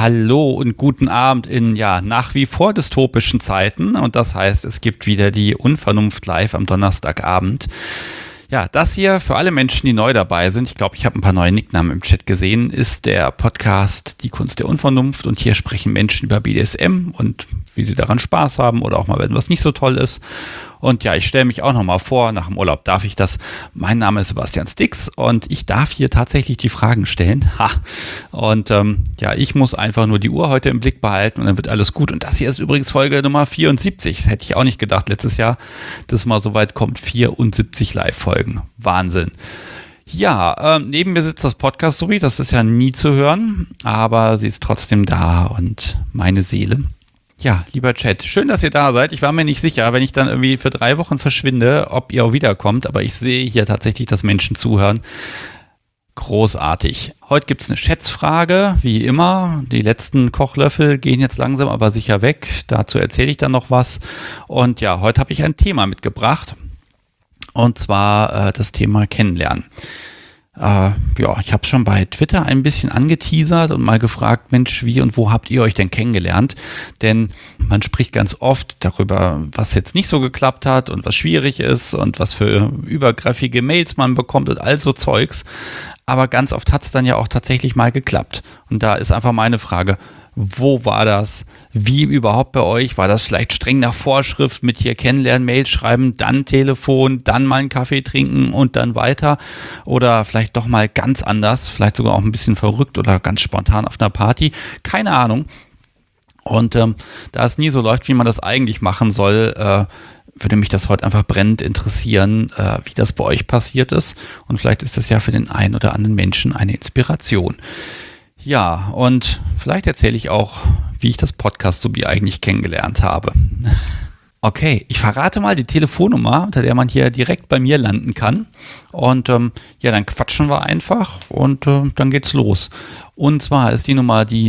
Hallo und guten Abend in nach wie vor dystopischen Zeiten, und das heißt, es gibt wieder die Unvernunft live am Donnerstagabend. Ja, das hier für alle Menschen, die neu dabei sind, ich glaube, ich habe ein paar neue Nicknamen im Chat gesehen, ist der Podcast Die Kunst der Unvernunft, und hier sprechen Menschen über BDSM und wie sie daran Spaß haben oder auch mal, wenn was nicht so toll ist. Und ja, ich stelle mich auch nochmal vor, nach dem Urlaub darf ich das. Mein Name ist Sebastian Stix und ich darf hier tatsächlich die Fragen stellen. Und ich muss einfach nur die Uhr heute im Blick behalten und dann wird alles gut. Und das hier ist übrigens Folge Nummer 74. Das hätte ich auch nicht gedacht letztes Jahr, dass es mal so weit kommt. 74 Live-Folgen. Wahnsinn. Ja, neben mir sitzt das Podcast-Subi, das ist ja nie zu hören, aber sie ist trotzdem da und meine Seele. Ja, lieber Chat, schön, dass ihr da seid. Ich war mir nicht sicher, wenn ich dann irgendwie für 3 Wochen verschwinde, ob ihr auch wiederkommt, aber ich sehe hier tatsächlich, dass Menschen zuhören. Großartig. Heute gibt es eine Schätzfrage, wie immer. Die letzten Kochlöffel gehen jetzt langsam aber sicher weg. Dazu erzähle ich dann noch was. Und ja, heute habe ich ein Thema mitgebracht. Und zwar das Thema Kennenlernen. Ich habe schon bei Twitter ein bisschen angeteasert und mal gefragt, Mensch, wie und wo habt ihr euch denn kennengelernt? Denn man spricht ganz oft darüber, was jetzt nicht so geklappt hat und was schwierig ist und was für übergriffige Mails man bekommt und all so Zeugs. Aber ganz oft hat es dann ja auch tatsächlich mal geklappt. Und da ist einfach meine Frage, wo war das? Wie überhaupt bei euch? War das vielleicht streng nach Vorschrift mit hier kennenlernen, Mail schreiben, dann Telefon, dann mal einen Kaffee trinken und dann weiter? Oder vielleicht doch mal ganz anders, vielleicht sogar auch ein bisschen verrückt oder ganz spontan auf einer Party? Keine Ahnung. Und da es nie so läuft, wie man das eigentlich machen soll, würde mich das heute einfach brennend interessieren, wie das bei euch passiert ist. Und vielleicht ist das ja für den einen oder anderen Menschen eine Inspiration. Ja, und vielleicht erzähle ich auch, wie ich das Podcast-Subi eigentlich kennengelernt habe. Okay, ich verrate mal die Telefonnummer, unter der man hier direkt bei mir landen kann. Und dann quatschen wir einfach und dann geht's los. Und zwar ist die Nummer die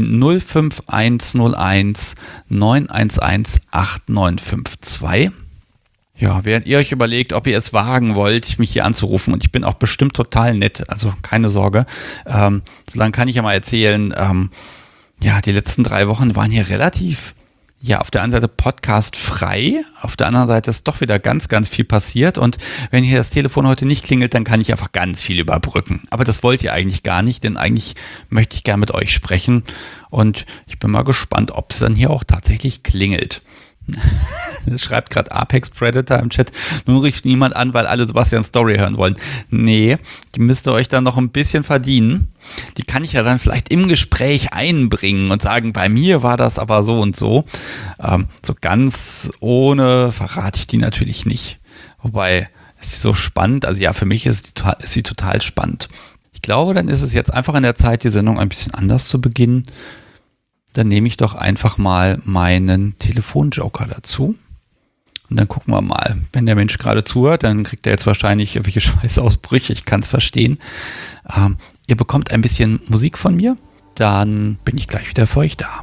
05101 911 8952. Ja, während ihr euch überlegt, ob ihr es wagen wollt, mich hier anzurufen, und ich bin auch bestimmt total nett, also keine Sorge, solange kann ich ja mal erzählen, die letzten 3 Wochen waren hier relativ, auf der einen Seite Podcast frei, auf der anderen Seite ist doch wieder ganz, ganz viel passiert, und wenn hier das Telefon heute nicht klingelt, dann kann ich einfach ganz viel überbrücken. Aber das wollt ihr eigentlich gar nicht, denn eigentlich möchte ich gerne mit euch sprechen, und ich bin mal gespannt, ob es dann hier auch tatsächlich klingelt. Schreibt gerade Apex Predator im Chat, nun rief niemand an, weil alle Sebastians Story hören wollen. Nee, die müsst ihr euch dann noch ein bisschen verdienen. Die kann ich ja dann vielleicht im Gespräch einbringen und sagen, bei mir war das aber so und so. So ganz ohne verrate ich die natürlich nicht. Wobei, es ist so spannend, also ja, für mich ist sie total spannend. Ich glaube, dann ist es jetzt einfach an der Zeit, die Sendung ein bisschen anders zu beginnen. Dann nehme ich doch einfach mal meinen Telefonjoker dazu. Und dann gucken wir mal. Wenn der Mensch gerade zuhört, dann kriegt er jetzt wahrscheinlich irgendwelche Schweißausbrüche. Ich kann es verstehen. Ihr bekommt ein bisschen Musik von mir. Dann bin ich gleich wieder für euch da.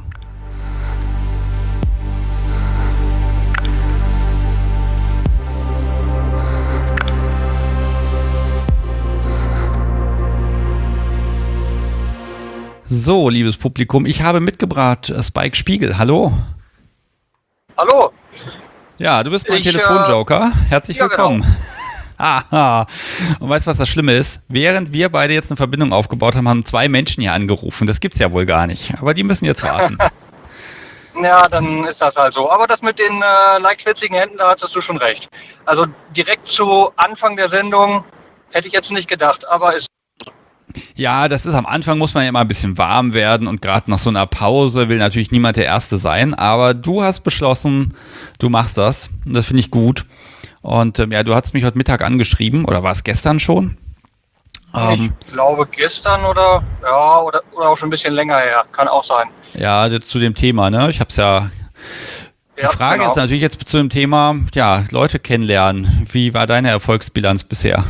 So, liebes Publikum, ich habe mitgebracht Spike Spiegel. Hallo. Hallo. Ja, du bist mein Telefonjoker. Herzlich willkommen. Genau. Aha. Und weißt du, was das Schlimme ist? Während wir beide jetzt eine Verbindung aufgebaut haben, haben 2 Menschen hier angerufen. Das gibt's ja wohl gar nicht. Aber die müssen jetzt warten. Ja, dann ist das halt so. Aber das mit den leicht schwitzigen Händen, da hattest du schon recht. Also direkt zu Anfang der Sendung hätte ich jetzt nicht gedacht, aber ist. Ja, das ist am Anfang, muss man ja mal ein bisschen warm werden, und gerade nach so einer Pause will natürlich niemand der Erste sein, aber du hast beschlossen, du machst das, und das finde ich gut. Und du hast mich heute Mittag angeschrieben, oder war es gestern schon? Ich glaube gestern oder auch schon ein bisschen länger her, kann auch sein. Ja, jetzt zu dem Thema, ne? Ich hab's ja. Die Frage ist natürlich jetzt zu dem Thema, Leute kennenlernen. Wie war deine Erfolgsbilanz bisher?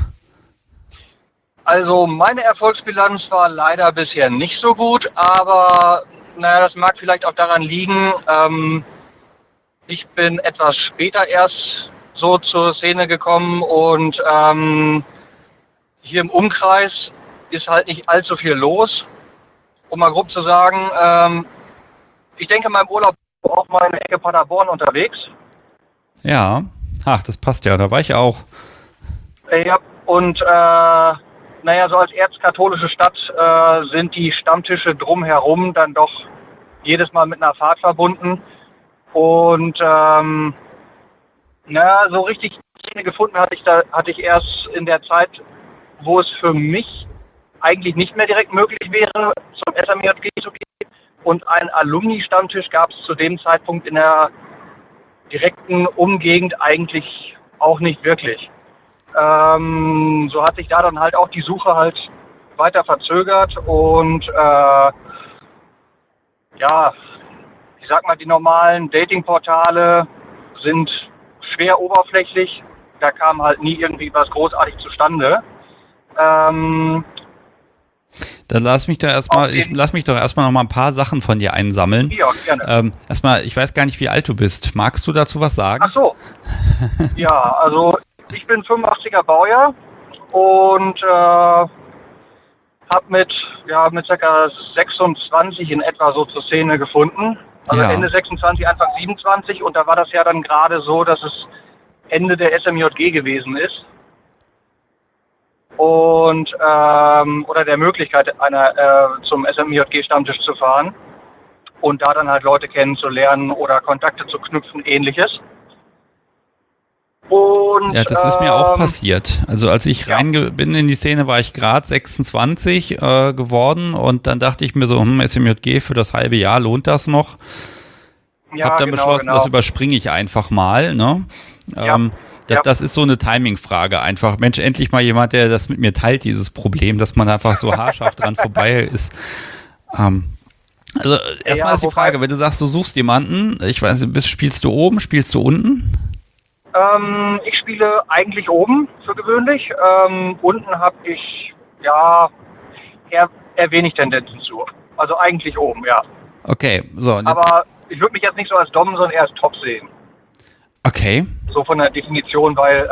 Also meine Erfolgsbilanz war leider bisher nicht so gut, aber das mag vielleicht auch daran liegen, ich bin etwas später erst so zur Szene gekommen, und hier im Umkreis ist halt nicht allzu viel los, um mal grob zu sagen. ich denke mal im Urlaub auch mal in der Ecke Paderborn unterwegs. Ja, ach, das passt ja, da war ich auch. Ja, und so als erzkatholische Stadt sind die Stammtische drumherum dann doch jedes Mal mit einer Fahrt verbunden. Und so richtig Szene gefunden hatte ich erst in der Zeit, wo es für mich eigentlich nicht mehr direkt möglich wäre, zum SMJG zu gehen. Und einen Alumni-Stammtisch gab es zu dem Zeitpunkt in der direkten Umgegend eigentlich auch nicht wirklich. So hat sich da dann halt auch die Suche halt weiter verzögert und ich sag mal, die normalen Datingportale sind schwer oberflächlich. Da kam halt nie irgendwie was großartig zustande. Dann lass mich doch erstmal noch mal ein paar Sachen von dir einsammeln. Ja, gerne. Erstmal, ich weiß gar nicht, wie alt du bist. Magst du dazu was sagen? Ach so. Ja, also ich bin 85er Baujahr und habe mit ca. 26 in etwa so zur Szene gefunden. Also Ja. Ende 26, Anfang 27, und da war das ja dann gerade so, dass es Ende der SMJG gewesen ist. Und oder der Möglichkeit zum SMJG-Stammtisch zu fahren und da dann halt Leute kennenzulernen oder Kontakte zu knüpfen, ähnliches. Und, Ja, das ist mir auch passiert. Also als ich bin in die Szene, war ich gerade 26 geworden und dann dachte ich mir so, SMJG für das halbe Jahr, lohnt das noch? Hab dann beschlossen, das überspringe ich einfach mal. Ne? Das ist so eine Timing-Frage einfach. Mensch, endlich mal jemand, der das mit mir teilt, dieses Problem, dass man einfach so haarscharf dran vorbei ist. Also erstmal ist die Frage, wenn du sagst, du suchst jemanden, ich weiß nicht, spielst du oben, spielst du unten? Ich spiele eigentlich oben für gewöhnlich. Unten habe ich eher wenig Tendenzen zu. Also eigentlich oben, ja. Okay, so. Aber ich würde mich jetzt nicht so als Dom, sondern eher als Top sehen. Okay. So von der Definition, weil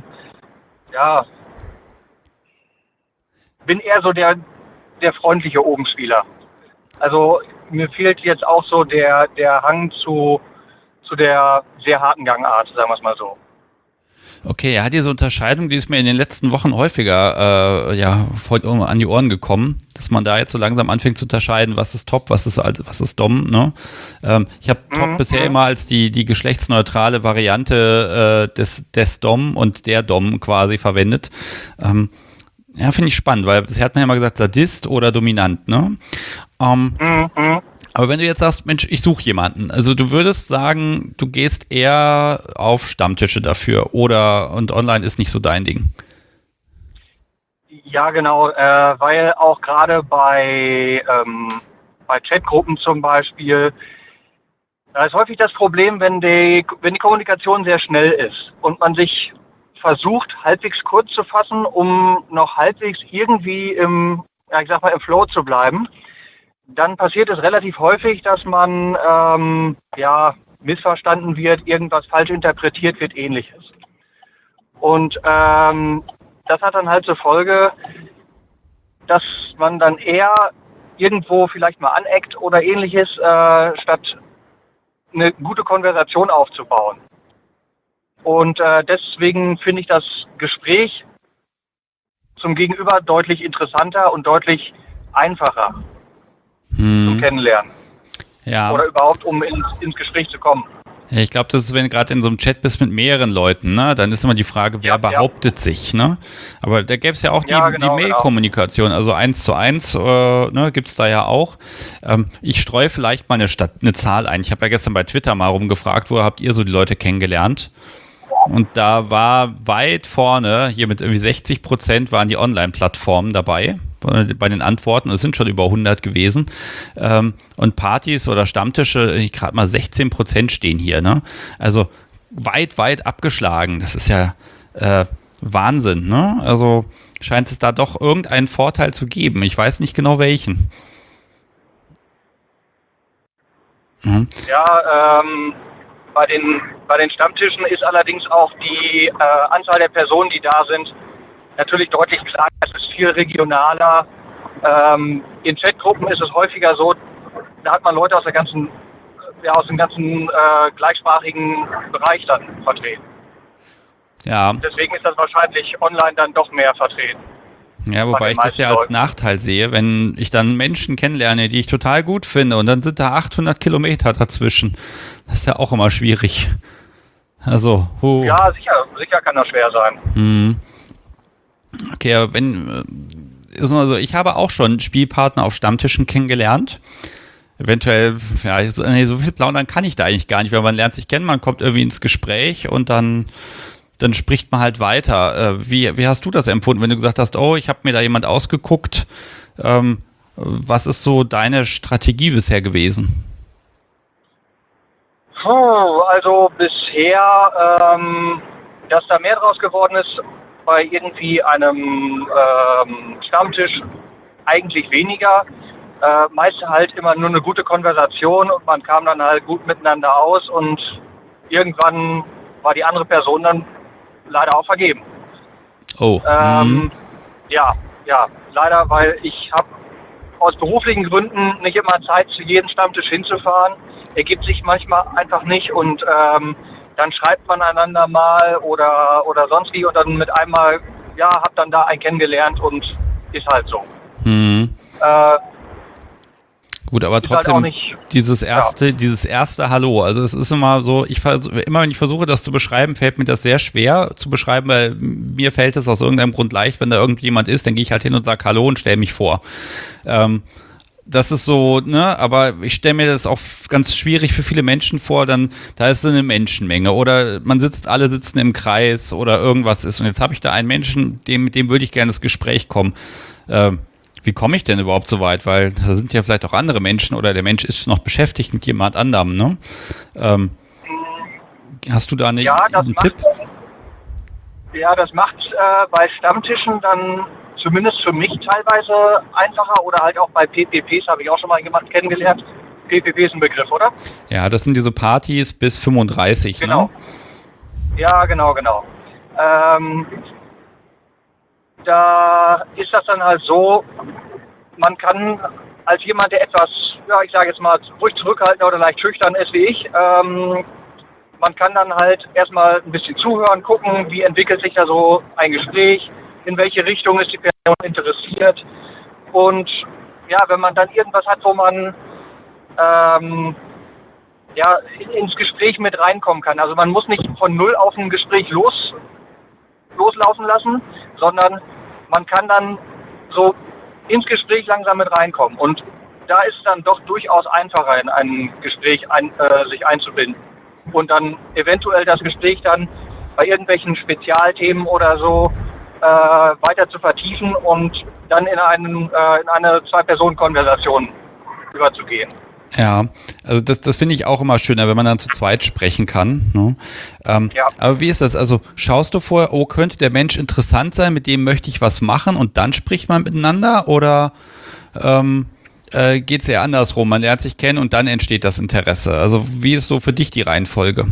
bin eher so der freundliche Obenspieler. Also mir fehlt jetzt auch so der Hang zu der sehr harten Gangart, sagen wir es mal so. Okay, ja, diese Unterscheidung, die ist mir in den letzten Wochen häufiger voll an die Ohren gekommen, dass man da jetzt so langsam anfängt zu unterscheiden, was ist Top, was ist Dom. Ne? Ich habe Top bisher immer als die geschlechtsneutrale Variante des Dom und der Dom quasi verwendet. Finde ich spannend, weil bisher hat man ja mal gesagt Sadist oder Dominant. Ne? Aber wenn du jetzt sagst, Mensch, ich suche jemanden, also du würdest sagen, du gehst eher auf Stammtische dafür und online ist nicht so dein Ding. Ja, genau, weil auch gerade bei Chatgruppen zum Beispiel, da ist häufig das Problem, wenn die Kommunikation sehr schnell ist und man sich versucht, halbwegs kurz zu fassen, um noch halbwegs irgendwie im Flow zu bleiben. Dann passiert es relativ häufig, dass man missverstanden wird, irgendwas falsch interpretiert wird, ähnliches. Und das hat dann halt zur Folge, dass man dann eher irgendwo vielleicht mal aneckt oder ähnliches, statt eine gute Konversation aufzubauen. Und deswegen finde ich das Gespräch zum Gegenüber deutlich interessanter und deutlich einfacher zum Kennenlernen. Ja. Oder überhaupt, um ins Gespräch zu kommen. Ja, ich glaube, das ist, wenn du gerade in so einem Chat bist mit mehreren Leuten, ne, dann ist immer die Frage, wer behauptet sich, ne? Aber da gäbe es ja auch die Mail-Kommunikation, also 1:1, gibt es da ja auch. Ich streue vielleicht mal eine Zahl ein. Ich habe ja gestern bei Twitter mal rumgefragt, wo habt ihr so die Leute kennengelernt? Und da war weit vorne, hier mit irgendwie 60% waren die Online-Plattformen dabei bei den Antworten. Es sind schon über 100 gewesen. Und Partys oder Stammtische, gerade mal 16% stehen hier. Ne? Also weit, weit abgeschlagen. Das ist ja Wahnsinn. Ne? Also scheint es da doch irgendeinen Vorteil zu geben. Ich weiß nicht genau welchen. Mhm. Ja, bei den Stammtischen ist allerdings auch die Anzahl der Personen, die da sind, natürlich deutlich kleiner. Es ist viel regionaler. In Chatgruppen ist es häufiger so, da hat man Leute aus der ganzen ja, aus dem ganzen gleichsprachigen Bereich dann vertreten. Ja. Deswegen ist das wahrscheinlich online dann doch mehr vertreten. Ja, wobei ich das ja als Nachteil sehe, wenn ich dann Menschen kennenlerne, die ich total gut finde und dann sind da 800 Kilometer dazwischen. Das ist ja auch immer schwierig. Also, ja, sicher kann das schwer sein. Okay, also ich habe auch schon Spielpartner auf Stammtischen kennengelernt. Eventuell, ja, so viel plaudern kann ich da eigentlich gar nicht, weil man lernt sich kennen, man kommt irgendwie ins Gespräch und dann spricht man halt weiter. Wie hast du das empfunden, wenn du gesagt hast, oh, ich habe mir da jemand ausgeguckt? Was ist so deine Strategie bisher gewesen? Also bisher, dass da mehr draus geworden ist, bei irgendwie einem Stammtisch eigentlich weniger. Meist halt immer nur eine gute Konversation und man kam dann halt gut miteinander aus und irgendwann war die andere Person dann leider auch vergeben. Oh. Ja, leider, weil ich habe aus beruflichen Gründen nicht immer Zeit, zu jedem Stammtisch hinzufahren. Ergibt sich manchmal einfach nicht und dann schreibt man einander mal oder sonst wie und dann mit einmal, ja, hab dann da einen kennengelernt und ist halt so. Gut, aber trotzdem halt dieses erste Hallo, also es ist immer so, immer wenn ich versuche, das zu beschreiben, fällt mir das sehr schwer zu beschreiben, weil mir fällt es aus irgendeinem Grund leicht, wenn da irgendjemand ist, dann gehe ich halt hin und sage Hallo und stelle mich vor. Das ist so, ne, aber ich stelle mir das auch ganz schwierig für viele Menschen vor, da ist so eine Menschenmenge oder alle sitzen im Kreis oder irgendwas ist und jetzt habe ich da einen Menschen, mit dem würde ich gerne ins Gespräch kommen. Wie komme ich denn überhaupt so weit? Weil da sind ja vielleicht auch andere Menschen oder der Mensch ist noch beschäftigt mit jemand anderem, ne? Hast du da einen Tipp? Ja, das macht bei Stammtischen dann zumindest für mich teilweise einfacher oder halt auch bei PPPs habe ich auch schon mal jemanden kennengelernt. PPP ist ein Begriff, oder? Ja, das sind diese Partys bis 35, genau. Ne? Ja, genau. Da ist das dann halt so, man kann als jemand, der etwas, ja, ich sage jetzt mal, ruhig zurückhaltender oder leicht schüchtern ist wie ich, man kann dann halt erstmal ein bisschen zuhören, gucken, wie entwickelt sich da so ein Gespräch, in welche Richtung ist die Person interessiert und ja, wenn man dann irgendwas hat, wo man ins Gespräch mit reinkommen kann. Also man muss nicht von null auf ein Gespräch loslaufen lassen, sondern man kann dann so ins Gespräch langsam mit reinkommen. Und da ist es dann doch durchaus einfacher, in ein Gespräch sich einzubinden. Und dann eventuell das Gespräch dann bei irgendwelchen Spezialthemen oder so weiter zu vertiefen und dann in eine Zwei-Personen-Konversation überzugehen. Ja, also das finde ich auch immer schöner, wenn man dann zu zweit sprechen kann. Ne? Ja. Aber wie ist das? Also schaust du vorher, könnte der Mensch interessant sein, mit dem möchte ich was machen und dann spricht man miteinander oder geht es eher andersrum? Man lernt sich kennen und dann entsteht das Interesse. Also wie ist so für dich die Reihenfolge?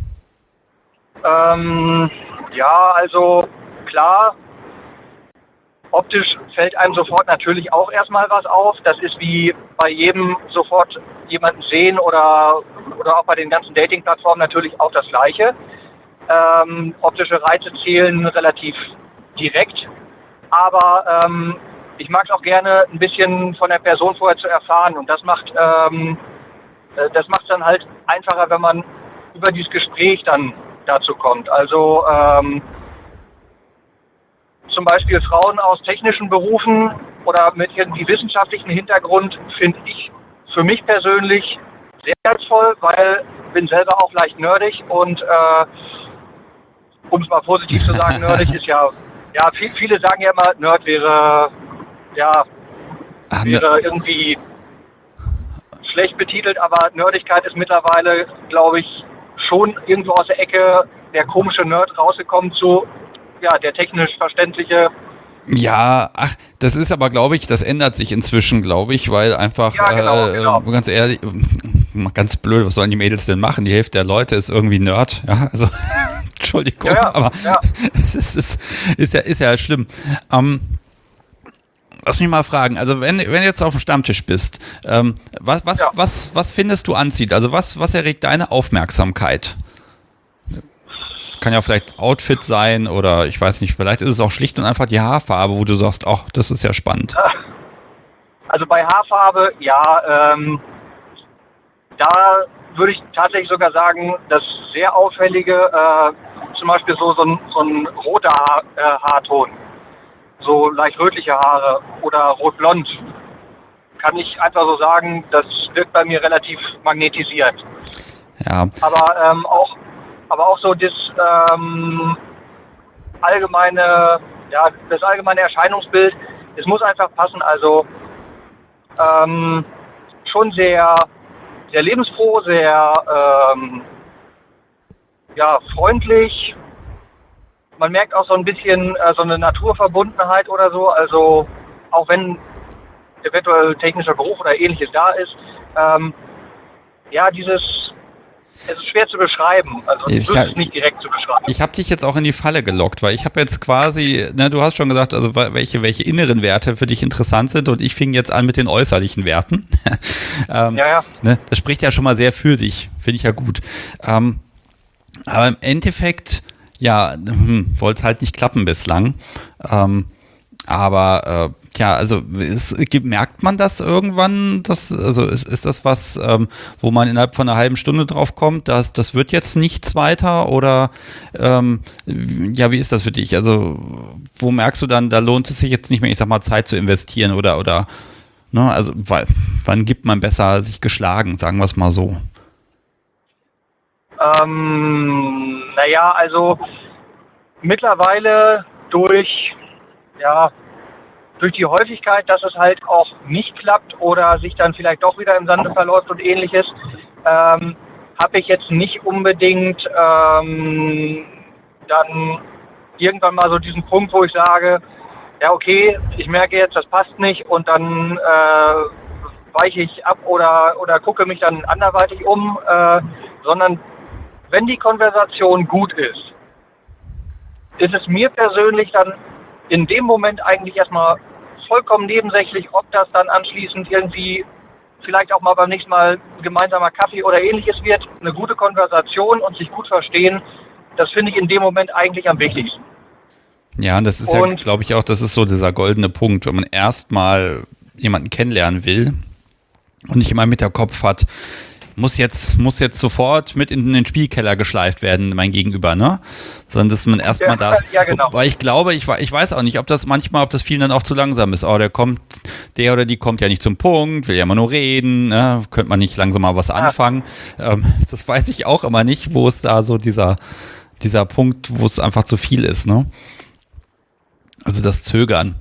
Ja, also klar, optisch fällt einem sofort natürlich auch erstmal was auf. Das ist wie bei jedem sofort jemanden sehen oder auch bei den ganzen Dating-Plattformen natürlich auch das Gleiche. Optische Reize zählen relativ direkt, aber ich mag es auch gerne, ein bisschen von der Person vorher zu erfahren und das macht es dann halt einfacher, wenn man über dieses Gespräch dann dazu kommt. Also zum Beispiel Frauen aus technischen Berufen oder mit irgendwie wissenschaftlichen Hintergrund finde ich für mich persönlich sehr reizvoll, weil ich bin selber auch leicht nerdig und um es mal positiv zu sagen, nerdig ist ja viele sagen ja immer, Nerd wäre irgendwie schlecht betitelt, aber Nerdigkeit ist mittlerweile, glaube ich, schon irgendwo aus der Ecke der komische Nerd rausgekommen zu der technisch verständliche. Ja, das ist aber, glaube ich, das ändert sich inzwischen, glaube ich, weil einfach, genau. Ganz ehrlich, ganz blöd, was sollen die Mädels denn machen? Die Hälfte der Leute ist irgendwie Nerd, ja, also, Entschuldigung, aber es ist ja schlimm. Lass mich mal fragen, also wenn du jetzt auf dem Stammtisch bist, was findest du anzieht? Also was erregt deine Aufmerksamkeit? Kann ja vielleicht Outfit sein oder ich weiß nicht, vielleicht ist es auch schlicht und einfach die Haarfarbe, wo du sagst, ach, das ist ja spannend. Also bei Haarfarbe, ja, da würde ich tatsächlich sogar sagen, das sehr auffällige, zum Beispiel so ein roter Haarton, so leicht rötliche Haare oder rot-blond, kann ich einfach so sagen, das wirkt bei mir relativ magnetisiert. Ja. Aber auch so das allgemeine, ja, das allgemeine Erscheinungsbild, es muss einfach passen. Also schon sehr, sehr lebensfroh, sehr freundlich. Man merkt auch so ein bisschen so eine Naturverbundenheit oder so. Also auch wenn eventuell technischer Geruch oder ähnliches da ist, es ist schwer zu beschreiben, also es ist nicht direkt zu beschreiben. Ich habe dich jetzt auch in die Falle gelockt, weil ich habe jetzt quasi, du hast schon gesagt, also welche inneren Werte für dich interessant sind und ich fing jetzt an mit den äußerlichen Werten. Ne, das spricht ja schon mal sehr für dich, finde ich ja gut. Aber im Endeffekt, wollte es halt nicht klappen bislang. Also merkt man das irgendwann? Ist das was, wo man innerhalb von einer halben Stunde drauf kommt, dass das wird jetzt nichts weiter? Oder wie ist das für dich? Also wo merkst du dann, da lohnt es sich jetzt nicht mehr, ich sag mal, Zeit zu investieren oder ne? Also wann gibt man besser sich geschlagen, sagen wir es mal so? Also mittlerweile durch die Häufigkeit, dass es halt auch nicht klappt oder sich dann vielleicht doch wieder im Sande verläuft und ähnliches, habe ich jetzt nicht unbedingt dann irgendwann mal so diesen Punkt, wo ich sage, ja okay, ich merke jetzt, das passt nicht und dann weiche ich ab oder gucke mich dann anderweitig um, sondern wenn die Konversation gut ist es mir persönlich dann in dem Moment eigentlich erstmal vollkommen nebensächlich, ob das dann anschließend irgendwie vielleicht auch mal beim nächsten Mal gemeinsamer Kaffee oder ähnliches wird. Eine gute Konversation und sich gut verstehen, das finde ich in dem Moment eigentlich am wichtigsten. Ja, und das ist glaube ich auch, das ist so dieser goldene Punkt, wenn man erstmal jemanden kennenlernen will und nicht immer mit der Kopf hat, muss jetzt sofort mit in den Spielkeller geschleift werden, mein Gegenüber, ne? Sondern dass man erstmal das. Ja, genau. Weil ich glaube, ich weiß auch nicht, ob das vielen dann auch zu langsam ist. Oh, der oder die kommt ja nicht zum Punkt, will ja immer nur reden, ne? Könnte man nicht langsam mal was anfangen. Das weiß ich auch immer nicht, wo es da so dieser Punkt, wo es einfach zu viel ist, ne? Also das Zögern.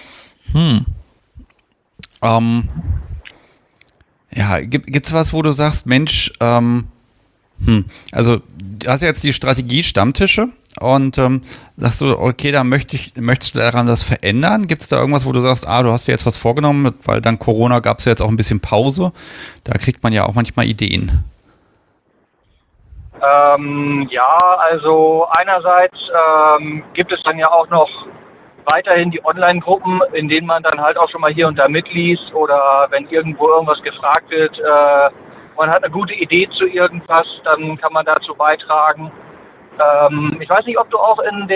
Gibt's was, wo du sagst, Mensch, also du hast jetzt die Strategie Stammtische und sagst du, okay, da möchtest du daran das verändern? Gibt's da irgendwas, wo du sagst, du hast dir jetzt was vorgenommen, weil dank Corona gab's ja jetzt auch ein bisschen Pause, da kriegt man ja auch manchmal Ideen. Also einerseits gibt es dann ja auch noch weiterhin die Online-Gruppen, in denen man dann halt auch schon mal hier und da mitliest oder wenn irgendwo irgendwas gefragt wird, man hat eine gute Idee zu irgendwas, dann kann man dazu beitragen. Ich weiß nicht, ob du auch in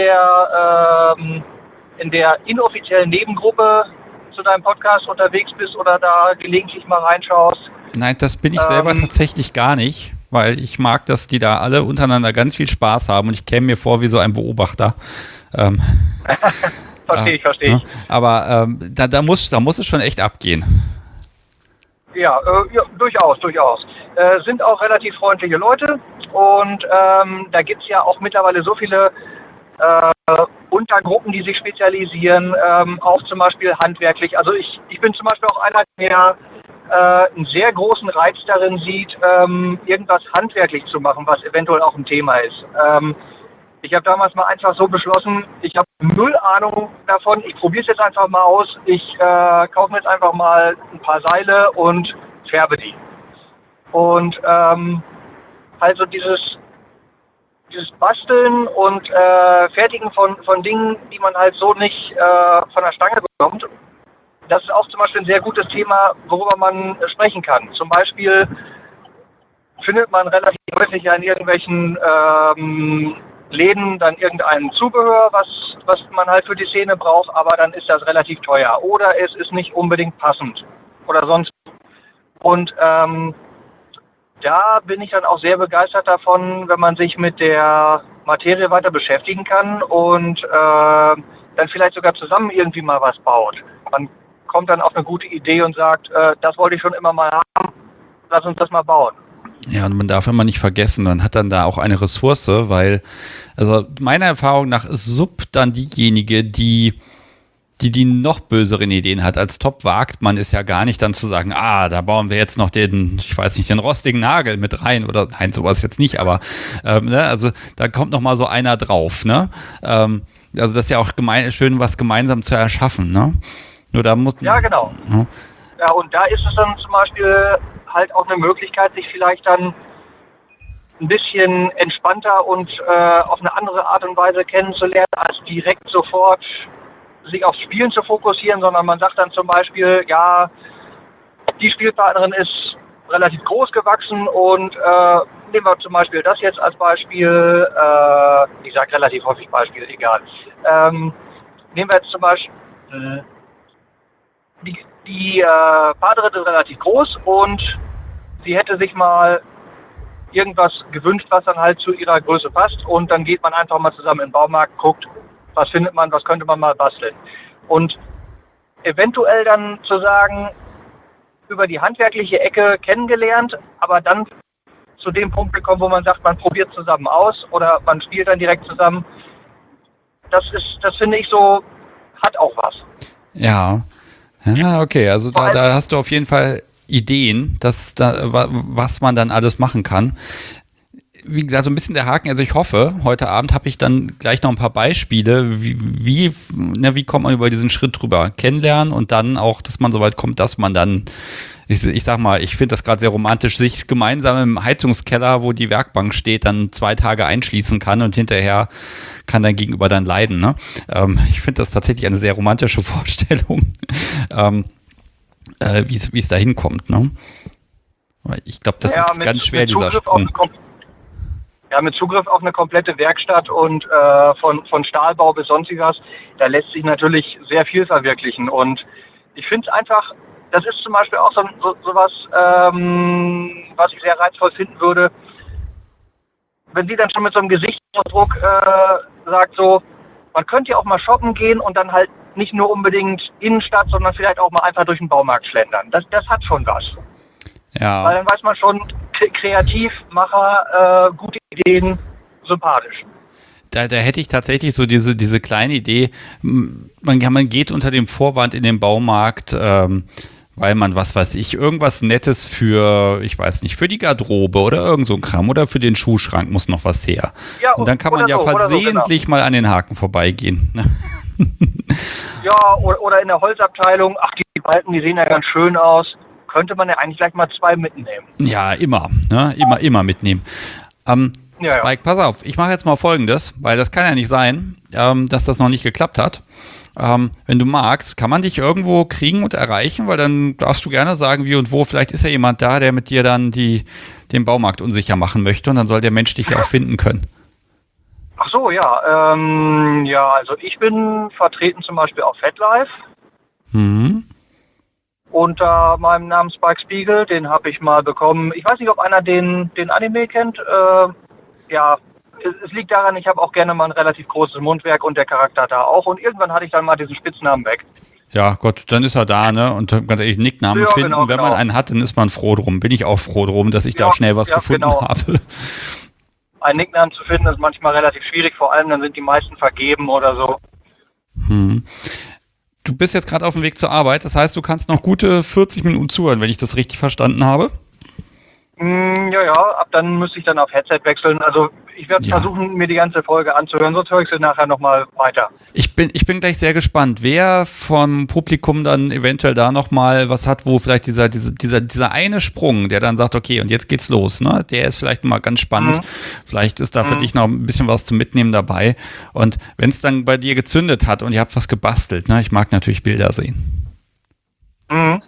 der inoffiziellen Nebengruppe zu deinem Podcast unterwegs bist oder da gelegentlich mal reinschaust. Nein, das bin ich selber tatsächlich gar nicht, weil ich mag, dass die da alle untereinander ganz viel Spaß haben und ich käme mir vor wie so ein Beobachter. Verstehe ich. Aber da muss es schon echt abgehen. Ja, durchaus. Sind auch relativ freundliche Leute und da gibt es ja auch mittlerweile so viele Untergruppen, die sich spezialisieren, auch zum Beispiel handwerklich. Also ich bin zum Beispiel auch einer, der einen sehr großen Reiz darin sieht, irgendwas handwerklich zu machen, was eventuell auch ein Thema ist. Ich habe damals mal einfach so beschlossen, ich habe null Ahnung davon, ich probiere es jetzt einfach mal aus, ich kaufe mir jetzt einfach mal ein paar Seile und färbe die. Und also dieses Basteln und Fertigen von Dingen, die man halt so nicht von der Stange bekommt, das ist auch zum Beispiel ein sehr gutes Thema, worüber man sprechen kann. Zum Beispiel findet man relativ häufig in irgendwelchen Läden dann irgendein Zubehör, was man halt für die Szene braucht, aber dann ist das relativ teuer. Oder es ist nicht unbedingt passend oder sonst. Und da bin ich dann auch sehr begeistert davon, wenn man sich mit der Materie weiter beschäftigen kann und dann vielleicht sogar zusammen irgendwie mal was baut. Man kommt dann auf eine gute Idee und sagt, das wollte ich schon immer mal haben, lass uns das mal bauen. Ja, und man darf immer nicht vergessen, man hat dann da auch eine Ressource, weil, also meiner Erfahrung nach ist Sub dann diejenige, die noch böseren Ideen hat. Als Top wagt man es ja gar nicht dann zu sagen, da bauen wir jetzt noch den rostigen Nagel mit rein oder nein, sowas jetzt nicht, aber also da kommt noch mal so einer drauf, ne? Also das ist ja auch schön, was gemeinsam zu erschaffen, ne? Nur da muss ja, genau. Ja, und da ist es dann zum Beispiel halt auch eine Möglichkeit, sich vielleicht dann ein bisschen entspannter und auf eine andere Art und Weise kennenzulernen, als direkt sofort sich aufs Spielen zu fokussieren, sondern man sagt dann zum Beispiel, ja, die Spielpartnerin ist relativ groß gewachsen und nehmen wir zum Beispiel das jetzt als Beispiel, ich sage relativ häufig Beispiel, egal. Nehmen wir jetzt zum Beispiel, die Partnerin ist relativ groß und sie hätte sich mal irgendwas gewünscht, was dann halt zu ihrer Größe passt und dann geht man einfach mal zusammen in den Baumarkt, guckt, was findet man, was könnte man mal basteln. Und eventuell dann zu sagen, über die handwerkliche Ecke kennengelernt, aber dann zu dem Punkt gekommen, wo man sagt, man probiert zusammen aus oder man spielt dann direkt zusammen. Das finde ich so, hat auch was. Ja, okay, also da hast du auf jeden Fall Ideen, was man dann alles machen kann. Wie gesagt, so ein bisschen der Haken, also ich hoffe, heute Abend habe ich dann gleich noch ein paar Beispiele, wie kommt man über diesen Schritt drüber, kennenlernen und dann auch, dass man so weit kommt, dass man dann, ich sag mal, ich finde das gerade sehr romantisch, sich gemeinsam im Heizungskeller, wo die Werkbank steht, dann 2 Tage einschließen kann und hinterher kann dein Gegenüber dann leiden. Ne? Ich finde das tatsächlich eine sehr romantische Vorstellung, wie es da hinkommt. Ne? Ich glaube, das ist ganz schwer, dieser Sprung. Ja, mit Zugriff auf eine komplette Werkstatt und von Stahlbau bis sonstiges, da lässt sich natürlich sehr viel verwirklichen. Und ich finde es einfach, das ist zum Beispiel auch sowas, was ich sehr reizvoll finden würde, wenn sie dann schon mit so einem Gesichtsausdruck sagt, so, man könnte ja auch mal shoppen gehen und dann halt nicht nur unbedingt Innenstadt, sondern vielleicht auch mal einfach durch den Baumarkt schlendern. Das hat schon was. Ja. Weil dann weiß man schon, Kreativmacher, gute Ideen, sympathisch. Da hätte ich tatsächlich so diese kleine Idee, man geht unter dem Vorwand in den Baumarkt, weil man, was weiß ich, irgendwas Nettes für die Garderobe oder irgend so ein Kram oder für den Schuhschrank muss noch was her. Ja, und dann kann man ja versehentlich mal an den Haken vorbeigehen. Ja, oder in der Holzabteilung, die Balken, die sehen ja ganz schön aus. Könnte man ja eigentlich gleich mal 2 mitnehmen. Ja, immer, ne? Immer mitnehmen. Spike, pass auf, ich mache jetzt mal Folgendes, weil das kann ja nicht sein, dass das noch nicht geklappt hat. Wenn du magst, kann man dich irgendwo kriegen und erreichen, weil dann darfst du gerne sagen, wie und wo. Vielleicht ist ja jemand da, der mit dir dann den Baumarkt unsicher machen möchte und dann soll der Mensch dich ja auch finden können. Ach so, ja. Also ich bin vertreten zum Beispiel auf FatLife. Unter meinem Namen Spike Spiegel, den habe ich mal bekommen. Ich weiß nicht, ob einer den Anime kennt. Es liegt daran, ich habe auch gerne mal ein relativ großes Mundwerk und der Charakter da auch. Und irgendwann hatte ich dann mal diesen Spitznamen weg. Ja, Gott, dann ist er da, ne? Und ganz ehrlich, Nicknamen finden. Genau, wenn man einen hat, dann ist man froh drum. Bin ich auch froh drum, dass ich da schnell was gefunden habe. Ein Nicknamen zu finden ist manchmal relativ schwierig, vor allem dann sind die meisten vergeben oder so. Du bist jetzt gerade auf dem Weg zur Arbeit, das heißt, du kannst noch gute 40 Minuten zuhören, wenn ich das richtig verstanden habe. Ja, ab dann müsste ich dann auf Headset wechseln. Also ich werde versuchen, mir die ganze Folge anzuhören, sonst höre ich sie nachher nochmal weiter. Ich bin gleich sehr gespannt, wer vom Publikum dann eventuell da nochmal was hat, wo vielleicht dieser eine Sprung, der dann sagt, okay, und jetzt geht's los, ne? Der ist vielleicht mal ganz spannend. Vielleicht ist da für dich noch ein bisschen was zum Mitnehmen dabei. Und wenn es dann bei dir gezündet hat und ihr habt was gebastelt, ne? Ich mag natürlich Bilder sehen. Mhm.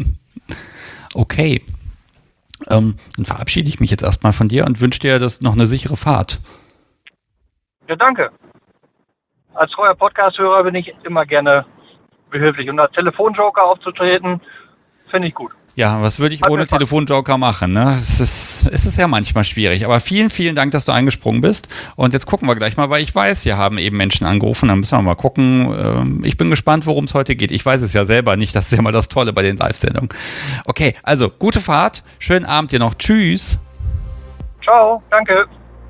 Okay. Dann verabschiede ich mich jetzt erstmal von dir und wünsche dir noch eine sichere Fahrt. Ja, danke. Als treuer Podcast-Hörer bin ich immer gerne behilflich. Und als Telefonjoker aufzutreten, finde ich gut. Ja, was würde ich Hat ohne mir Spaß. Telefonjoker machen? Ne? Es ist ja manchmal schwierig. Aber vielen, vielen Dank, dass du eingesprungen bist. Und jetzt gucken wir gleich mal, weil ich weiß, hier haben eben Menschen angerufen. Dann müssen wir mal gucken. Ich bin gespannt, worum es heute geht. Ich weiß es ja selber nicht. Das ist ja mal das Tolle bei den Live-Sendungen. Okay, also gute Fahrt. Schönen Abend dir noch. Tschüss. Ciao, danke.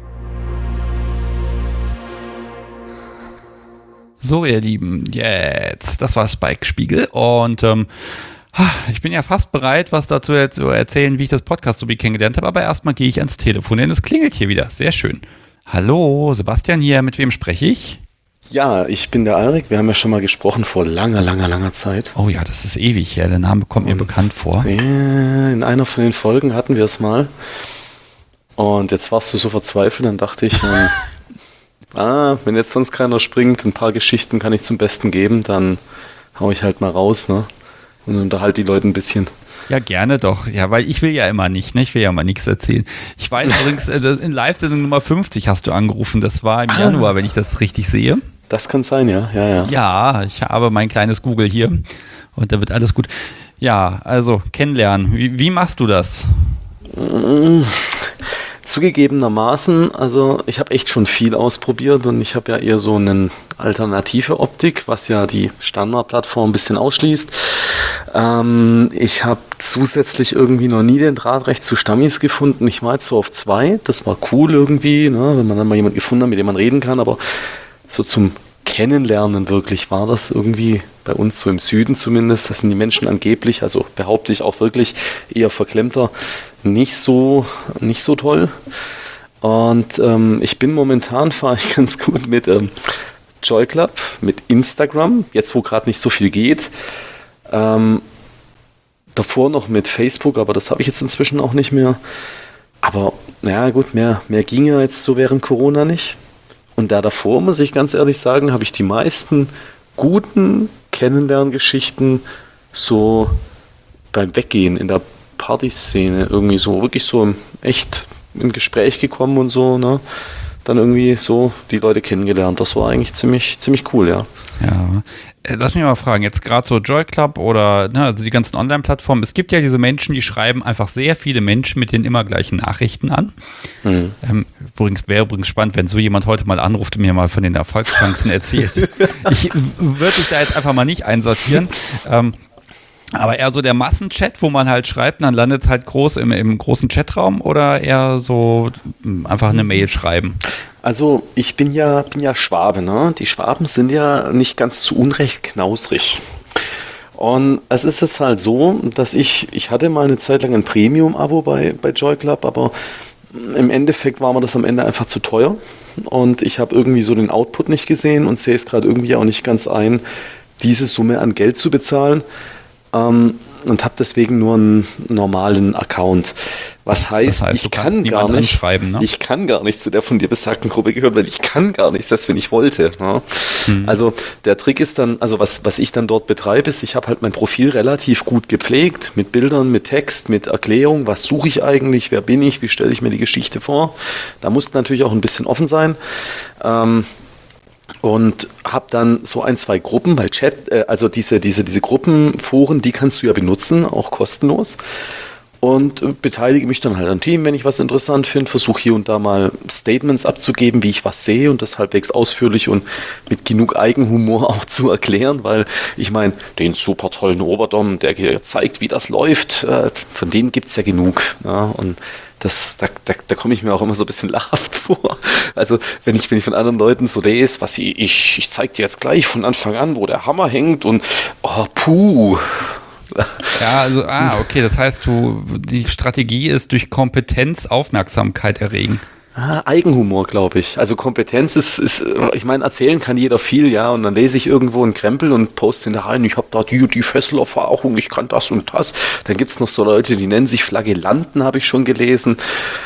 So, ihr Lieben, jetzt, das war Spike Spiegel und ich bin ja fast bereit, was dazu zu erzählen, wie ich das Podcast-Hobby kennengelernt habe, aber erstmal gehe ich ans Telefon, denn es klingelt hier wieder. Sehr schön. Hallo, Sebastian hier, mit wem spreche ich? Ja, ich bin der Alrik. Wir haben ja schon mal gesprochen vor langer Zeit. Oh ja, das ist ewig her, der Name kommt mir bekannt vor. In einer von den Folgen hatten wir es mal. Und jetzt warst du so verzweifelt, dann dachte ich, wenn jetzt sonst keiner springt, ein paar Geschichten kann ich zum Besten geben, dann hau ich halt mal raus, ne? Und unterhalte die Leute ein bisschen. Ja, gerne doch. Ja, weil ich will ja immer nicht, ne? Ich will ja mal nichts erzählen. Ich weiß übrigens, in Live-Sendung Nummer 50 hast du angerufen. Das war im Januar, wenn ich das richtig sehe. Das kann sein, ja. Ja, ich habe mein kleines Google hier und da wird alles gut. Ja, also kennenlernen. Wie machst du das? Zugegebenermaßen, also ich habe echt schon viel ausprobiert und ich habe ja eher so eine alternative Optik, was ja die Standardplattform ein bisschen ausschließt. Ich habe zusätzlich irgendwie noch nie den Draht recht zu Stammis gefunden. Ich war jetzt so auf 2, das war cool irgendwie, ne, wenn man dann mal jemanden gefunden hat, mit dem man reden kann, aber so zum Kennenlernen wirklich war das irgendwie bei uns so im Süden zumindest, das sind die Menschen angeblich, also behaupte ich auch wirklich eher verklemmter, nicht so toll. Und ich bin momentan, fahre ich ganz gut mit Joy Club, mit Instagram, jetzt wo gerade nicht so viel geht. Davor noch mit Facebook, aber das habe ich jetzt inzwischen auch nicht mehr. Aber naja gut, mehr ging ja jetzt so während Corona nicht. Und da davor, muss ich ganz ehrlich sagen, habe ich die meisten guten Kennenlerngeschichten so beim Weggehen in der Partyszene irgendwie so, wirklich so echt im Gespräch gekommen und so, ne? Dann irgendwie so die Leute kennengelernt. Das war eigentlich ziemlich cool, ja. Ja, lass mich mal fragen, jetzt gerade so Joy Club oder also die ganzen Online-Plattformen, es gibt ja diese Menschen, die schreiben einfach sehr viele Menschen mit den immer gleichen Nachrichten an. Mhm. Wäre übrigens spannend, wenn so jemand heute mal anruft und mir mal von den Erfolgschancen erzählt. Ich würde dich da jetzt einfach mal nicht einsortieren. Aber eher so der Massenchat, wo man halt schreibt, dann landet es halt groß im großen Chatraum oder eher so einfach eine Mail schreiben? Also ich bin ja Schwabe, ne? Die Schwaben sind ja nicht ganz zu Unrecht knausrig. Und es ist jetzt halt so, dass ich hatte mal eine Zeit lang ein Premium-Abo bei Joy Club, aber im Endeffekt war mir das am Ende einfach zu teuer. Und ich habe irgendwie so den Output nicht gesehen und sehe es gerade irgendwie auch nicht ganz ein, diese Summe an Geld zu bezahlen. Und habe deswegen nur einen normalen Account. Was heißt, ich kann gar nicht, ne? Ich kann gar nicht zu der von dir besagten Gruppe gehören, weil ich kann gar nicht, selbst wenn ich wollte. Ne? Also der Trick ist dann, also was ich dann dort betreibe, ist, ich habe halt mein Profil relativ gut gepflegt, mit Bildern, mit Text, mit Erklärung, was suche ich eigentlich, wer bin ich, wie stelle ich mir die Geschichte vor. Da muss natürlich auch ein bisschen offen sein. Und habe dann so 1, 2 Gruppen, weil also diese Gruppenforen, die kannst du ja benutzen, auch kostenlos. Und beteilige mich dann halt am Team, wenn ich was interessant finde, versuche hier und da mal Statements abzugeben, wie ich was sehe und das halbwegs ausführlich und mit genug Eigenhumor auch zu erklären, weil ich meine, den super tollen Oberdom, der zeigt, wie das läuft, von denen gibt es ja genug. Ja, und da komme ich mir auch immer so ein bisschen lachhaft vor. Also wenn ich von anderen Leuten so lese, was ich zeige dir jetzt gleich von Anfang an, wo der Hammer hängt und puh. Ja, also, okay, das heißt, die Strategie ist durch Kompetenz Aufmerksamkeit erregen. Eigenhumor, glaube ich. Also Kompetenz ist, ich meine, erzählen kann jeder viel, ja, und dann lese ich irgendwo einen Krempel und poste ihn da rein, ich habe da die Fesselerfahrung, ich kann das und das. Dann gibt es noch so Leute, die nennen sich Flagellanten, habe ich schon gelesen.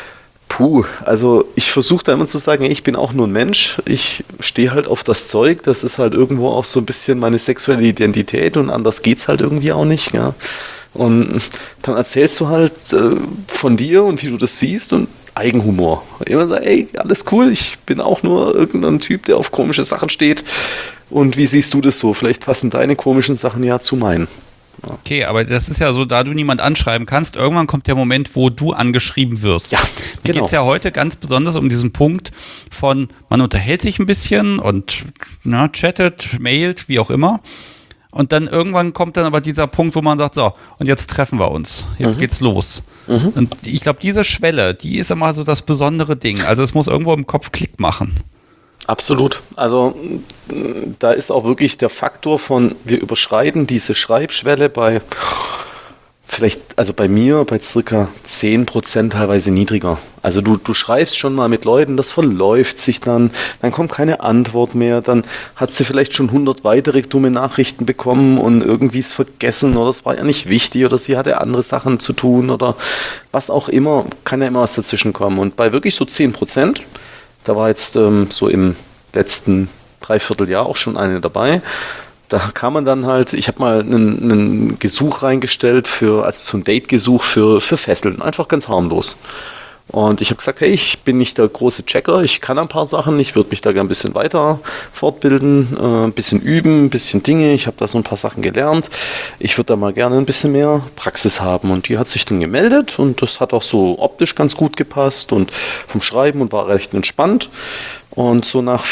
Puh, also ich versuche da immer zu sagen, ich bin auch nur ein Mensch. Ich stehe halt auf das Zeug. Das ist halt irgendwo auch so ein bisschen meine sexuelle Identität und anders geht's halt irgendwie auch nicht. Ja. Und dann erzählst du halt von dir und wie du das siehst und Eigenhumor. Immer sagen, ey, alles cool, ich bin auch nur irgendein Typ, der auf komische Sachen steht. Und wie siehst du das so? Vielleicht passen deine komischen Sachen ja zu meinen. Okay, aber das ist ja so, da du niemand anschreiben kannst, irgendwann kommt der Moment, wo du angeschrieben wirst. Ja, Mir genau. geht es ja heute ganz besonders um diesen Punkt von, man unterhält sich ein bisschen und chattet, mailt, wie auch immer. Und dann irgendwann kommt dann aber dieser Punkt, wo man sagt, so, und jetzt treffen wir uns, jetzt geht's los. Und ich glaube, diese Schwelle, die ist immer so das besondere Ding. Also es muss irgendwo im Kopf Klick machen. Absolut. Also da ist auch wirklich der Faktor von, wir überschreiten diese Schreibschwelle bei vielleicht, also bei mir bei circa 10% teilweise niedriger. Also du schreibst schon mal mit Leuten, das verläuft sich dann kommt keine Antwort mehr, dann hat sie vielleicht schon 100 weitere dumme Nachrichten bekommen und irgendwie ist vergessen oder es war ja nicht wichtig oder sie hatte andere Sachen zu tun oder was auch immer, kann ja immer was dazwischen kommen. Und bei wirklich so 10%, da war jetzt so im letzten Dreivierteljahr auch schon eine dabei. Da kam man dann halt, ich habe mal einen Gesuch reingestellt also so ein Date-Gesuch für Fesseln, einfach ganz harmlos. Und ich habe gesagt, hey, ich bin nicht der große Checker, ich kann ein paar Sachen, ich würde mich da gerne ein bisschen weiter fortbilden, ein bisschen üben, ein bisschen Dinge, ich habe da so ein paar Sachen gelernt, ich würde da mal gerne ein bisschen mehr Praxis haben. Und die hat sich dann gemeldet und das hat auch so optisch ganz gut gepasst und vom Schreiben und war recht entspannt. Und so nach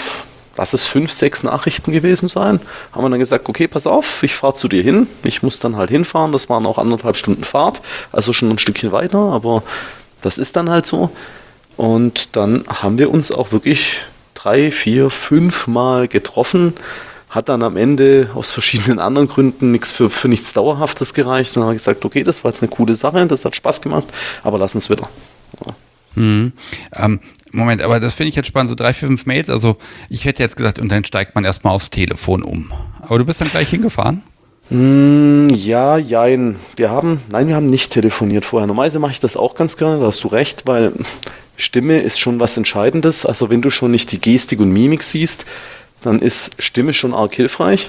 5, 6 Nachrichten gewesen sein, haben wir dann gesagt, okay, pass auf, ich fahre zu dir hin, ich muss dann halt hinfahren, das waren auch 1,5 Stunden Fahrt, also schon ein Stückchen weiter, aber das ist dann halt so. Und dann haben wir uns auch wirklich 3, 4, 5 Mal getroffen. Hat dann am Ende aus verschiedenen anderen Gründen nichts für nichts Dauerhaftes gereicht. Und dann haben wir gesagt, okay, das war jetzt eine coole Sache, das hat Spaß gemacht, aber lass uns wieder. Ja. Moment, aber das finde ich jetzt spannend, so 3, 4, 5 Mails, also ich hätte jetzt gesagt, und dann steigt man erstmal aufs Telefon um. Aber du bist dann gleich hingefahren? Ja, jein. Wir haben nicht telefoniert vorher. Normalerweise mache ich das auch ganz gerne, da hast du recht, weil Stimme ist schon was Entscheidendes. Also wenn du schon nicht die Gestik und Mimik siehst, dann ist Stimme schon arg hilfreich.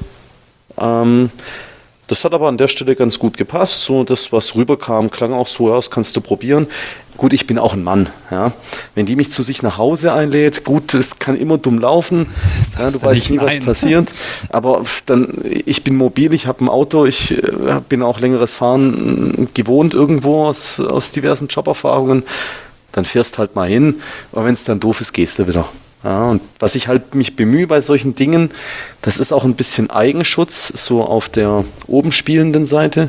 Das hat aber an der Stelle ganz gut gepasst. So das, was rüberkam, klang auch so, ja, das kannst du probieren. Gut, ich bin auch ein Mann. Ja. Wenn die mich zu sich nach Hause einlädt, gut, es kann immer dumm laufen. Ja, du weißt nie, was passiert. Aber dann, ich bin mobil, ich habe ein Auto, ich bin auch längeres Fahren gewohnt irgendwo aus diversen Joberfahrungen. Dann fährst halt mal hin. Aber wenn es dann doof ist, gehst du wieder. Ja, und was ich halt mich bemühe bei solchen Dingen, das ist auch ein bisschen Eigenschutz, so auf der oben spielenden Seite,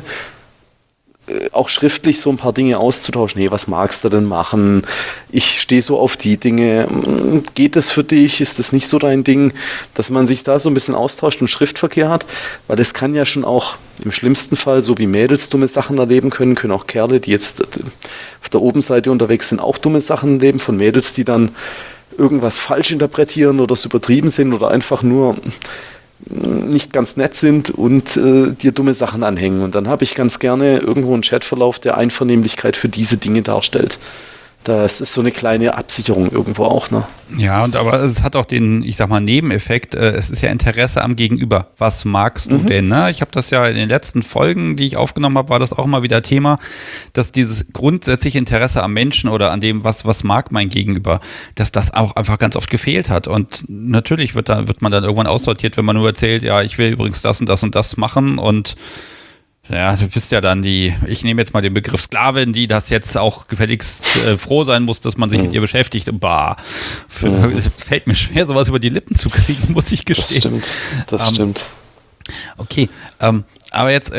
auch schriftlich so ein paar Dinge auszutauschen. Hey, was magst du denn machen? Ich stehe so auf die Dinge. Geht das für dich? Ist das nicht so dein Ding? Dass man sich da so ein bisschen austauscht und Schriftverkehr hat, weil das kann ja schon auch im schlimmsten Fall, so wie Mädels dumme Sachen erleben können auch Kerle, die jetzt auf der Obenseite unterwegs sind, auch dumme Sachen erleben von Mädels, die dann irgendwas falsch interpretieren oder es übertrieben sind oder einfach nur nicht ganz nett sind und dir dumme Sachen anhängen. Und dann habe ich ganz gerne irgendwo einen Chatverlauf, der Einvernehmlichkeit für diese Dinge darstellt. Das ist so eine kleine Absicherung irgendwo auch, ne? Ja, aber es hat auch den, ich sag mal, Nebeneffekt. Es ist ja Interesse am Gegenüber. Was magst du denn? Ne? Ich habe das ja in den letzten Folgen, die ich aufgenommen habe, war das auch immer wieder Thema, dass dieses grundsätzliche Interesse am Menschen oder an dem, was mag mein Gegenüber, dass das auch einfach ganz oft gefehlt hat. Und natürlich wird man dann irgendwann aussortiert, wenn man nur erzählt, ja, ich will übrigens das und das und das machen und ja, du bist ja dann ich nehme jetzt mal den Begriff Sklavin, die das jetzt auch gefälligst froh sein muss, dass man sich mit ihr beschäftigt. Es fällt mir schwer, sowas über die Lippen zu kriegen, muss ich gestehen. Das stimmt. Okay, aber jetzt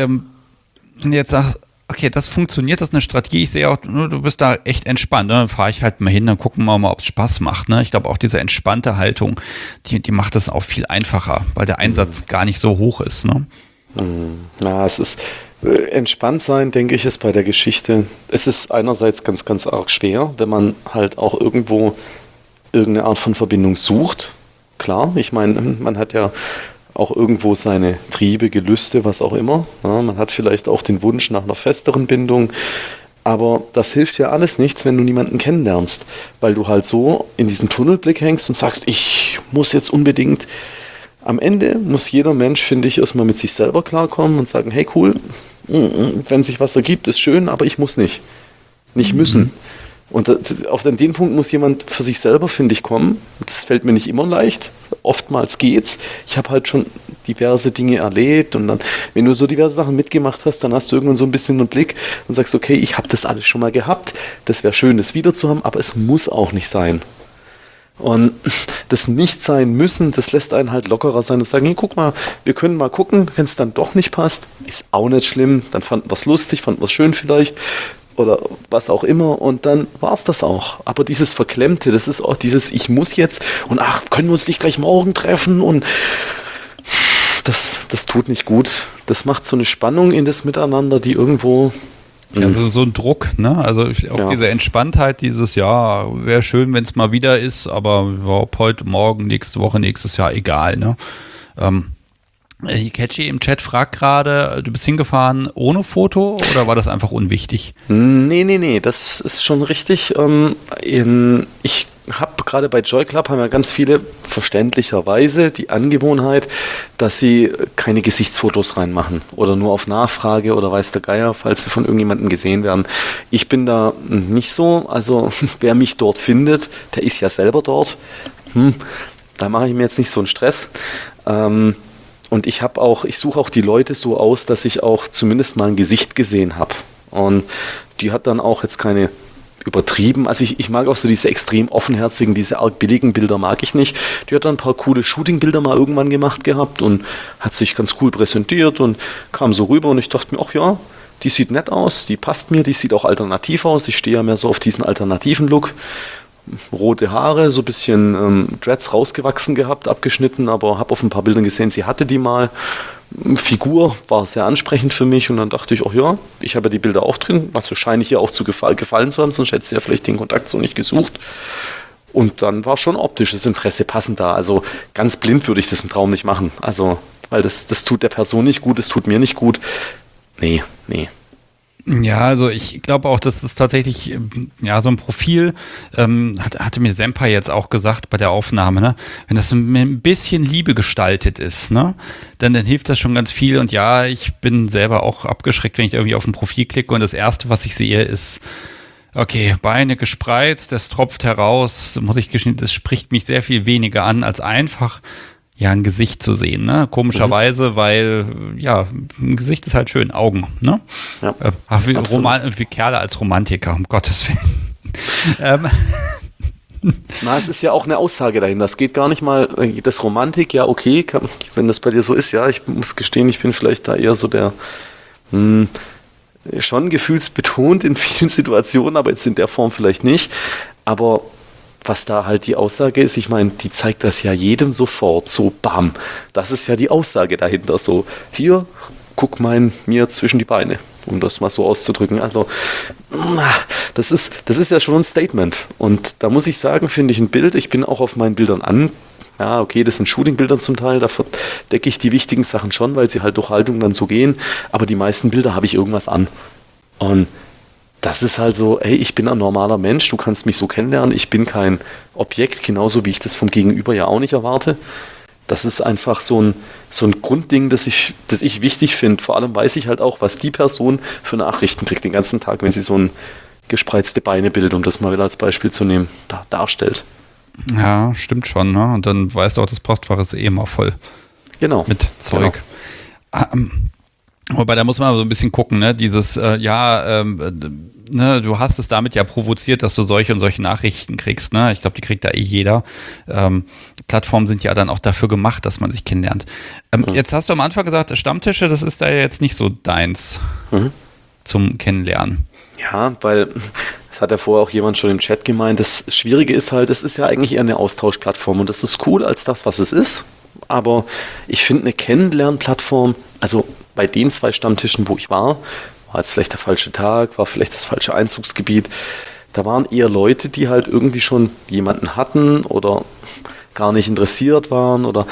sagst okay, das funktioniert, das ist eine Strategie. Ich sehe auch, du bist da echt entspannt. Ne? Dann fahre ich halt mal hin, dann gucken wir mal, ob es Spaß macht. Ne? Ich glaube auch diese entspannte Haltung, die macht es auch viel einfacher, weil der Einsatz gar nicht so hoch ist. Ne? Na, es ist entspannt sein, denke ich, ist bei der Geschichte. Es ist einerseits ganz, ganz arg schwer, wenn man halt auch irgendwo irgendeine Art von Verbindung sucht. Klar, ich meine, man hat ja auch irgendwo seine Triebe, Gelüste, was auch immer. Ja, man hat vielleicht auch den Wunsch nach einer festeren Bindung. Aber das hilft ja alles nichts, wenn du niemanden kennenlernst, weil du halt so in diesem Tunnelblick hängst und sagst, ich muss jetzt unbedingt. Am Ende muss jeder Mensch, finde ich, erstmal mit sich selber klarkommen und sagen, hey cool, wenn sich was ergibt, ist schön, aber ich muss nicht. Nicht müssen. Und auf den Punkt muss jemand für sich selber, finde ich, kommen. Das fällt mir nicht immer leicht. Oftmals geht's. Ich habe halt schon diverse Dinge erlebt und dann, wenn du so diverse Sachen mitgemacht hast, dann hast du irgendwann so ein bisschen einen Blick und sagst, okay, ich habe das alles schon mal gehabt. Das wäre schön, das wieder zu haben, aber es muss auch nicht sein. Und das Nicht-Sein müssen, das lässt einen halt lockerer sein und sagen, hey, guck mal, wir können mal gucken, wenn es dann doch nicht passt, ist auch nicht schlimm, dann fanden wir es lustig, fanden wir es schön vielleicht oder was auch immer und dann war es das auch. Aber dieses Verklemmte, das ist auch dieses Ich muss jetzt und ach, können wir uns nicht gleich morgen treffen und das tut nicht gut. Das macht so eine Spannung in das Miteinander, die irgendwo... Ja, also so ein Druck, ne? Also auch diese Entspanntheit, dieses, ja, wäre schön, wenn es mal wieder ist, aber ob heute, morgen, nächste Woche, nächstes Jahr, egal, ne? Catchy im Chat fragt gerade, du bist hingefahren ohne Foto oder war das einfach unwichtig? Nee, das ist schon richtig. Ich habe gerade bei Joy Club haben ja ganz viele verständlicherweise die Angewohnheit, dass sie keine Gesichtsfotos reinmachen oder nur auf Nachfrage oder weiß der Geier, falls sie von irgendjemandem gesehen werden. Ich bin da nicht so, also wer mich dort findet, der ist ja selber dort. Da mache ich mir jetzt nicht so einen Stress. Und ich suche auch die Leute so aus, dass ich auch zumindest mal ein Gesicht gesehen habe. Und die hat dann auch jetzt keine übertrieben, also ich mag auch so diese extrem offenherzigen, diese arg billigen Bilder mag ich nicht. Die hat dann ein paar coole Shooting-Bilder mal irgendwann gemacht gehabt und hat sich ganz cool präsentiert und kam so rüber und ich dachte mir, ach ja, die sieht nett aus, die passt mir, die sieht auch alternativ aus. Ich stehe ja mehr so auf diesen alternativen Look. Rote Haare, so ein bisschen Dreads rausgewachsen gehabt, abgeschnitten, aber habe auf ein paar Bildern gesehen, sie hatte die mal. Figur war sehr ansprechend für mich und dann dachte ich, ach ja, ich habe ja die Bilder auch drin, also scheine ich ihr auch zu gefallen zu haben, sonst hätte sie ja vielleicht den Kontakt so nicht gesucht. Und dann war schon optisches Interesse passend da. Also ganz blind würde ich das im Traum nicht machen. Also, weil das tut der Person nicht gut, das tut mir nicht gut. Nee. Ja, also ich glaube auch, das ist tatsächlich ja so ein Profil, hatte mir Senpai jetzt auch gesagt bei der Aufnahme, ne? Wenn das mit ein bisschen Liebe gestaltet ist, ne, dann hilft das schon ganz viel. Und ja, ich bin selber auch abgeschreckt, wenn ich irgendwie auf ein Profil klicke und das Erste, was ich sehe, ist okay, Beine gespreizt, das tropft heraus, muss ich gestehen, das spricht mich sehr viel weniger an, als einfach ja ein Gesicht zu sehen, ne? Komischerweise, weil ja, ein Gesicht ist halt schön, Augen, ne? Ja, wie Kerle als Romantiker, um Gottes Willen. Na, es ist ja auch eine Aussage dahin. Das geht gar nicht mal, das Romantik, ja okay, wenn das bei dir so ist, ja, ich muss gestehen, ich bin vielleicht da eher so der schon gefühlsbetont in vielen Situationen, aber jetzt in der Form vielleicht nicht. Aber was da halt die Aussage ist, ich meine, die zeigt das ja jedem sofort, so bam. Das ist ja die Aussage dahinter, so hier, guck mir zwischen die Beine, um das mal so auszudrücken. Also, das ist ja schon ein Statement. Und da muss ich sagen, finde ich ein Bild, ich bin auch auf meinen Bildern ja, okay, das sind Shooting-Bilder zum Teil, da verdecke ich die wichtigen Sachen schon, weil sie halt durch Haltung dann so gehen, aber die meisten Bilder habe ich irgendwas an. Und das ist halt so, hey, ich bin ein normaler Mensch, du kannst mich so kennenlernen, ich bin kein Objekt, genauso wie ich das vom Gegenüber ja auch nicht erwarte. Das ist einfach so ein Grundding, das ich wichtig finde. Vor allem weiß ich halt auch, was die Person für Nachrichten kriegt den ganzen Tag, wenn sie so ein gespreizte Beinebild, um das mal wieder als Beispiel zu nehmen, darstellt. Ja, stimmt schon, ne? Und dann weißt du auch, das Postfach ist eh immer voll. Genau. Mit Zeug. Genau. Wobei, da muss man aber so ein bisschen gucken, ne? Dieses, ne, du hast es damit ja provoziert, dass du solche und solche Nachrichten kriegst, ne? Ich glaube, die kriegt da eh jeder. Plattformen sind ja dann auch dafür gemacht, dass man sich kennenlernt. Jetzt hast du am Anfang gesagt, Stammtische, das ist da jetzt nicht so deins zum Kennenlernen. Ja, weil, das hat ja vorher auch jemand schon im Chat gemeint, das Schwierige ist halt, es ist ja eigentlich eher eine Austauschplattform und das ist cool als das, was es ist. Aber ich finde eine Kennenlernplattform, also bei den 2 Stammtischen, wo ich war jetzt vielleicht der falsche Tag, war vielleicht das falsche Einzugsgebiet. Da waren eher Leute, die halt irgendwie schon jemanden hatten oder gar nicht interessiert waren oder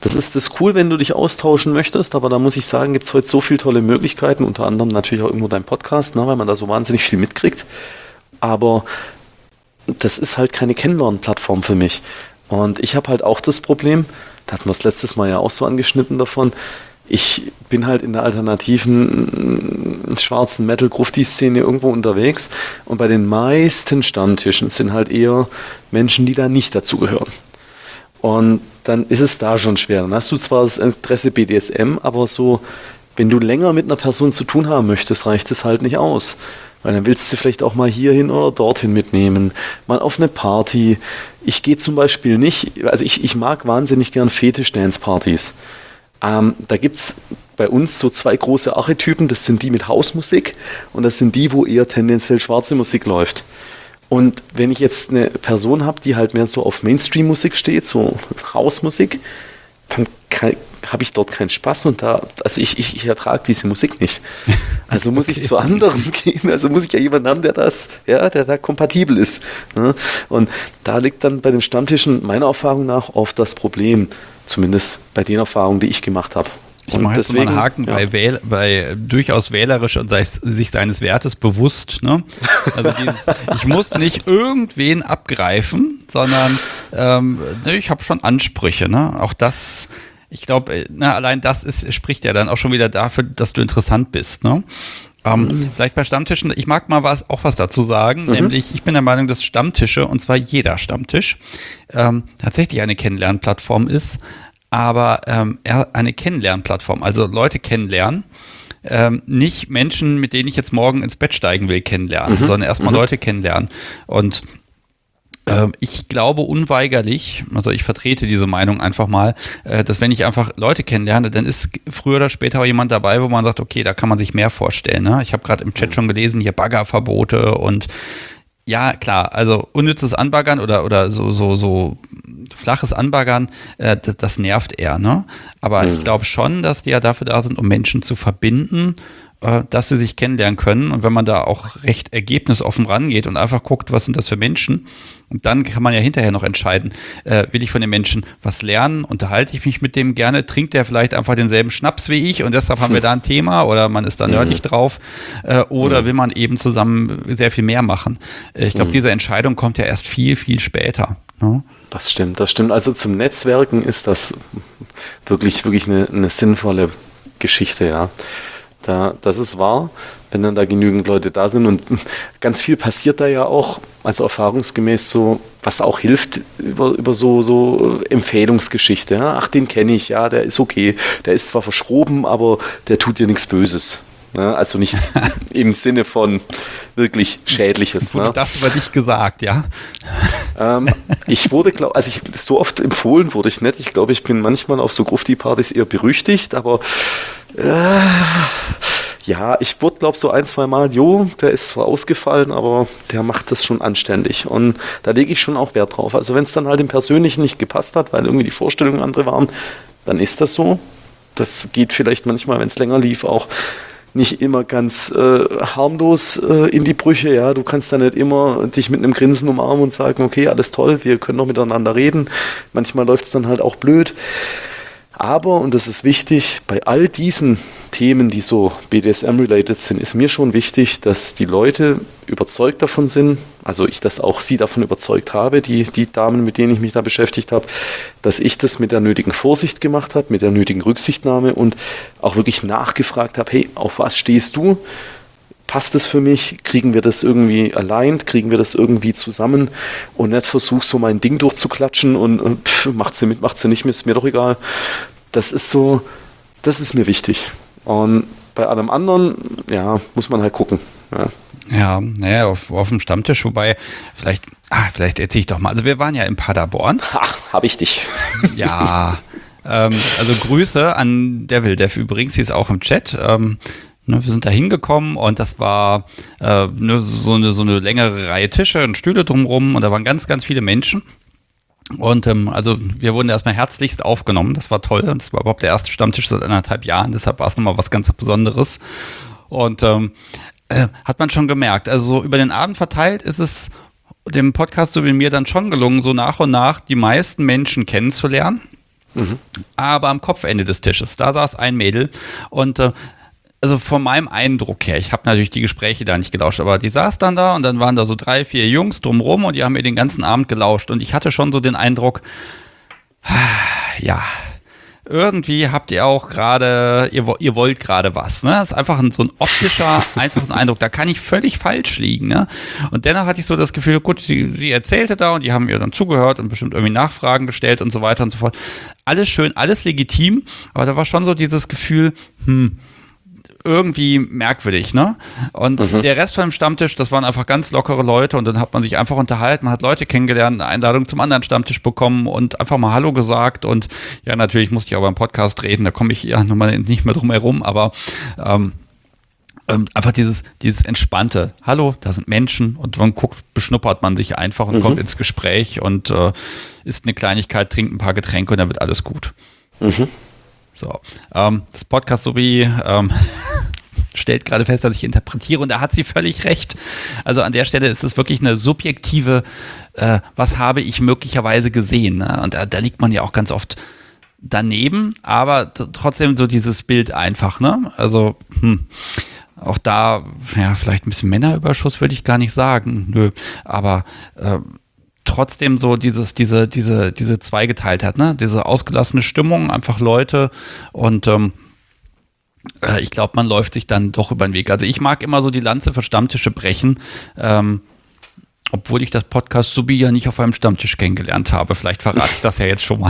Das ist cool, wenn du dich austauschen möchtest, aber da muss ich sagen, gibt es heute so viele tolle Möglichkeiten, unter anderem natürlich auch irgendwo dein Podcast, ne, weil man da so wahnsinnig viel mitkriegt. Aber das ist halt keine Kennenlernplattform für mich. Und ich habe halt auch das Problem, da hatten wir es letztes Mal ja auch so angeschnitten davon, ich bin halt in der alternativen schwarzen Metal-Grufti-Szene irgendwo unterwegs und bei den meisten Stammtischen sind halt eher Menschen, die da nicht dazugehören. Und dann ist es da schon schwer. Dann hast du zwar das Interesse BDSM, aber so, wenn du länger mit einer Person zu tun haben möchtest, reicht es halt nicht aus. Weil dann willst du vielleicht auch mal hierhin oder dorthin mitnehmen, mal auf eine Party. Ich gehe zum Beispiel nicht, also ich mag wahnsinnig gern Fetisch-Dance-Partys. Da gibt es bei uns so zwei große Archetypen, das sind die mit Hausmusik und das sind die, wo eher tendenziell schwarze Musik läuft. Und wenn ich jetzt eine Person habe, die halt mehr so auf Mainstream-Musik steht, so Hausmusik, dann habe ich dort keinen Spaß und also ich ertrage diese Musik nicht. Also muss ich zu anderen gehen, also muss ich ja jemanden haben, der da kompatibel ist. Ne? Und da liegt dann bei den Stammtischen meiner Erfahrung nach oft das Problem, zumindest bei den Erfahrungen, die ich gemacht habe. Ich mache jetzt mal einen Haken bei durchaus wählerisch und sich seines Wertes bewusst. Ne? Also ich muss nicht irgendwen abgreifen, sondern ich habe schon Ansprüche. Ne? Auch das, ich glaube, allein das spricht ja dann auch schon wieder dafür, dass du interessant bist. Ne? Vielleicht bei Stammtischen, ich mag mal auch was dazu sagen, nämlich ich bin der Meinung, dass Stammtische, und zwar jeder Stammtisch, tatsächlich eine Kennenlernplattform ist, aber eine Kennenlernplattform, also Leute kennenlernen, nicht Menschen, mit denen ich jetzt morgen ins Bett steigen will, kennenlernen, sondern erstmal Leute kennenlernen. Und ich glaube unweigerlich, also ich vertrete diese Meinung einfach mal, dass wenn ich einfach Leute kennenlerne, dann ist früher oder später auch jemand dabei, wo man sagt, okay, da kann man sich mehr vorstellen. Ne? Ich habe gerade im Chat schon gelesen, hier Baggerverbote und ja, klar, also unnützes Anbaggern oder so flaches Anbaggern, das nervt eher, ne? Aber ich glaube schon, dass die ja dafür da sind, um Menschen zu verbinden, dass sie sich kennenlernen können. Und wenn man da auch recht ergebnisoffen rangeht und einfach guckt, was sind das für Menschen, und dann kann man ja hinterher noch entscheiden, will ich von den Menschen was lernen, unterhalte ich mich mit dem gerne, trinkt der vielleicht einfach denselben Schnaps wie ich und deshalb haben wir da ein Thema oder man ist da nerdig drauf oder will man eben zusammen sehr viel mehr machen. Ich glaube, diese Entscheidung kommt ja erst viel, viel später. Ne? Das stimmt. Also zum Netzwerken ist das wirklich eine sinnvolle Geschichte, ja. Das ist wahr, wenn dann da genügend Leute da sind und ganz viel passiert da ja auch, also erfahrungsgemäß so, was auch hilft über so Empfehlungsgeschichte. Ja? Ach, den kenne ich, ja, der ist okay, der ist zwar verschroben, aber der tut dir nichts Böses. Ne? Also nichts im Sinne von wirklich Schädliches. Wurde das über dich gesagt, ja? Ich wurde, so oft empfohlen wurde ich nicht. Ich glaube, ich bin manchmal auf so Grufti-Partys eher berüchtigt, aber ja, ich wurde, glaube ich, so 1-2 Mal, der ist zwar ausgefallen, aber der macht das schon anständig. Und da lege ich schon auch Wert drauf. Also wenn es dann halt im Persönlichen nicht gepasst hat, weil irgendwie die Vorstellungen andere waren, dann ist das so. Das geht vielleicht manchmal, wenn es länger lief, auch nicht immer ganz harmlos in die Brüche. Ja, du kannst da nicht immer dich mit einem Grinsen umarmen und sagen, okay, alles toll, wir können noch miteinander reden. Manchmal läuft es dann halt auch blöd. Aber, und das ist wichtig, bei all diesen Themen, die so BDSM-related sind, ist mir schon wichtig, dass die Leute überzeugt davon sind, also ich das auch sie davon überzeugt habe, die Damen, mit denen ich mich da beschäftigt habe, dass ich das mit der nötigen Vorsicht gemacht habe, mit der nötigen Rücksichtnahme und auch wirklich nachgefragt habe, hey, auf was stehst du? Passt es für mich? Kriegen wir das irgendwie allein? Kriegen wir das irgendwie zusammen? Und nicht versuch so mein Ding durchzuklatschen und macht sie mit, macht sie nicht mit, ist mir doch egal. Das ist mir wichtig. Und bei allem anderen, ja, muss man halt gucken. Ja, naja, auf dem Stammtisch, wobei, vielleicht erzähle ich doch mal, also wir waren ja in Paderborn. Hab ich dich. Ja, also Grüße an Devil Dev übrigens, sie ist auch im Chat. Wir sind da hingekommen und das war so eine längere Reihe Tische und Stühle drumherum und da waren ganz, ganz viele Menschen. Und also wir wurden erstmal herzlichst aufgenommen, das war toll. Und das war überhaupt der erste Stammtisch seit 1,5 Jahren, deshalb war es nochmal was ganz Besonderes. Und hat man schon gemerkt, also so über den Abend verteilt ist es dem Podcast so wie mir dann schon gelungen, so nach und nach die meisten Menschen kennenzulernen. Aber am Kopfende des Tisches, da saß ein Mädel und also von meinem Eindruck her, ich habe natürlich die Gespräche da nicht gelauscht, aber die saß dann da und dann waren da so 3, 4 Jungs drumrum und die haben mir den ganzen Abend gelauscht und ich hatte schon so den Eindruck, ja, irgendwie habt ihr auch gerade, ihr wollt gerade was, ne? Das ist einfach so ein optischer, einfacher Eindruck. Da kann ich völlig falsch liegen, ne? Und dennoch hatte ich so das Gefühl, gut, sie erzählte da und die haben ihr dann zugehört und bestimmt irgendwie Nachfragen gestellt und so weiter und so fort. Alles schön, alles legitim, aber da war schon so dieses Gefühl, irgendwie merkwürdig, ne? Und der Rest von dem Stammtisch, das waren einfach ganz lockere Leute und dann hat man sich einfach unterhalten, man hat Leute kennengelernt, eine Einladung zum anderen Stammtisch bekommen und einfach mal Hallo gesagt und ja, natürlich musste ich auch beim Podcast reden, da komme ich ja nun mal nicht mehr drum herum, aber einfach dieses entspannte, hallo, da sind Menschen und man guckt, beschnuppert man sich einfach und kommt ins Gespräch und isst eine Kleinigkeit, trinkt ein paar Getränke und dann wird alles gut. So, das Podcast sowie stellt gerade fest, dass ich interpretiere und da hat sie völlig recht. Also an der Stelle ist es wirklich eine subjektive, was habe ich möglicherweise gesehen, ne? Und da liegt man ja auch ganz oft daneben, aber trotzdem so dieses Bild einfach, ne? Also auch da, ja, vielleicht ein bisschen Männerüberschuss würde ich gar nicht sagen, nö, aber trotzdem so diese Zweigeteiltheit, ne? Diese ausgelassene Stimmung, einfach Leute und ich glaube, man läuft sich dann doch über den Weg. Also ich mag immer so die Lanze für Stammtische brechen, obwohl ich das Podcast Subi ja nicht auf einem Stammtisch kennengelernt habe. Vielleicht verrate ich das ja jetzt schon mal.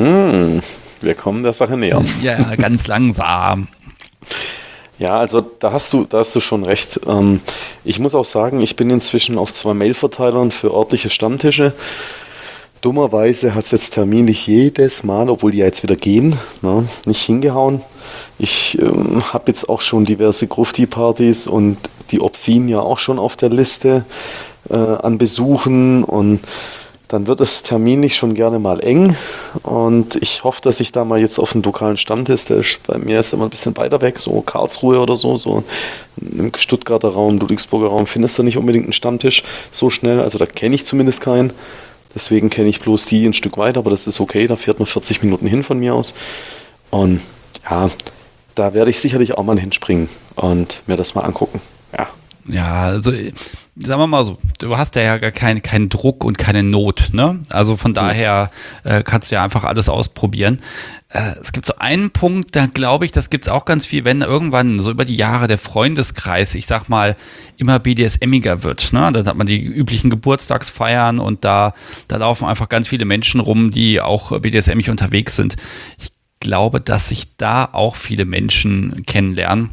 Wir kommen der Sache näher. Ja, ganz langsam. Ja, also da hast du schon recht. Ich muss auch sagen, ich bin inzwischen auf 2 Mailverteilern für örtliche Stammtische. Dummerweise hat es jetzt terminlich jedes Mal, obwohl die ja jetzt wieder gehen, ne, nicht hingehauen. Ich habe jetzt auch schon diverse Grufti-Partys und die Obscene ja auch schon auf der Liste an Besuchen und dann wird es terminlich schon gerne mal eng und ich hoffe, dass ich da mal jetzt auf einen lokalen Stammtisch, der ist bei mir jetzt immer ein bisschen weiter weg, so Karlsruhe oder so im Stuttgarter Raum, Ludwigsburger Raum findest du nicht unbedingt einen Stammtisch so schnell, also da kenne ich zumindest keinen, deswegen kenne ich bloß die ein Stück weiter, aber das ist okay, da fährt man 40 Minuten hin von mir aus und ja, da werde ich sicherlich auch mal hinspringen und mir das mal angucken, ja. Ja, also sagen wir mal so, du hast ja gar keinen Druck und keine Not, ne? Also von daher kannst du ja einfach alles ausprobieren. Es gibt so einen Punkt, da glaube ich, das gibt es auch ganz viel, wenn irgendwann so über die Jahre der Freundeskreis, ich sag mal, immer BDSMiger wird, ne? Dann hat man die üblichen Geburtstagsfeiern und da laufen einfach ganz viele Menschen rum, die auch BDSMig unterwegs sind. Ich glaube, dass sich da auch viele Menschen kennenlernen.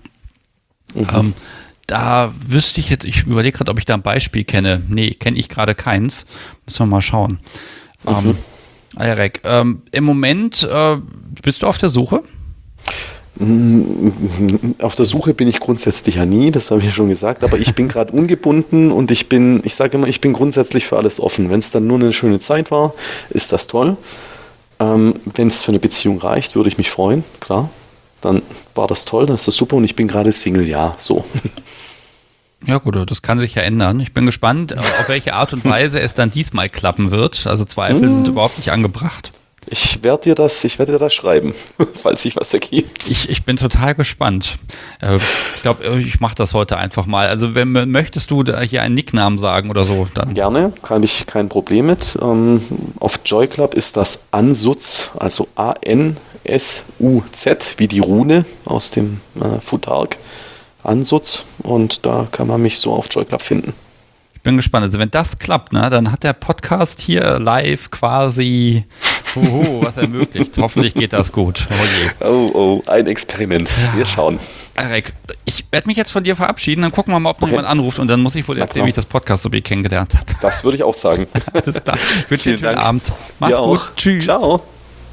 Da wüsste ich jetzt, ich überlege gerade, ob ich da ein Beispiel kenne. Nee, kenne ich gerade keins. Müssen wir mal schauen. Ayarek, im Moment bist du auf der Suche? Auf der Suche bin ich grundsätzlich ja nie, das habe ich ja schon gesagt, aber ich bin gerade ungebunden und ich sage immer, ich bin grundsätzlich für alles offen. Wenn es dann nur eine schöne Zeit war, ist das toll. Wenn es für eine Beziehung reicht, würde ich mich freuen, klar. Dann war das toll, dann ist das super und ich bin gerade Single, ja, so. Ja gut, das kann sich ja ändern. Ich bin gespannt, auf welche Art und Weise es dann diesmal klappen wird. Also Zweifel sind überhaupt nicht angebracht. Ich werde dir das schreiben, falls sich was ergibt. Ich bin total gespannt. Ich glaube, ich mache das heute einfach mal. Also möchtest du da hier einen Nicknamen sagen oder so? Dann gerne, kann ich kein Problem mit. Auf Joy Club ist das Ansutz, also A-N-S-U-Z, wie die Rune aus dem Futark. Ansutz und da kann man mich so auf Joy Club finden. Ich bin gespannt. Also wenn das klappt, ne, dann hat der Podcast hier live quasi was ermöglicht. Hoffentlich geht das gut. Oh, ein Experiment. Ja. Wir schauen. Ayarek, ich werde mich jetzt von dir verabschieden, dann gucken wir mal, ob noch jemand anruft und dann muss ich wohl erzählen, wie ich das Podcast so kennengelernt habe. Das würde ich auch sagen. Alles klar. Ich wünsche dir einen schönen Abend. Mach's gut. Tschüss. Ciao.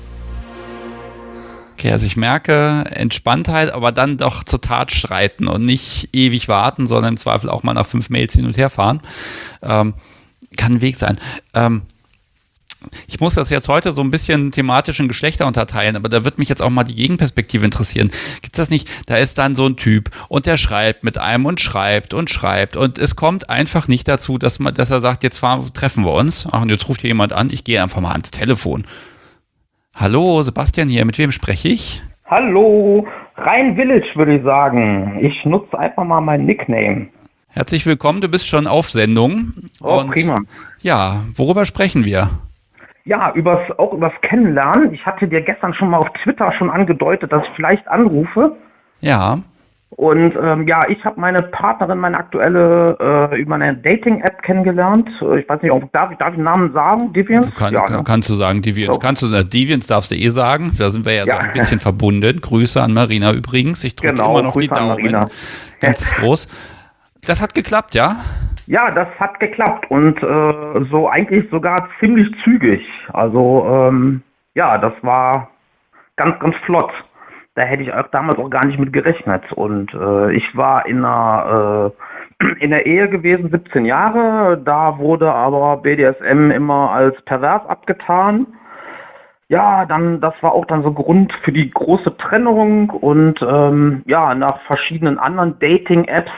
Okay, also ich merke Entspanntheit, aber dann doch zur Tat schreiten und nicht ewig warten, sondern im Zweifel auch mal nach 5 Mails hin und her fahren. Kann ein Weg sein. Ich muss das jetzt heute so ein bisschen thematisch in Geschlechter unterteilen, aber da wird mich jetzt auch mal die Gegenperspektive interessieren. Gibt's das nicht? Da ist dann so ein Typ und der schreibt mit einem und schreibt und es kommt einfach nicht dazu, dass er sagt, jetzt treffen wir uns. Ach, und jetzt ruft hier jemand an, ich gehe einfach mal ans Telefon. Hallo, Sebastian hier. Mit wem spreche ich? Hallo, Rhein Village würde ich sagen. Ich nutze einfach mal mein Nickname. Herzlich willkommen, du bist schon auf Sendung. Oh, Und prima. ja, worüber sprechen wir? Ja, auch übers Kennenlernen. Ich hatte dir gestern schon mal auf Twitter schon angedeutet, dass ich vielleicht anrufe. Ja, Und ich habe meine Partnerin, meine aktuelle, über eine Dating-App kennengelernt. Ich weiß nicht, darf ich den Namen sagen? Deviance? Ne? kannst du sagen, Deviance. So. Kannst du Deviance darfst du sagen. Da sind wir ja so Ja. ein bisschen verbunden. Grüße an Marina übrigens. Ich drücke Genau, immer noch die Grüße an Daumen. Marina. Ganz groß. Das hat geklappt, ja? Ja, das hat geklappt und so eigentlich sogar ziemlich zügig. Also das war ganz, ganz flott. Da hätte ich auch damals auch gar nicht mit gerechnet. Und ich war in der Ehe gewesen, 17 Jahre. Da wurde aber BDSM immer als pervers abgetan. Ja, das war auch dann so Grund für die große Trennung und nach verschiedenen anderen Dating-Apps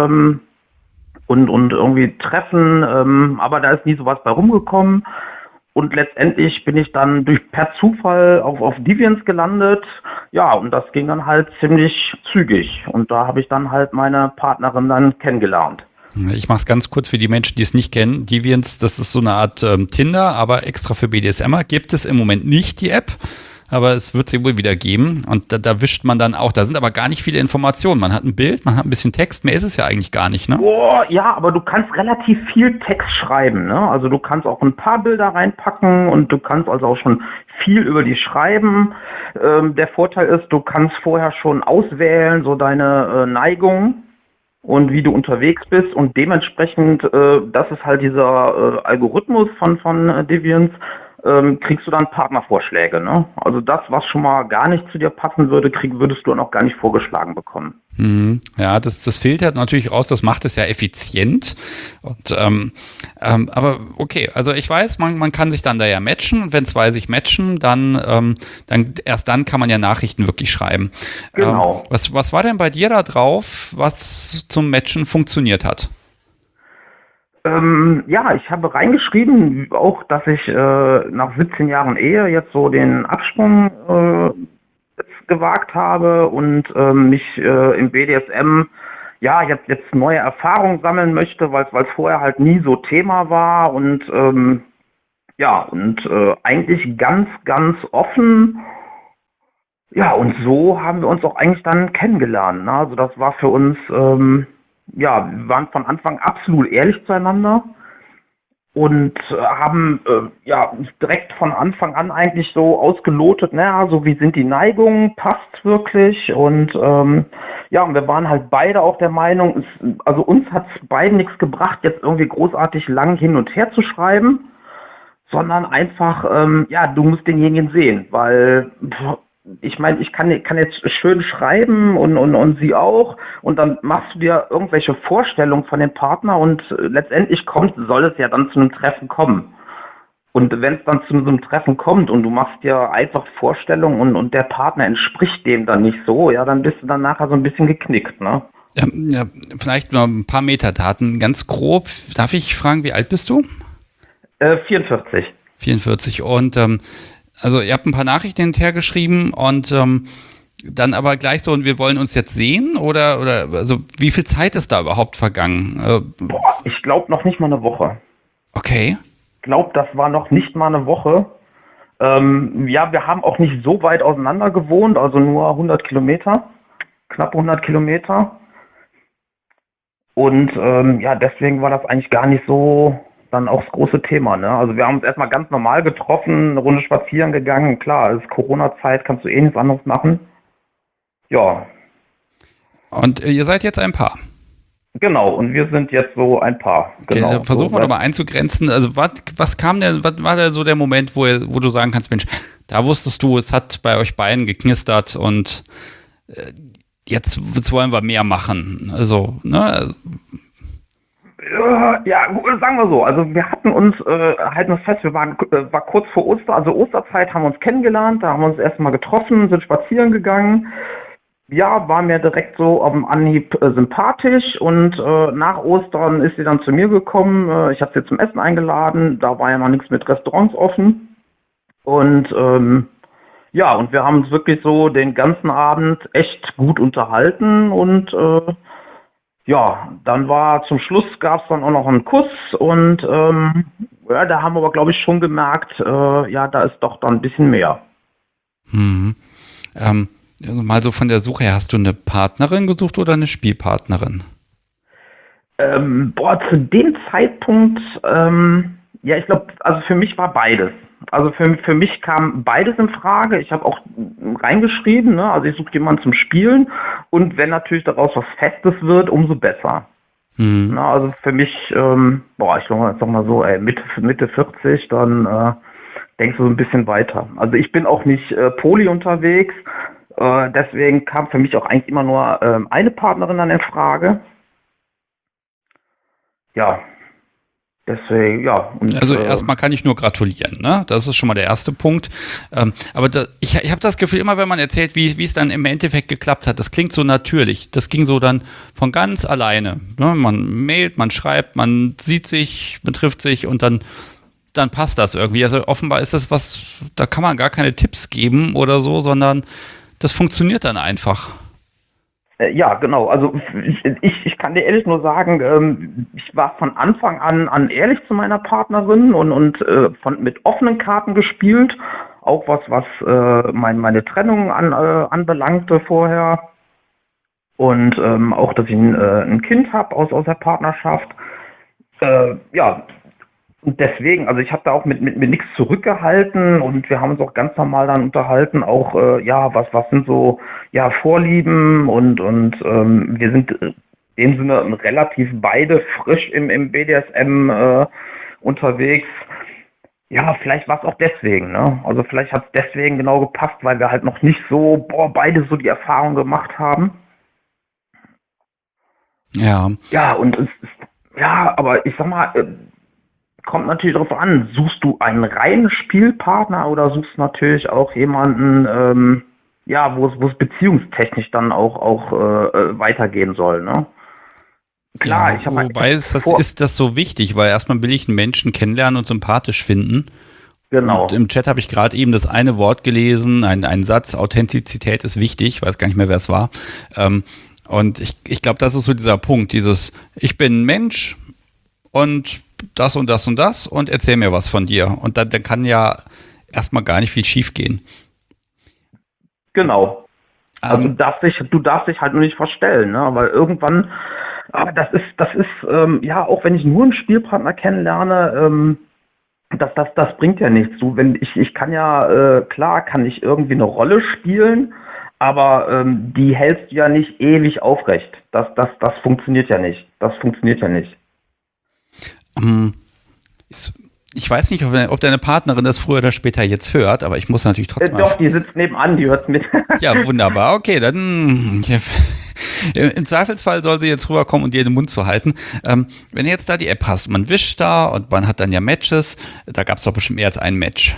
und irgendwie Treffen, aber da ist nie sowas bei rumgekommen. Und letztendlich bin ich dann per Zufall auf Deviance gelandet. Ja, und das ging dann halt ziemlich zügig. Und da habe ich dann halt meine Partnerin dann kennengelernt. Ich mache es ganz kurz für die Menschen, die es nicht kennen. Deviance, das ist so eine Art Tinder, aber extra für BDSMer. Gibt es im Moment nicht die App, aber es wird sie wohl wieder geben. Und da wischt man dann auch, da sind aber gar nicht viele Informationen. Man hat ein Bild, man hat ein bisschen Text, mehr ist es ja eigentlich gar nicht, ne? Oh, ja, aber du kannst relativ viel Text schreiben, ne? Also du kannst auch ein paar Bilder reinpacken und du kannst also auch schon viel über die schreiben. Der Vorteil ist, du kannst vorher schon auswählen, so deine Neigung und wie du unterwegs bist und dementsprechend, das ist halt dieser Algorithmus von Deviance, kriegst du dann Partnervorschläge, ne? Also das, was schon mal gar nicht zu dir passen würde, würdest du dann auch gar nicht vorgeschlagen bekommen. Ja, das filtert natürlich aus, das macht es ja effizient. Und aber okay, also ich weiß, man kann sich dann da ja matchen und wenn zwei sich matchen, dann erst dann kann man ja Nachrichten wirklich schreiben. Genau. Was war denn bei dir da drauf, was zum Matchen funktioniert hat? Ich habe reingeschrieben, auch, dass ich nach 17 Jahren Ehe jetzt so den Absprung jetzt gewagt habe und mich im BDSM jetzt neue Erfahrungen sammeln möchte, weil es vorher halt nie so Thema war und eigentlich ganz, ganz offen. Ja, und so haben wir uns auch eigentlich dann kennengelernt. Ne? Also das war für uns wir waren von Anfang absolut ehrlich zueinander und haben direkt von Anfang an eigentlich so ausgelotet, so wie sind die Neigungen, passt wirklich und und wir waren halt beide auch der Meinung, also uns hat es beiden nichts gebracht, jetzt irgendwie großartig lang hin und her zu schreiben, sondern einfach, du musst denjenigen sehen, weil ich meine, ich kann jetzt schön schreiben und sie auch und dann machst du dir irgendwelche Vorstellungen von dem Partner und letztendlich soll es ja dann zu einem Treffen kommen. Und wenn es dann zu so einem Treffen kommt und du machst dir einfach Vorstellungen und der Partner entspricht dem dann nicht so, ja, dann bist du dann nachher so ein bisschen geknickt, ne? Ja, vielleicht noch ein paar Metadaten, ganz grob. Darf ich fragen, wie alt bist du? 44. 44 und also ihr habt ein paar Nachrichten hinterher geschrieben und dann aber gleich so, und wir wollen uns jetzt sehen oder also wie viel Zeit ist da überhaupt vergangen? Ich glaube noch nicht mal eine Woche. Okay. Ich glaube, das war noch nicht mal eine Woche. Wir haben auch nicht so weit auseinander gewohnt, also nur 100 Kilometer, knapp 100 Kilometer. Und deswegen war das eigentlich gar nicht so dann auch das große Thema, ne? Also wir haben uns erstmal ganz normal getroffen, eine Runde spazieren gegangen. Klar, es ist Corona-Zeit, kannst du eh nichts anderes machen. Ja. Und ihr seid jetzt ein Paar? Genau, und wir sind jetzt so ein Paar. Genau. Okay, versuchen wir doch mal einzugrenzen. Also was war denn so der Moment, wo du sagen kannst, Mensch, da wusstest du, es hat bei euch beiden geknistert und jetzt wollen wir mehr machen. Also, ne? Ja, sagen wir so, also wir hatten uns, halten uns fest, war kurz vor Ostern, also Osterzeit haben wir uns kennengelernt, da haben wir uns erstmal getroffen, sind spazieren gegangen. Ja, war mir direkt so auf dem Anhieb sympathisch und nach Ostern ist sie dann zu mir gekommen, ich habe sie zum Essen eingeladen, da war ja noch nichts mit Restaurants offen und Ja, und wir haben uns wirklich so den ganzen Abend echt gut unterhalten und ja, dann war zum Schluss gab es dann auch noch einen Kuss und ja, da haben wir aber, glaube ich, schon gemerkt, ja, da ist doch dann ein bisschen mehr. Mhm. Also mal so von der Suche her, hast du eine Partnerin gesucht oder eine Spielpartnerin? Boah, zu dem Zeitpunkt, ja, ich glaube, also für mich war beides. Also für mich kam beides in Frage. Ich habe auch reingeschrieben, ne? Also ich suche jemanden zum Spielen und wenn natürlich daraus was Festes wird, umso besser. Mhm. Na, also für mich, boah, ich glaube jetzt noch mal so, ey, Mitte 40, dann denkst du so ein bisschen weiter. Also ich bin auch nicht poly unterwegs, deswegen kam für mich auch eigentlich immer nur eine Partnerin dann in Frage. Ja, deswegen, ja. Und, Also erstmal kann ich nur gratulieren, ne? Das ist schon mal der erste Punkt. Aber ich habe das Gefühl, immer wenn man erzählt, wie es dann im Endeffekt geklappt hat, das klingt so natürlich. Das ging so dann von ganz alleine. Ne? Man mailt, man schreibt, man sieht sich, man trifft sich und dann passt das irgendwie. Also offenbar ist das was, da kann man gar keine Tipps geben oder so, sondern das funktioniert dann einfach. ja, genau. Also ich kann dir ehrlich nur sagen, ich war von Anfang an ehrlich zu meiner Partnerin und mit offenen Karten gespielt. Auch was meine Trennung anbelangte vorher. Und auch, dass ich ein Kind habe aus der Partnerschaft. Ja, und deswegen, also ich habe da auch mit nichts zurückgehalten und wir haben uns auch ganz normal dann unterhalten, auch ja, was sind so ja Vorlieben und wir sind in dem Sinne relativ beide frisch im BDSM unterwegs. Ja, vielleicht war es auch deswegen, ne? Also vielleicht hat es deswegen genau gepasst, weil wir halt noch nicht so, beide so die Erfahrung gemacht haben. Ja. Ja, und ja, aber ich sag mal, kommt natürlich darauf an, suchst du einen reinen Spielpartner oder suchst natürlich auch jemanden, ja, wo es beziehungstechnisch dann auch weitergehen soll, ne? Klar, Ja, ich habe wobei ist das so wichtig, weil erstmal will ich einen Menschen kennenlernen und sympathisch finden. genau. Und im Chat habe ich gerade eben das eine Wort gelesen, ein Satz, Authentizität ist wichtig, weiß gar nicht mehr, wer es war. Und ich glaube, das ist so dieser Punkt, ich bin ein Mensch und das und das und das und erzähl mir was von dir. Und dann kann ja erstmal gar nicht viel schief gehen. Genau. Also du darfst dich halt nur nicht verstellen, ne? Weil irgendwann, aber das ist, ja, auch wenn ich nur einen Spielpartner kennenlerne, das bringt ja nichts. Ich kann ja, klar, kann ich irgendwie eine Rolle spielen, aber die hältst du ja nicht ewig aufrecht. Das funktioniert ja nicht. Das funktioniert ja nicht. Ich weiß nicht, ob deine Partnerin das früher oder später jetzt hört, aber ich muss natürlich trotzdem. Doch, die sitzt nebenan, die hört mit. Ja, wunderbar. Okay, dann im Zweifelsfall soll sie jetzt rüberkommen und dir den Mund zu halten. Wenn du jetzt da die App hast, man wischt da und man hat dann ja Matches, da gab es doch bestimmt mehr als ein Match.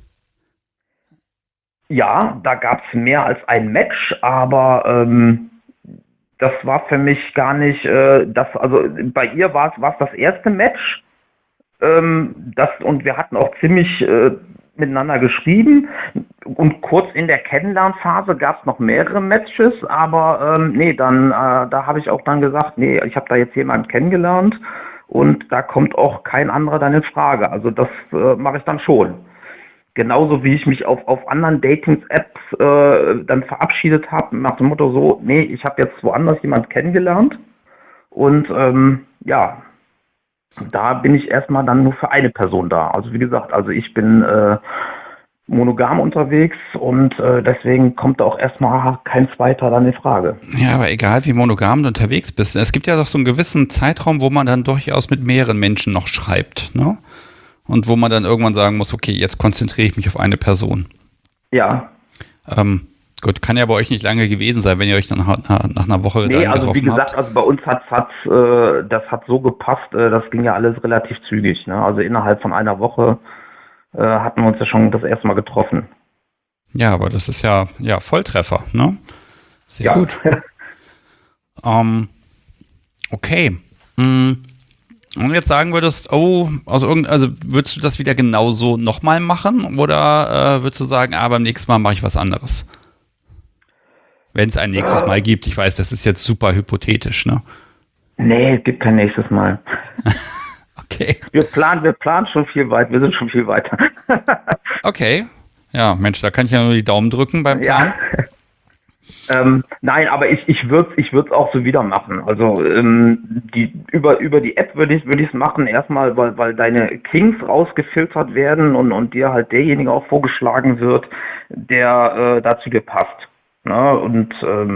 Ja, da gab es mehr als ein Match, aber das war für mich gar nicht, also bei ihr war es das erste Match. Und wir hatten auch ziemlich miteinander geschrieben und kurz in der Kennenlernphase gab es noch mehrere Matches, aber nee, dann da habe ich auch dann gesagt, nee, ich habe da jetzt jemanden kennengelernt und da kommt auch kein anderer dann in Frage. Also das mache ich dann schon. Genauso wie ich mich auf anderen Dating-Apps dann verabschiedet habe, nach dem Motto so, nee, ich habe jetzt woanders jemanden kennengelernt und ja, da bin ich erstmal dann nur für eine Person da. Also wie gesagt, also ich bin monogam unterwegs und deswegen kommt da auch erstmal kein zweiter dann in Frage. Ja, aber egal wie monogam du unterwegs bist, es gibt ja doch so einen gewissen Zeitraum, wo man dann durchaus mit mehreren Menschen noch schreibt, ne? Und wo man dann irgendwann sagen muss, okay, jetzt konzentriere ich mich auf eine Person. Ja. Gut, kann ja bei euch nicht lange gewesen sein, wenn ihr euch dann nach einer Woche nee, dann also getroffen wie gesagt, habt. also bei uns das hat so gepasst, das ging ja alles relativ zügig. Ne? Also innerhalb von einer Woche hatten wir uns ja schon das erste Mal getroffen. Ja, aber das ist ja Volltreffer, ne? Sehr gut. Okay. Und jetzt sagen würdest, also würdest du das wieder genauso nochmal machen oder würdest du sagen, beim nächsten Mal mache ich was anderes? Wenn es ein nächstes Mal gibt. Ich weiß, das ist jetzt super hypothetisch, ne? Nee, es gibt kein nächstes Mal. Okay. Wir planen schon viel weiter, wir sind schon viel weiter. Okay. Ja, Mensch, da kann ich ja nur die Daumen drücken beim Plan. Ja. Nein, aber ich würde es auch so wieder machen. Also über die App würde ich es machen, erstmal, weil deine Kings rausgefiltert werden und dir halt derjenige auch vorgeschlagen wird, der dazu dir passt. Ne? Und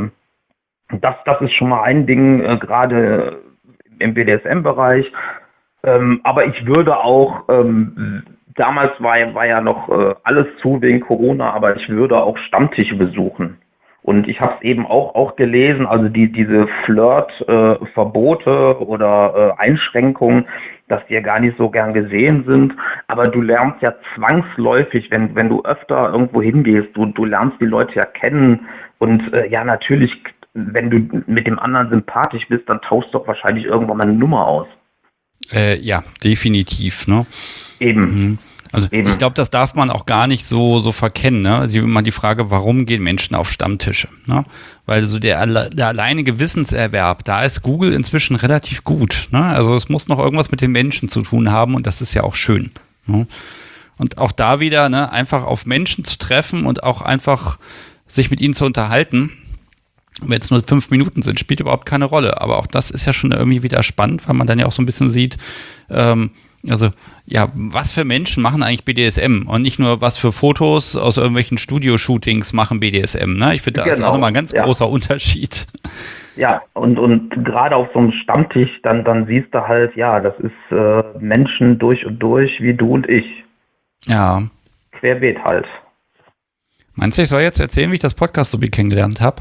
das ist schon mal ein Ding, gerade im BDSM-Bereich. Aber ich würde auch, damals war ja noch alles zu wegen Corona, aber ich würde auch Stammtische besuchen. Und ich habe es eben auch gelesen, also diese Flirt-Verbote oder Einschränkungen, dass die ja gar nicht so gern gesehen sind. Aber du lernst ja zwangsläufig, wenn du öfter irgendwo hingehst, du lernst die Leute ja kennen. Und ja, natürlich, wenn du mit dem anderen sympathisch bist, dann tauschst du doch wahrscheinlich irgendwann mal eine Nummer aus. Ja, definitiv, ne? Eben. Mhm. Also ich glaube, das darf man auch gar nicht so verkennen. Ne? Also immer die Frage, warum gehen Menschen auf Stammtische? Ne? Weil so der alleinige Wissenserwerb, da ist Google inzwischen relativ gut. Ne? Also es muss noch irgendwas mit den Menschen zu tun haben und das ist ja auch schön. Ne? Und auch da wieder, ne, einfach auf Menschen zu treffen und auch einfach sich mit ihnen zu unterhalten, wenn es nur 5 Minuten sind, spielt überhaupt keine Rolle. Aber auch das ist ja schon irgendwie wieder spannend, weil man dann ja auch so ein bisschen sieht, also, ja, was für Menschen machen eigentlich BDSM und nicht nur was für Fotos aus irgendwelchen Studio-Shootings machen BDSM, ne? Ich finde, da ist auch nochmal ein ganz großer Unterschied. Ja, und gerade auf so einem Stammtisch, dann siehst du halt, ja, das ist Menschen durch und durch, wie du und ich. Ja. Querbeet halt. Meinst du, ich soll jetzt erzählen, wie ich das Podcast-Subi kennengelernt habe?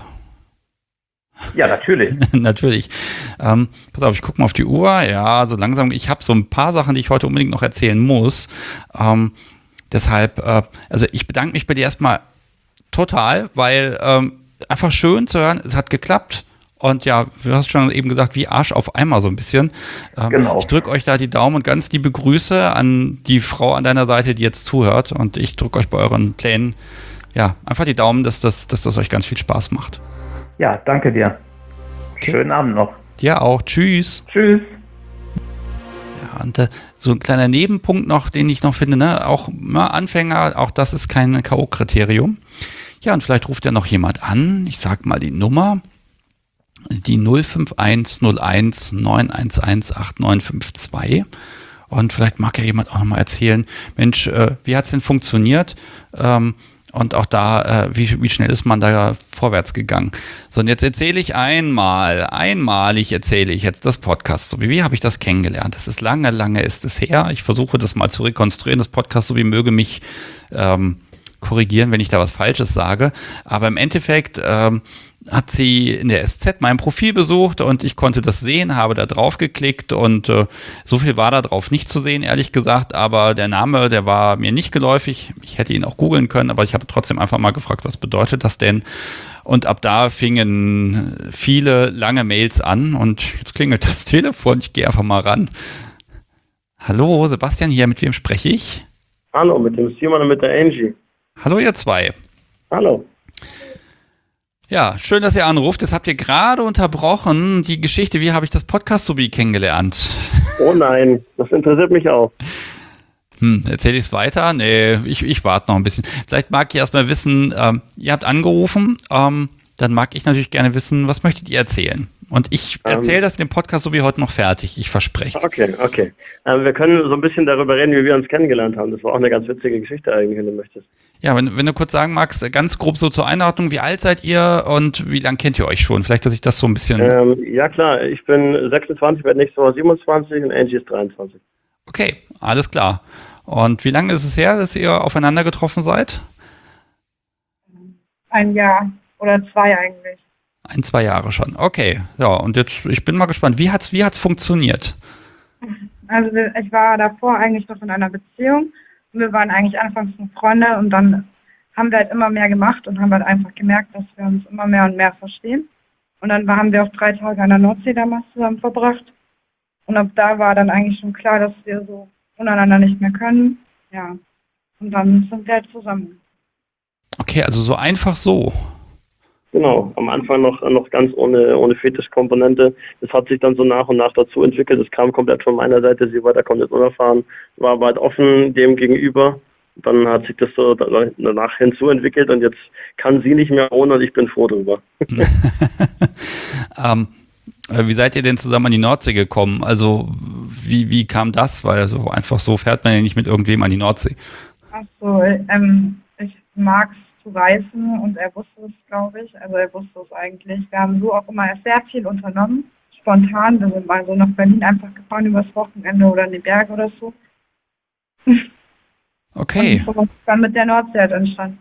Ja, natürlich. Natürlich. Pass auf, ich gucke mal auf die Uhr. Ja, so langsam. Ich habe so ein paar Sachen, die ich heute unbedingt noch erzählen muss. Deshalb, also ich bedanke mich bei dir erstmal total, weil einfach schön zu hören, es hat geklappt. Und ja, du hast schon eben gesagt, wie Arsch auf Eimer so ein bisschen. Genau. Ich drücke euch da die Daumen und ganz liebe Grüße an die Frau an deiner Seite, die jetzt zuhört. Und ich drücke euch bei euren Plänen, ja, einfach die Daumen, dass das euch ganz viel Spaß macht. Ja, danke dir. Okay. Schönen Abend noch. Dir auch. Tschüss. Tschüss. Ja, und so ein kleiner Nebenpunkt noch, den ich noch finde, ne, auch Anfänger, auch das ist kein K.O.-Kriterium. Ja, und vielleicht ruft ja noch jemand an. Ich sag mal die Nummer. Die 05101 911 8952. Und vielleicht mag ja jemand auch nochmal erzählen, Mensch, wie hat es denn funktioniert? Und auch da, wie schnell ist man da vorwärts gegangen? So, und jetzt erzähle ich einmalig erzähle ich jetzt das Podcast. So wie habe ich das kennengelernt? Das ist lange ist es her. Ich versuche das mal zu rekonstruieren. Das Podcast, so wie möge mich korrigieren, wenn ich da was Falsches sage. Aber im Endeffekt hat sie in der SZ mein Profil besucht und ich konnte das sehen, habe da drauf geklickt und so viel war da drauf nicht zu sehen, ehrlich gesagt, aber der Name, der war mir nicht geläufig. Ich hätte ihn auch googeln können, aber ich habe trotzdem einfach mal gefragt, was bedeutet das denn? Und ab da fingen viele lange Mails an und jetzt klingelt das Telefon, ich gehe einfach mal ran. Hallo, Sebastian hier, mit wem spreche ich? Hallo, mit dem Simon und mit der Angie. Hallo ihr zwei. Hallo. Ja, schön, dass ihr anruft. Jetzt habt ihr gerade unterbrochen die Geschichte, wie habe ich das Podcast-Subi kennengelernt? Oh nein, das interessiert mich auch. Erzähle ich es weiter? Nee, ich warte noch ein bisschen. Vielleicht mag ich erstmal wissen, ihr habt angerufen, dann mag ich natürlich gerne wissen, was möchtet ihr erzählen? Und ich erzähle das mit dem Podcast-Subi heute noch fertig, ich verspreche es. Okay. Wir können so ein bisschen darüber reden, wie wir uns kennengelernt haben. Das war auch eine ganz witzige Geschichte eigentlich, wenn du möchtest. Ja, wenn du kurz sagen magst, ganz grob so zur Einordnung, wie alt seid ihr und wie lange kennt ihr euch schon? Vielleicht, dass ich das so ein bisschen... Ja klar, ich bin 26, werde nächste Woche 27 und Angie ist 23. Okay, alles klar. Und wie lange ist es her, dass ihr aufeinander getroffen seid? 1 Jahr oder 2 eigentlich. 1-2 Jahre schon. Okay, ja, und jetzt, ich bin mal gespannt, wie hat's funktioniert? Also ich war davor eigentlich noch in einer Beziehung. Wir waren eigentlich anfangs Freunde und dann haben wir halt immer mehr gemacht und haben halt einfach gemerkt, dass wir uns immer mehr und mehr verstehen. Und dann haben wir auch 3 Tage an der Nordsee damals zusammen verbracht. Und ab da war dann eigentlich schon klar, dass wir so voneinander nicht mehr können. Ja. Und dann sind wir halt zusammen. Okay, also so einfach so. Genau, am Anfang noch ganz ohne Fetischkomponente. Das hat sich dann so nach und nach dazu entwickelt. Das kam komplett von meiner Seite. Sie war da komplett unerfahren, war aber halt offen dem gegenüber. Dann hat sich das so danach hinzuentwickelt und jetzt kann sie nicht mehr ohne und ich bin froh drüber. Wie seid ihr denn zusammen an die Nordsee gekommen? Also wie kam das? Weil so einfach so fährt man ja nicht mit irgendwem an die Nordsee. Ach so, ich mag es zu reisen und er wusste es, glaube ich. Also er wusste es eigentlich. Wir haben so auch immer sehr viel unternommen. Spontan, wir sind mal so nach Berlin einfach gefahren übers Wochenende oder in die Berge oder so. Okay. Und so ist dann mit der Nordsee halt entstanden.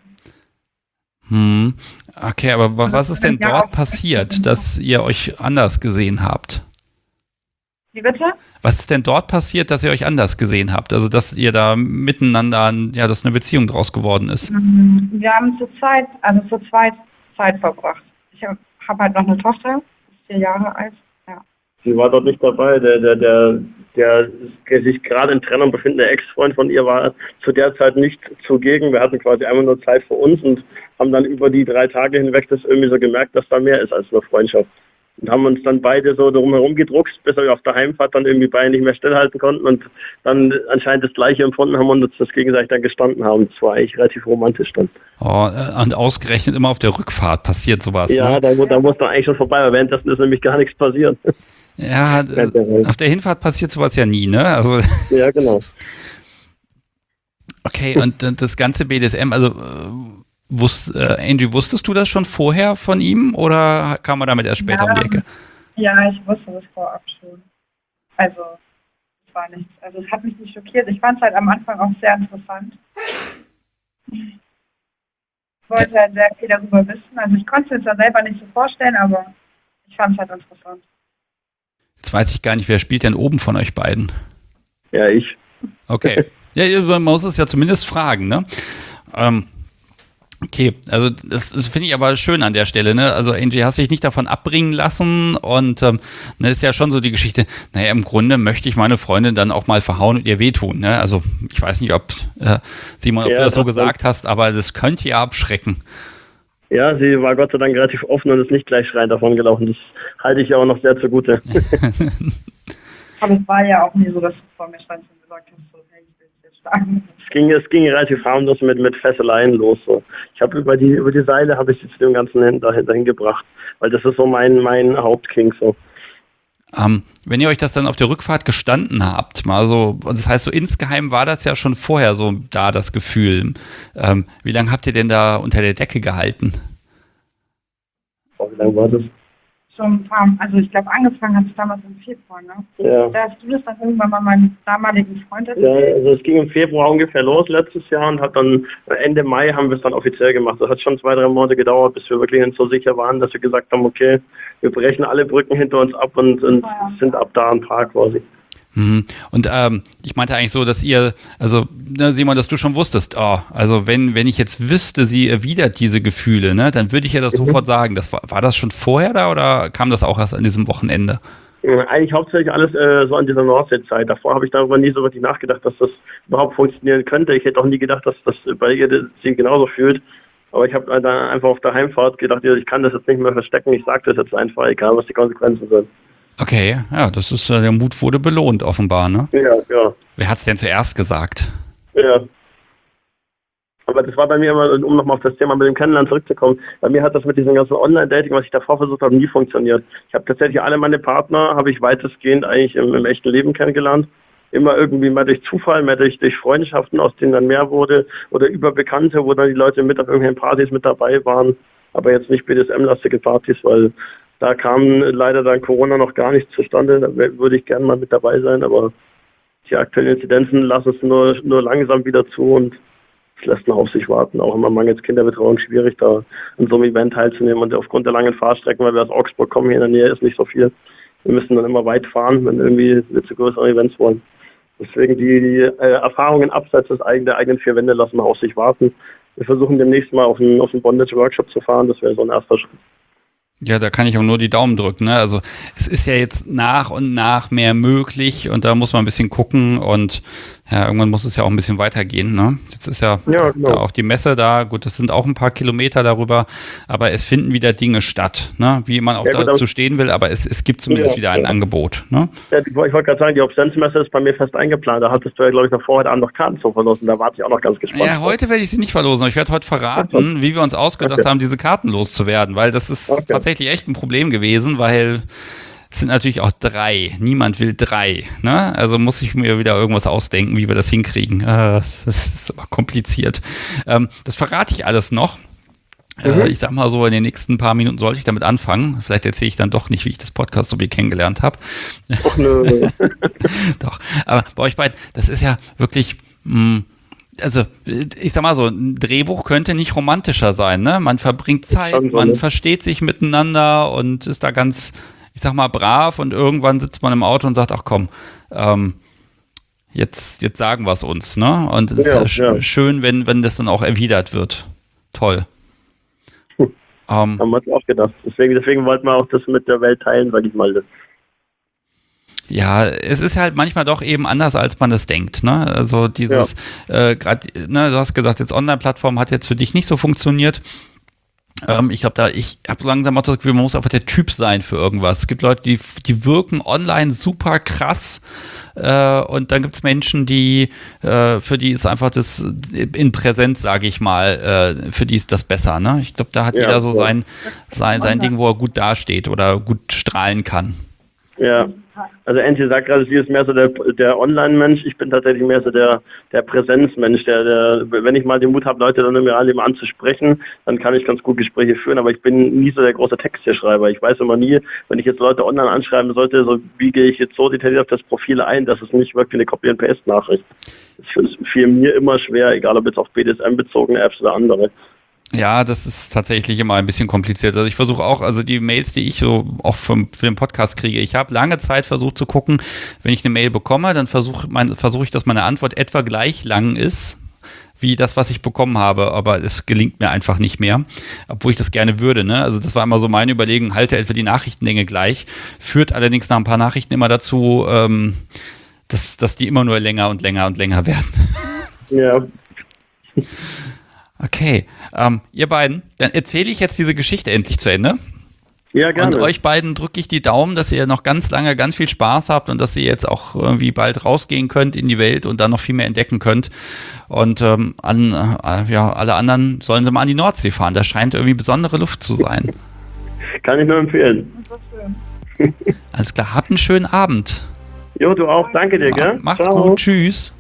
Okay, aber was ist denn dort passiert, dass ihr euch anders gesehen habt? Wie bitte? Was ist denn dort passiert, dass ihr euch anders gesehen habt? Also, dass ihr da miteinander, ja, dass eine Beziehung draus geworden ist? Wir haben zu zweit Zeit verbracht. Ich hab halt noch eine Tochter, ist 4 Jahre alt. Ja. Sie war dort nicht dabei. Der sich gerade in Trennung befindende Ex-Freund von ihr war zu der Zeit nicht zugegen. Wir hatten quasi einmal nur Zeit für uns und haben dann über die 3 Tage hinweg das irgendwie so gemerkt, dass da mehr ist als nur Freundschaft. Und haben uns dann beide so drumherum gedruckst, bis wir auf der Heimfahrt dann irgendwie beide nicht mehr stillhalten konnten und dann anscheinend das Gleiche empfunden haben und uns das gegenseitig dann gestanden haben. Das war eigentlich relativ romantisch dann. Oh, und ausgerechnet immer auf der Rückfahrt passiert sowas. Ja, ne? da muss dann eigentlich schon vorbei, aber währenddessen ist nämlich gar nichts passiert. Ja, auf der Hinfahrt passiert sowas ja nie, ne? Also, ja, genau. Okay, und das ganze BDSM, also Angie, wusstest du das schon vorher von ihm oder kam er damit erst später um die Ecke? Ja, ich wusste das vorab schon. Also, es war nichts. Also, es hat mich nicht schockiert. Ich fand es halt am Anfang auch sehr interessant. Ich wollte halt sehr viel darüber wissen. Also, ich konnte es mir zwar selber nicht so vorstellen, aber ich fand es halt interessant. Jetzt weiß ich gar nicht, wer spielt denn oben von euch beiden? Ja, ich. Okay. Ja, man muss es ja zumindest fragen, ne? Okay, also das finde ich aber schön an der Stelle, ne? Also Angie, hast dich nicht davon abbringen lassen und ne, ist ja schon so die Geschichte, naja, im Grunde möchte ich meine Freundin dann auch mal verhauen und ihr wehtun, ne? Also ich weiß nicht, ob Simon, ob du das so gesagt hast, aber das könnte ja abschrecken. Ja, sie war Gott sei Dank relativ offen und ist nicht gleich schreiend davon gelaufen. Das halte ich ja auch noch sehr zugute. Aber es war ja auch nie so, dass du vor mir standst und gesagt hast, so, hey, ich will jetzt schlagen. Es ging relativ harmlos mit Fesseleien los. So. Ich habe über die Seile habe ich jetzt dem Ganzen dahin gebracht, weil das ist so mein Hauptking so. Wenn ihr euch das dann auf der Rückfahrt gestanden habt, mal so, das heißt so insgeheim war das ja schon vorher so da, das Gefühl. Wie lange habt ihr denn da unter der Decke gehalten? Wie lange war das? Schon ein paar, also ich glaube angefangen hat es damals im Februar, ne? Ja. Da hast du das dann irgendwann mal meinem damaligen Freund erzählt? Ja, also es ging im Februar ungefähr los letztes Jahr und hat dann Ende Mai haben wir es dann offiziell gemacht. Das hat schon 2-3 Monate gedauert, bis wir wirklich so sicher waren, dass wir gesagt haben, okay, wir brechen alle Brücken hinter uns ab und sind ab da ein Paar quasi. Und ich meinte eigentlich so, dass ihr, also ne, Simon, dass du schon wusstest, also wenn ich jetzt wüsste, sie erwidert diese Gefühle, ne, dann würde ich ja das sofort sagen. Das war das schon vorher da oder kam das auch erst an diesem Wochenende? Eigentlich hauptsächlich alles so an dieser Nordsee-Zeit. Davor habe ich darüber nie so wirklich nachgedacht, dass das überhaupt funktionieren könnte. Ich hätte auch nie gedacht, dass das bei ihr sie genauso fühlt. Aber ich habe dann einfach auf der Heimfahrt gedacht, ich kann das jetzt nicht mehr verstecken, ich sage das jetzt einfach, egal was die Konsequenzen sind. Okay, ja, das ist, der Mut wurde belohnt offenbar, ne? Ja. Wer hat es denn zuerst gesagt? Ja. Aber das war bei mir immer, um nochmal auf das Thema mit dem Kennenlernen zurückzukommen, bei mir hat das mit diesem ganzen Online-Dating, was ich davor versucht habe, nie funktioniert. Ich habe tatsächlich alle meine Partner, habe ich weitestgehend eigentlich im echten Leben kennengelernt. Immer irgendwie mal durch Zufall, mehr durch Freundschaften, aus denen dann mehr wurde, oder über Bekannte, wo dann die Leute mit auf irgendwelchen Partys mit dabei waren, aber jetzt nicht BDSM-lastige Partys, weil da kam leider dann Corona noch gar nicht zustande. Da würde ich gerne mal mit dabei sein, aber die aktuellen Inzidenzen lassen es nur langsam wieder zu und es lässt noch auf sich warten. Auch immer mangels Kinderbetreuung schwierig, da an so einem Event teilzunehmen. Und aufgrund der langen Fahrstrecken, weil wir aus Augsburg kommen, hier in der Nähe ist nicht so viel. Wir müssen dann immer weit fahren, wenn irgendwie wir zu größeren Events wollen. Deswegen die Erfahrungen abseits der eigenen 4 Wände lassen wir auf sich warten. Wir versuchen demnächst mal auf einen Bondage-Workshop zu fahren. Das wäre so ein erster Schritt. Ja, da kann ich auch nur die Daumen drücken. Ne? Also es ist ja jetzt nach und nach mehr möglich und da muss man ein bisschen gucken und ja, irgendwann muss es ja auch ein bisschen weitergehen. Ne? Jetzt ist ja, genau. da auch die Messe da. Gut, das sind auch ein paar Kilometer darüber, aber es finden wieder Dinge statt, ne? Wie man auch dazu stehen will, aber es gibt zumindest wieder ein Angebot. Ne? Ja, ich wollte gerade sagen, die Optionsmesse ist bei mir fest eingeplant. Da hattest du ja, glaube ich, noch vorher Abend noch Karten zu verlosen. Da warte ich auch noch ganz gespannt. Ja, heute werde ich sie nicht verlosen. Ich werde heute verraten, wie wir uns ausgedacht haben, diese Karten loszuwerden, weil das ist tatsächlich echt ein Problem gewesen, weil es sind natürlich auch 3. Niemand will 3. Ne? Also muss ich mir wieder irgendwas ausdenken, wie wir das hinkriegen. Das ist aber kompliziert. Das verrate ich alles noch. Ich sag mal so, in den nächsten paar Minuten sollte ich damit anfangen. Vielleicht erzähle ich dann doch nicht, wie ich das Podcast so wie kennengelernt habe. Ach nö. Doch, aber bei euch beiden, das ist ja wirklich... Also, ich sag mal so, ein Drehbuch könnte nicht romantischer sein, ne? Man verbringt Zeit, man versteht sich miteinander und ist da ganz, ich sag mal, brav und irgendwann sitzt man im Auto und sagt, ach komm, jetzt sagen wir es uns, ne? Und es ist ja schön, wenn das dann auch erwidert wird. Toll. Haben wir uns auch gedacht. Deswegen wollten wir auch das mit der Welt teilen, sag ich mal. Ja, es ist halt manchmal doch eben anders, als man es denkt. Ne? Also dieses, gerade, ne, du hast gesagt, jetzt Online-Plattform hat jetzt für dich nicht so funktioniert. Ich glaube, ich habe langsam auch das Gefühl, man muss einfach der Typ sein für irgendwas. Es gibt Leute, die wirken online super krass und dann gibt es Menschen, für die ist einfach das in Präsenz, sage ich mal, für die ist das besser. Ne? Ich glaube, da hat jeder so sein Ding, wo er gut dasteht oder gut strahlen kann. Ja, also Angie sagt gerade, sie ist mehr so der Online-Mensch, ich bin tatsächlich mehr so der Präsenzmensch, der wenn ich mal den Mut habe, Leute dann irgendwie alle anzusprechen, dann kann ich ganz gut Gespräche führen, aber ich bin nie so der große Textschreiber. Ich weiß immer nie, wenn ich jetzt Leute online anschreiben sollte, so wie gehe ich jetzt so detailliert auf das Profil ein, dass es nicht wirkt wie eine Copy-and-Paste-Nachricht. Das ist für mir immer schwer, egal ob jetzt auf BDSM-bezogene Apps oder andere. Ja, das ist tatsächlich immer ein bisschen kompliziert. Also ich versuche auch, also die Mails, die ich so auch für den Podcast kriege, ich habe lange Zeit versucht zu gucken, wenn ich eine Mail bekomme, dann versuche ich, dass meine Antwort etwa gleich lang ist, wie das, was ich bekommen habe, aber es gelingt mir einfach nicht mehr, obwohl ich das gerne würde. Ne? Also das war immer so meine Überlegung, halte etwa die Nachrichtenlänge gleich, führt allerdings nach ein paar Nachrichten immer dazu, dass die immer nur länger und länger und länger werden. Ja. Okay, ihr beiden, dann erzähle ich jetzt diese Geschichte endlich zu Ende. Ja, gerne. Und euch beiden drücke ich die Daumen, dass ihr noch ganz lange ganz viel Spaß habt und dass ihr jetzt auch irgendwie bald rausgehen könnt in die Welt und dann noch viel mehr entdecken könnt. Und alle anderen sollen sie mal an die Nordsee fahren. Da scheint irgendwie besondere Luft zu sein. Kann ich nur empfehlen. Das war schön. Alles klar, habt einen schönen Abend. Jo, du auch. Danke dir, gell? Macht's Ciao. gut, tschüss.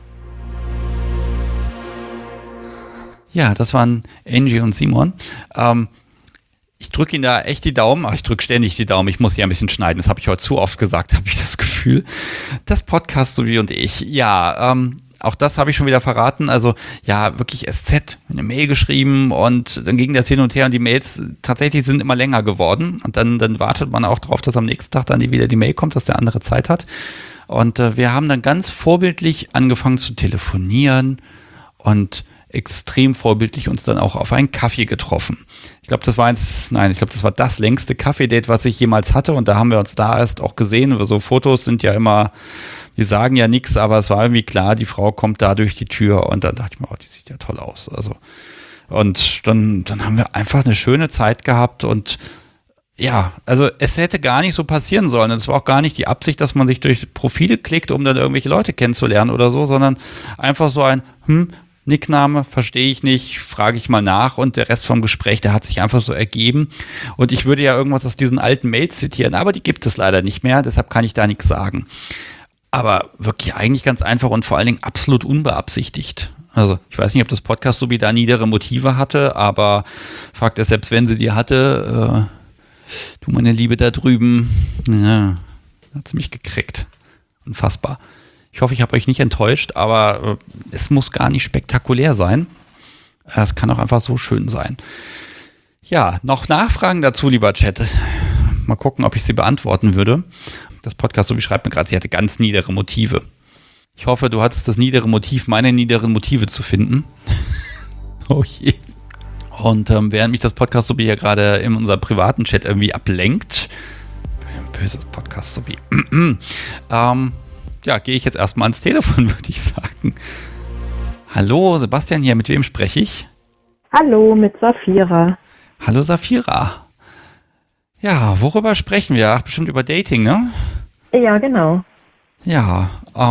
Ja, das waren Angie und Simon. Ich drücke Ihnen da echt die Daumen, aber ich drücke ständig die Daumen. Ich muss hier ein bisschen schneiden. Das habe ich heute zu oft gesagt, habe ich das Gefühl. Das Podcast Sowie und ich. Ja, auch das habe ich schon wieder verraten. Also ja, wirklich SZ, eine Mail geschrieben und dann ging das hin und her und die Mails tatsächlich sind immer länger geworden. Und dann wartet man auch darauf, dass am nächsten Tag dann wieder die Mail kommt, dass der andere Zeit hat. Und wir haben dann ganz vorbildlich angefangen zu telefonieren und extrem vorbildlich uns dann auch auf einen Kaffee getroffen. Ich glaube, das war das längste Kaffee-Date, was ich jemals hatte und da haben wir uns da erst auch gesehen. So Fotos sind ja immer, die sagen ja nichts, aber es war irgendwie klar, die Frau kommt da durch die Tür und dann dachte ich mir, oh, die sieht ja toll aus. Also, und dann haben wir einfach eine schöne Zeit gehabt und ja, also es hätte gar nicht so passieren sollen. Es war auch gar nicht die Absicht, dass man sich durch Profile klickt, um dann irgendwelche Leute kennenzulernen oder so, sondern einfach so ein, Nickname, verstehe ich nicht, frage ich mal nach und der Rest vom Gespräch, der hat sich einfach so ergeben und ich würde ja irgendwas aus diesen alten Mails zitieren, aber die gibt es leider nicht mehr, deshalb kann ich da nichts sagen. Aber wirklich eigentlich ganz einfach und vor allen Dingen absolut unbeabsichtigt. Also ich weiß nicht, ob das Podcast Sowie da niedere Motive hatte, aber Fakt ist, selbst wenn sie die hatte, du meine Liebe da drüben, ja, hat sie mich gekriegt. Unfassbar. Ich hoffe, ich habe euch nicht enttäuscht, aber es muss gar nicht spektakulär sein. Es kann auch einfach so schön sein. Ja, noch Nachfragen dazu, lieber Chat. Mal gucken, ob ich sie beantworten würde. Das Podcast Sowie schreibt mir gerade, sie hatte ganz niedere Motive. Ich hoffe, du hattest das niedere Motiv, meine niederen Motive zu finden. Oh je. Und während mich das Podcast-Subi hier gerade in unserem privaten Chat irgendwie ablenkt, böses Podcast-Subi, gehe ich jetzt erstmal ans Telefon, würde ich sagen. Hallo, Sebastian hier, mit wem spreche ich? Hallo, mit Safira. Hallo Safira. Ja, worüber sprechen wir? Ach, bestimmt über Dating, ne? Ja, genau. Ja,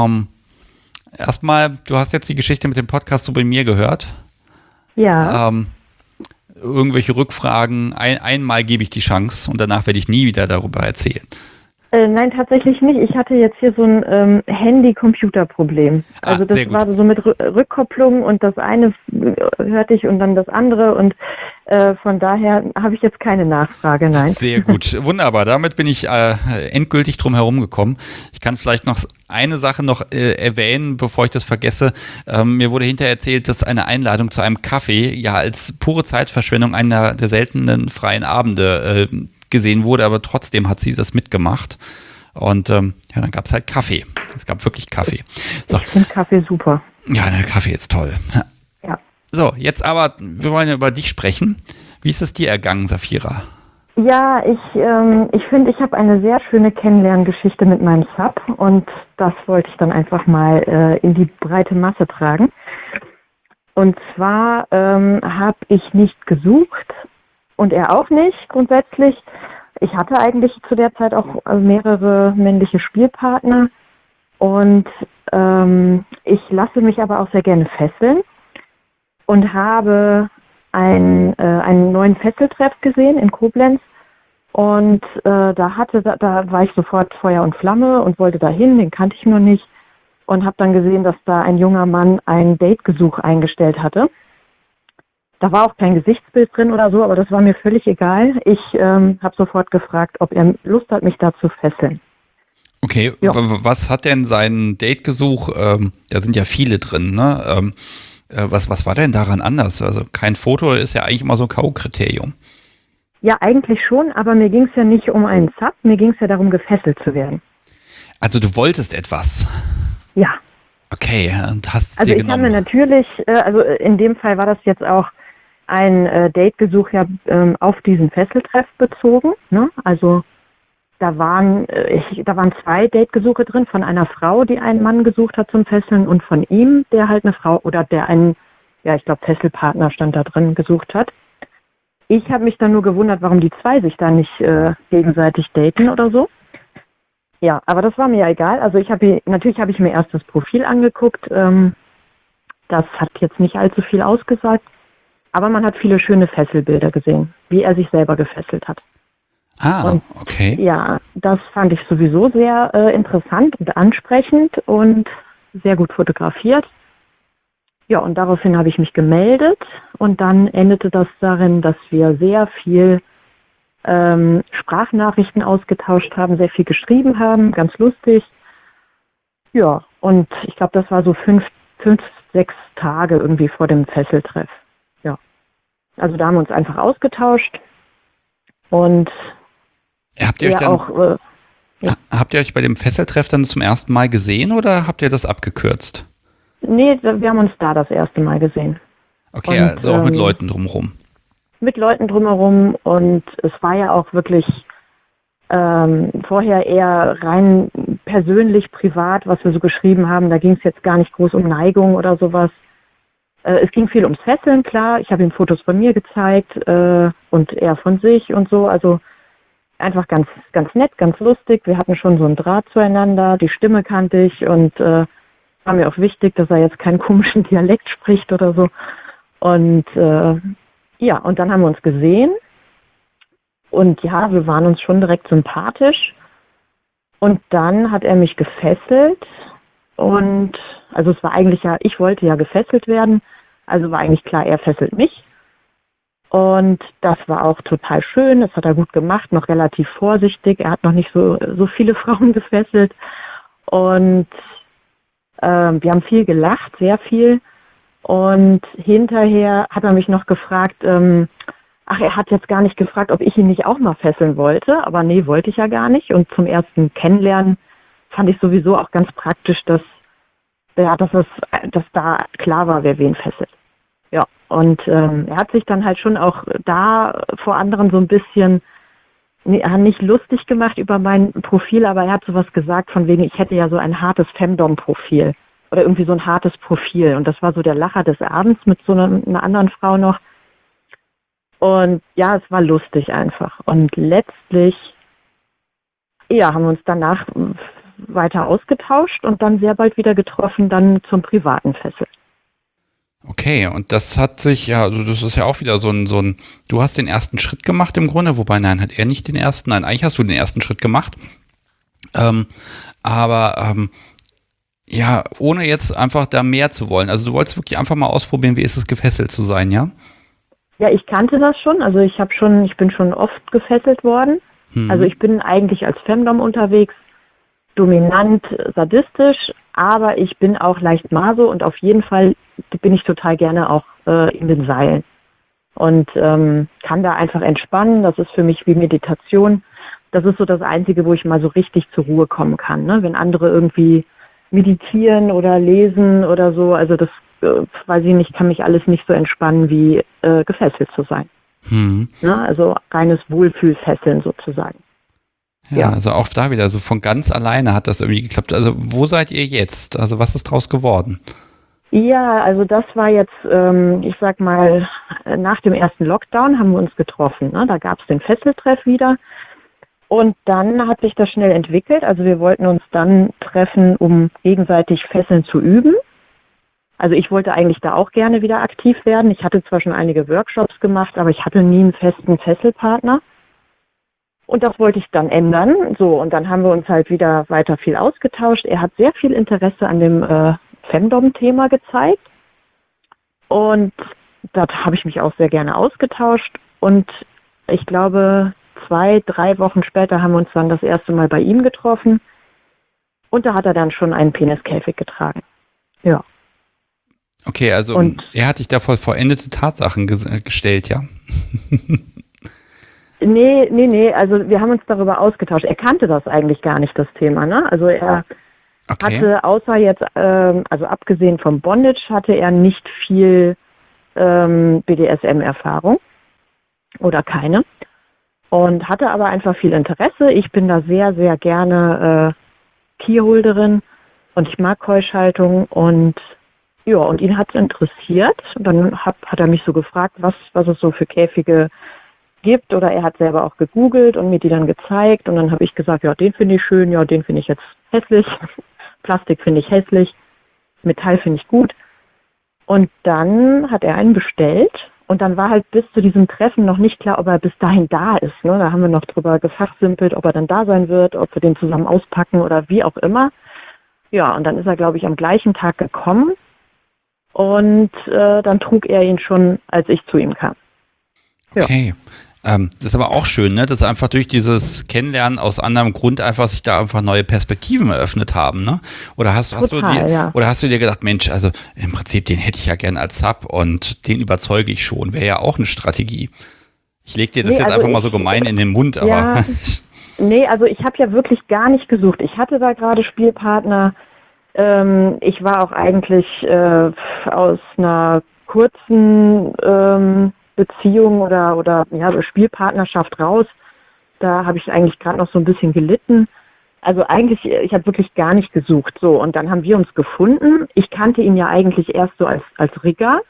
erstmal, du hast jetzt die Geschichte mit dem Podcast so bei mir gehört. Ja. Irgendwelche Rückfragen, einmal gebe ich die Chance und danach werde ich nie wieder darüber erzählen. Nein, tatsächlich nicht. Ich hatte jetzt hier so ein Handy-Computer-Problem. Also das war so mit Rückkopplung und das eine hörte ich und dann das andere und von daher habe ich jetzt keine Nachfrage, nein. Sehr gut, wunderbar. Damit bin ich endgültig drum herum gekommen. Ich kann vielleicht noch eine Sache noch erwähnen, bevor ich das vergesse. Mir wurde hinterher erzählt, dass eine Einladung zu einem Kaffee ja als pure Zeitverschwendung einer der seltenen freien Abende gesehen wurde, aber trotzdem hat sie das mitgemacht. Und dann gab es halt Kaffee. Es gab wirklich Kaffee. So. Ich finde Kaffee super. Ja, der Kaffee ist toll. Ja. So, jetzt aber, wir wollen ja über dich sprechen. Wie ist es dir ergangen, Safira? Ja, ich finde, ich habe eine sehr schöne Kennenlerngeschichte mit meinem Sub und das wollte ich dann einfach mal in die breite Masse tragen. Und zwar habe ich nicht gesucht, und er auch nicht, grundsätzlich. Ich hatte eigentlich zu der Zeit auch mehrere männliche Spielpartner und ich lasse mich aber auch sehr gerne fesseln und habe einen neuen Fesseltreff gesehen in Koblenz und da war ich sofort Feuer und Flamme und wollte dahin, den kannte ich noch nicht und habe dann gesehen, dass da ein junger Mann ein Dategesuch eingestellt hatte. Da war auch kein Gesichtsbild drin oder so, aber das war mir völlig egal. Ich habe sofort gefragt, ob er Lust hat, mich da zu fesseln. Okay, ja. Was hat denn sein Dategesuch, da sind ja viele drin, ne? Was war denn daran anders? Also kein Foto ist ja eigentlich immer so ein K.O.-Kriterium. Ja, eigentlich schon, aber mir ging es ja nicht um einen Sub, mir ging es ja darum, gefesselt zu werden. Also du wolltest etwas? Ja. Okay, und hast es also dir genommen? Also ich habe mir natürlich, also in dem Fall war das jetzt auch ein Dategesuch ja auf diesen Fesseltreff bezogen. Ne? Also da waren 2 Dategesuche drin, von einer Frau, die einen Mann gesucht hat zum Fesseln und von ihm, der halt eine Frau oder der einen, ja ich glaube Fesselpartner stand da drin, gesucht hat. Ich habe mich dann nur gewundert, warum die 2 sich da nicht gegenseitig daten oder so. Ja, aber das war mir ja egal. Also natürlich habe ich mir erst das Profil angeguckt. Das hat jetzt nicht allzu viel ausgesagt. Aber man hat viele schöne Fesselbilder gesehen, wie er sich selber gefesselt hat. Und, okay. Ja, das fand ich sowieso sehr interessant und ansprechend und sehr gut fotografiert. Ja, und daraufhin habe ich mich gemeldet und dann endete das darin, dass wir sehr viel Sprachnachrichten ausgetauscht haben, sehr viel geschrieben haben, ganz lustig. Ja, und ich glaube, das war so 5, 6 Tage irgendwie vor dem Fesseltreff. Ja, also da haben wir uns einfach ausgetauscht und habt ihr euch bei dem Fesseltreff dann zum ersten Mal gesehen oder habt ihr das abgekürzt? Nee, wir haben uns da das erste Mal gesehen. Okay, und, also auch mit Leuten drumherum. Mit Leuten drumherum und es war ja auch wirklich vorher eher rein persönlich, privat, was wir so geschrieben haben. Da ging es jetzt gar nicht groß um Neigung oder sowas. Es ging viel ums Fesseln, klar. Ich habe ihm Fotos von mir gezeigt und er von sich und so. Also einfach ganz, ganz nett, ganz lustig. Wir hatten schon so einen Draht zueinander. Die Stimme kannte ich und war mir auch wichtig, dass er jetzt keinen komischen Dialekt spricht oder so. Und ja, und dann haben wir uns gesehen. Und ja, wir waren uns schon direkt sympathisch. Und dann hat er mich gefesselt. Und also es war eigentlich ja, ich wollte ja gefesselt werden. Also war eigentlich klar, er fesselt mich. Und das war auch total schön. Das hat er gut gemacht, noch relativ vorsichtig. Er hat noch nicht so viele Frauen gefesselt. Und wir haben viel gelacht, sehr viel. Und hinterher hat er mich noch gefragt, er hat jetzt gar nicht gefragt, ob ich ihn nicht auch mal fesseln wollte. Aber nee, wollte ich ja gar nicht. Und zum ersten Kennenlernen fand ich sowieso auch ganz praktisch, dass da klar war, wer wen fesselt. Ja, und er hat sich dann halt schon auch da vor anderen so ein bisschen nicht lustig gemacht über mein Profil, aber er hat sowas gesagt von wegen, ich hätte ja so ein hartes Femdom-Profil oder irgendwie so ein hartes Profil. Und das war so der Lacher des Abends mit so einer anderen Frau noch. Und ja, es war lustig einfach. Und letztlich, ja, haben wir uns danach weiter ausgetauscht und dann sehr bald wieder getroffen, dann zum privaten Fesseln. Okay, und das hat sich, ja, also das ist ja auch wieder so ein, du hast den ersten Schritt gemacht im Grunde, wobei, nein, hat er nicht den ersten, nein, eigentlich hast du den ersten Schritt gemacht, aber ja, ohne jetzt einfach da mehr zu wollen, also du wolltest wirklich einfach mal ausprobieren, wie ist es, gefesselt zu sein, ja? Ja, ich kannte das schon, also ich bin schon oft gefesselt worden, also ich bin eigentlich als Femdom unterwegs, dominant, sadistisch, aber ich bin auch leicht maso und auf jeden Fall bin ich total gerne auch in den Seilen und kann da einfach entspannen. Das ist für mich wie Meditation. Das ist so das Einzige, wo ich mal so richtig zur Ruhe kommen kann. Ne? Wenn andere irgendwie meditieren oder lesen oder so, also das weiß ich nicht, kann mich alles nicht so entspannen wie gefesselt zu sein. Ne? Also reines Wohlfühlfesseln sozusagen. Ja, also auch da wieder, so von ganz alleine hat das irgendwie geklappt. Also wo seid ihr jetzt? Also was ist draus geworden? Ja, also das war jetzt, ich sag mal, nach dem ersten Lockdown haben wir uns getroffen. Ne? Da gab es den Fesseltreff wieder. Und dann hat sich das schnell entwickelt. Also wir wollten uns dann treffen, um gegenseitig Fesseln zu üben. Also ich wollte eigentlich da auch gerne wieder aktiv werden. Ich hatte zwar schon einige Workshops gemacht, aber ich hatte nie einen festen Fesselpartner. Und das wollte ich dann ändern. So, und dann haben wir uns halt wieder weiter viel ausgetauscht. Er hat sehr viel Interesse an dem Femdom-Thema gezeigt. Und da habe ich mich auch sehr gerne ausgetauscht. Und ich glaube, 2-3 Wochen später haben wir uns dann das erste Mal bei ihm getroffen. Und da hat er dann schon einen Peniskäfig getragen. Ja. Okay, also er hat dich da vor vollendete Tatsachen gestellt, ja? Nee, also wir haben uns darüber ausgetauscht. Er kannte das eigentlich gar nicht, das Thema, ne? Also er hatte außer jetzt, also abgesehen vom Bondage, hatte er nicht viel BDSM-Erfahrung oder keine und hatte aber einfach viel Interesse. Ich bin da sehr, sehr gerne Keyholderin und ich mag Keuschhaltung und ja, und ihn hat es interessiert. Und dann hat er mich so gefragt, was es so für Käfige gibt, oder er hat selber auch gegoogelt und mir die dann gezeigt und dann habe ich gesagt, ja, den finde ich schön, ja, den finde ich jetzt hässlich, Plastik finde ich hässlich, Metall finde ich gut und dann hat er einen bestellt und dann war halt bis zu diesem Treffen noch nicht klar, ob er bis dahin da ist, ne? Da haben wir noch drüber gefachsimpelt, ob er dann da sein wird, ob wir den zusammen auspacken oder wie auch immer. Ja, und dann ist er, glaube ich, am gleichen Tag gekommen und dann trug er ihn schon, als ich zu ihm kam. Ja. Okay. Das ist aber auch schön, ne? Dass einfach durch dieses Kennenlernen aus anderem Grund einfach sich da einfach neue Perspektiven eröffnet haben, ne? Oder hast du dir gedacht, Mensch, also im Prinzip den hätte ich ja gern als Sub und den überzeuge ich schon, wäre ja auch eine Strategie. Ich lege dir das jetzt einfach mal so gemein in den Mund, aber ja, nee, also ich habe ja wirklich gar nicht gesucht. Ich hatte da gerade Spielpartner. Ich war auch eigentlich aus einer kurzen Beziehung oder ja, Spielpartnerschaft raus. Da habe ich eigentlich gerade noch so ein bisschen gelitten. Also eigentlich, ich habe wirklich gar nicht gesucht. So, und dann haben wir uns gefunden. Ich kannte ihn ja eigentlich erst so als Rigger.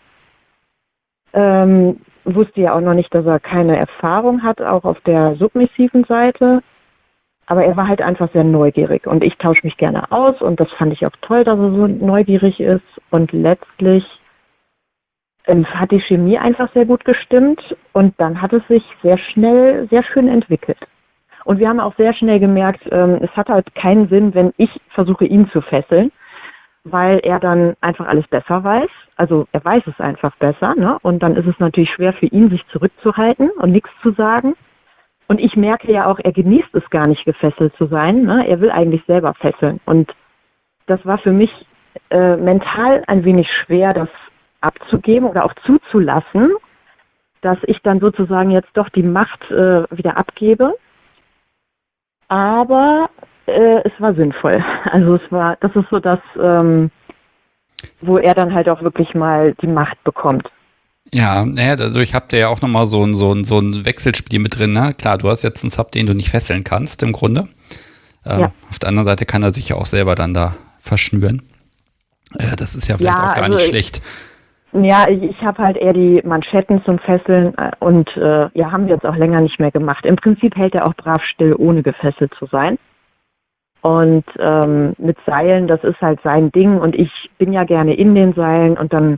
Wusste ja auch noch nicht, dass er keine Erfahrung hat, auch auf der submissiven Seite. Aber er war halt einfach sehr neugierig. Und ich tausche mich gerne aus. Und das fand ich auch toll, dass er so neugierig ist. Und letztlich hat die Chemie einfach sehr gut gestimmt und dann hat es sich sehr schnell, sehr schön entwickelt. Und wir haben auch sehr schnell gemerkt, es hat halt keinen Sinn, wenn ich versuche, ihn zu fesseln, weil er dann einfach alles besser weiß. Also er weiß es einfach besser, ne? Und dann ist es natürlich schwer für ihn, sich zurückzuhalten und nichts zu sagen. Und ich merke ja auch, er genießt es gar nicht, gefesselt zu sein, ne? Er will eigentlich selber fesseln. Und das war für mich mental ein wenig schwer, das abzugeben oder auch zuzulassen, dass ich dann sozusagen jetzt doch die Macht wieder abgebe. Aber es war sinnvoll. Also das ist so das, wo er dann halt auch wirklich mal die Macht bekommt. Ja, naja, dadurch habt ihr ja auch nochmal so ein Wechselspiel mit drin, ne? Klar, du hast jetzt einen Sub, den du nicht fesseln kannst, im Grunde. Ja. Auf der anderen Seite kann er sich ja auch selber dann da verschnüren. Das ist ja vielleicht Ja, auch gar also nicht schlecht. Ja, ich habe halt eher die Manschetten zum Fesseln und ja, haben wir jetzt auch länger nicht mehr gemacht. Im Prinzip hält er auch brav still, ohne gefesselt zu sein. Und mit Seilen, das ist halt sein Ding und ich bin ja gerne in den Seilen und dann,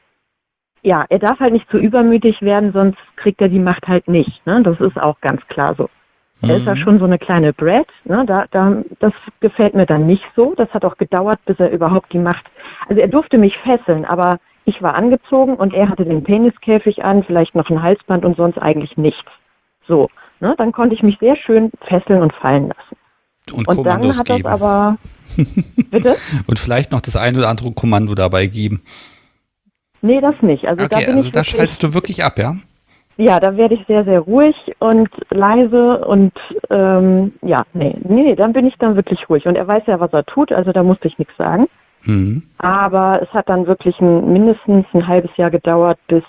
ja, er darf halt nicht zu übermütig werden, sonst kriegt er die Macht halt nicht. Ne? Das ist auch ganz klar so. Er ist ja schon so eine kleine Brat, ne? Das gefällt mir dann nicht so. Das hat auch gedauert, bis er überhaupt die Macht, also er durfte mich fesseln, aber ich war angezogen und er hatte den Peniskäfig an, vielleicht noch ein Halsband und sonst eigentlich nichts. So, ne? Dann konnte ich mich sehr schön fesseln und fallen lassen. Und Und dann Kommandos hat das geben. aber, bitte? Und vielleicht noch das ein oder andere Kommando dabei geben. Nee, das nicht. Also da Okay, bin also ich da wirklich, schaltest du wirklich ab, ja? ja, da werde ich sehr, sehr ruhig und leise und ja, nee, dann bin ich dann wirklich ruhig. Und er weiß ja, was er tut, also da musste ich nichts sagen. Mhm. Aber es hat dann wirklich mindestens ein halbes Jahr gedauert, bis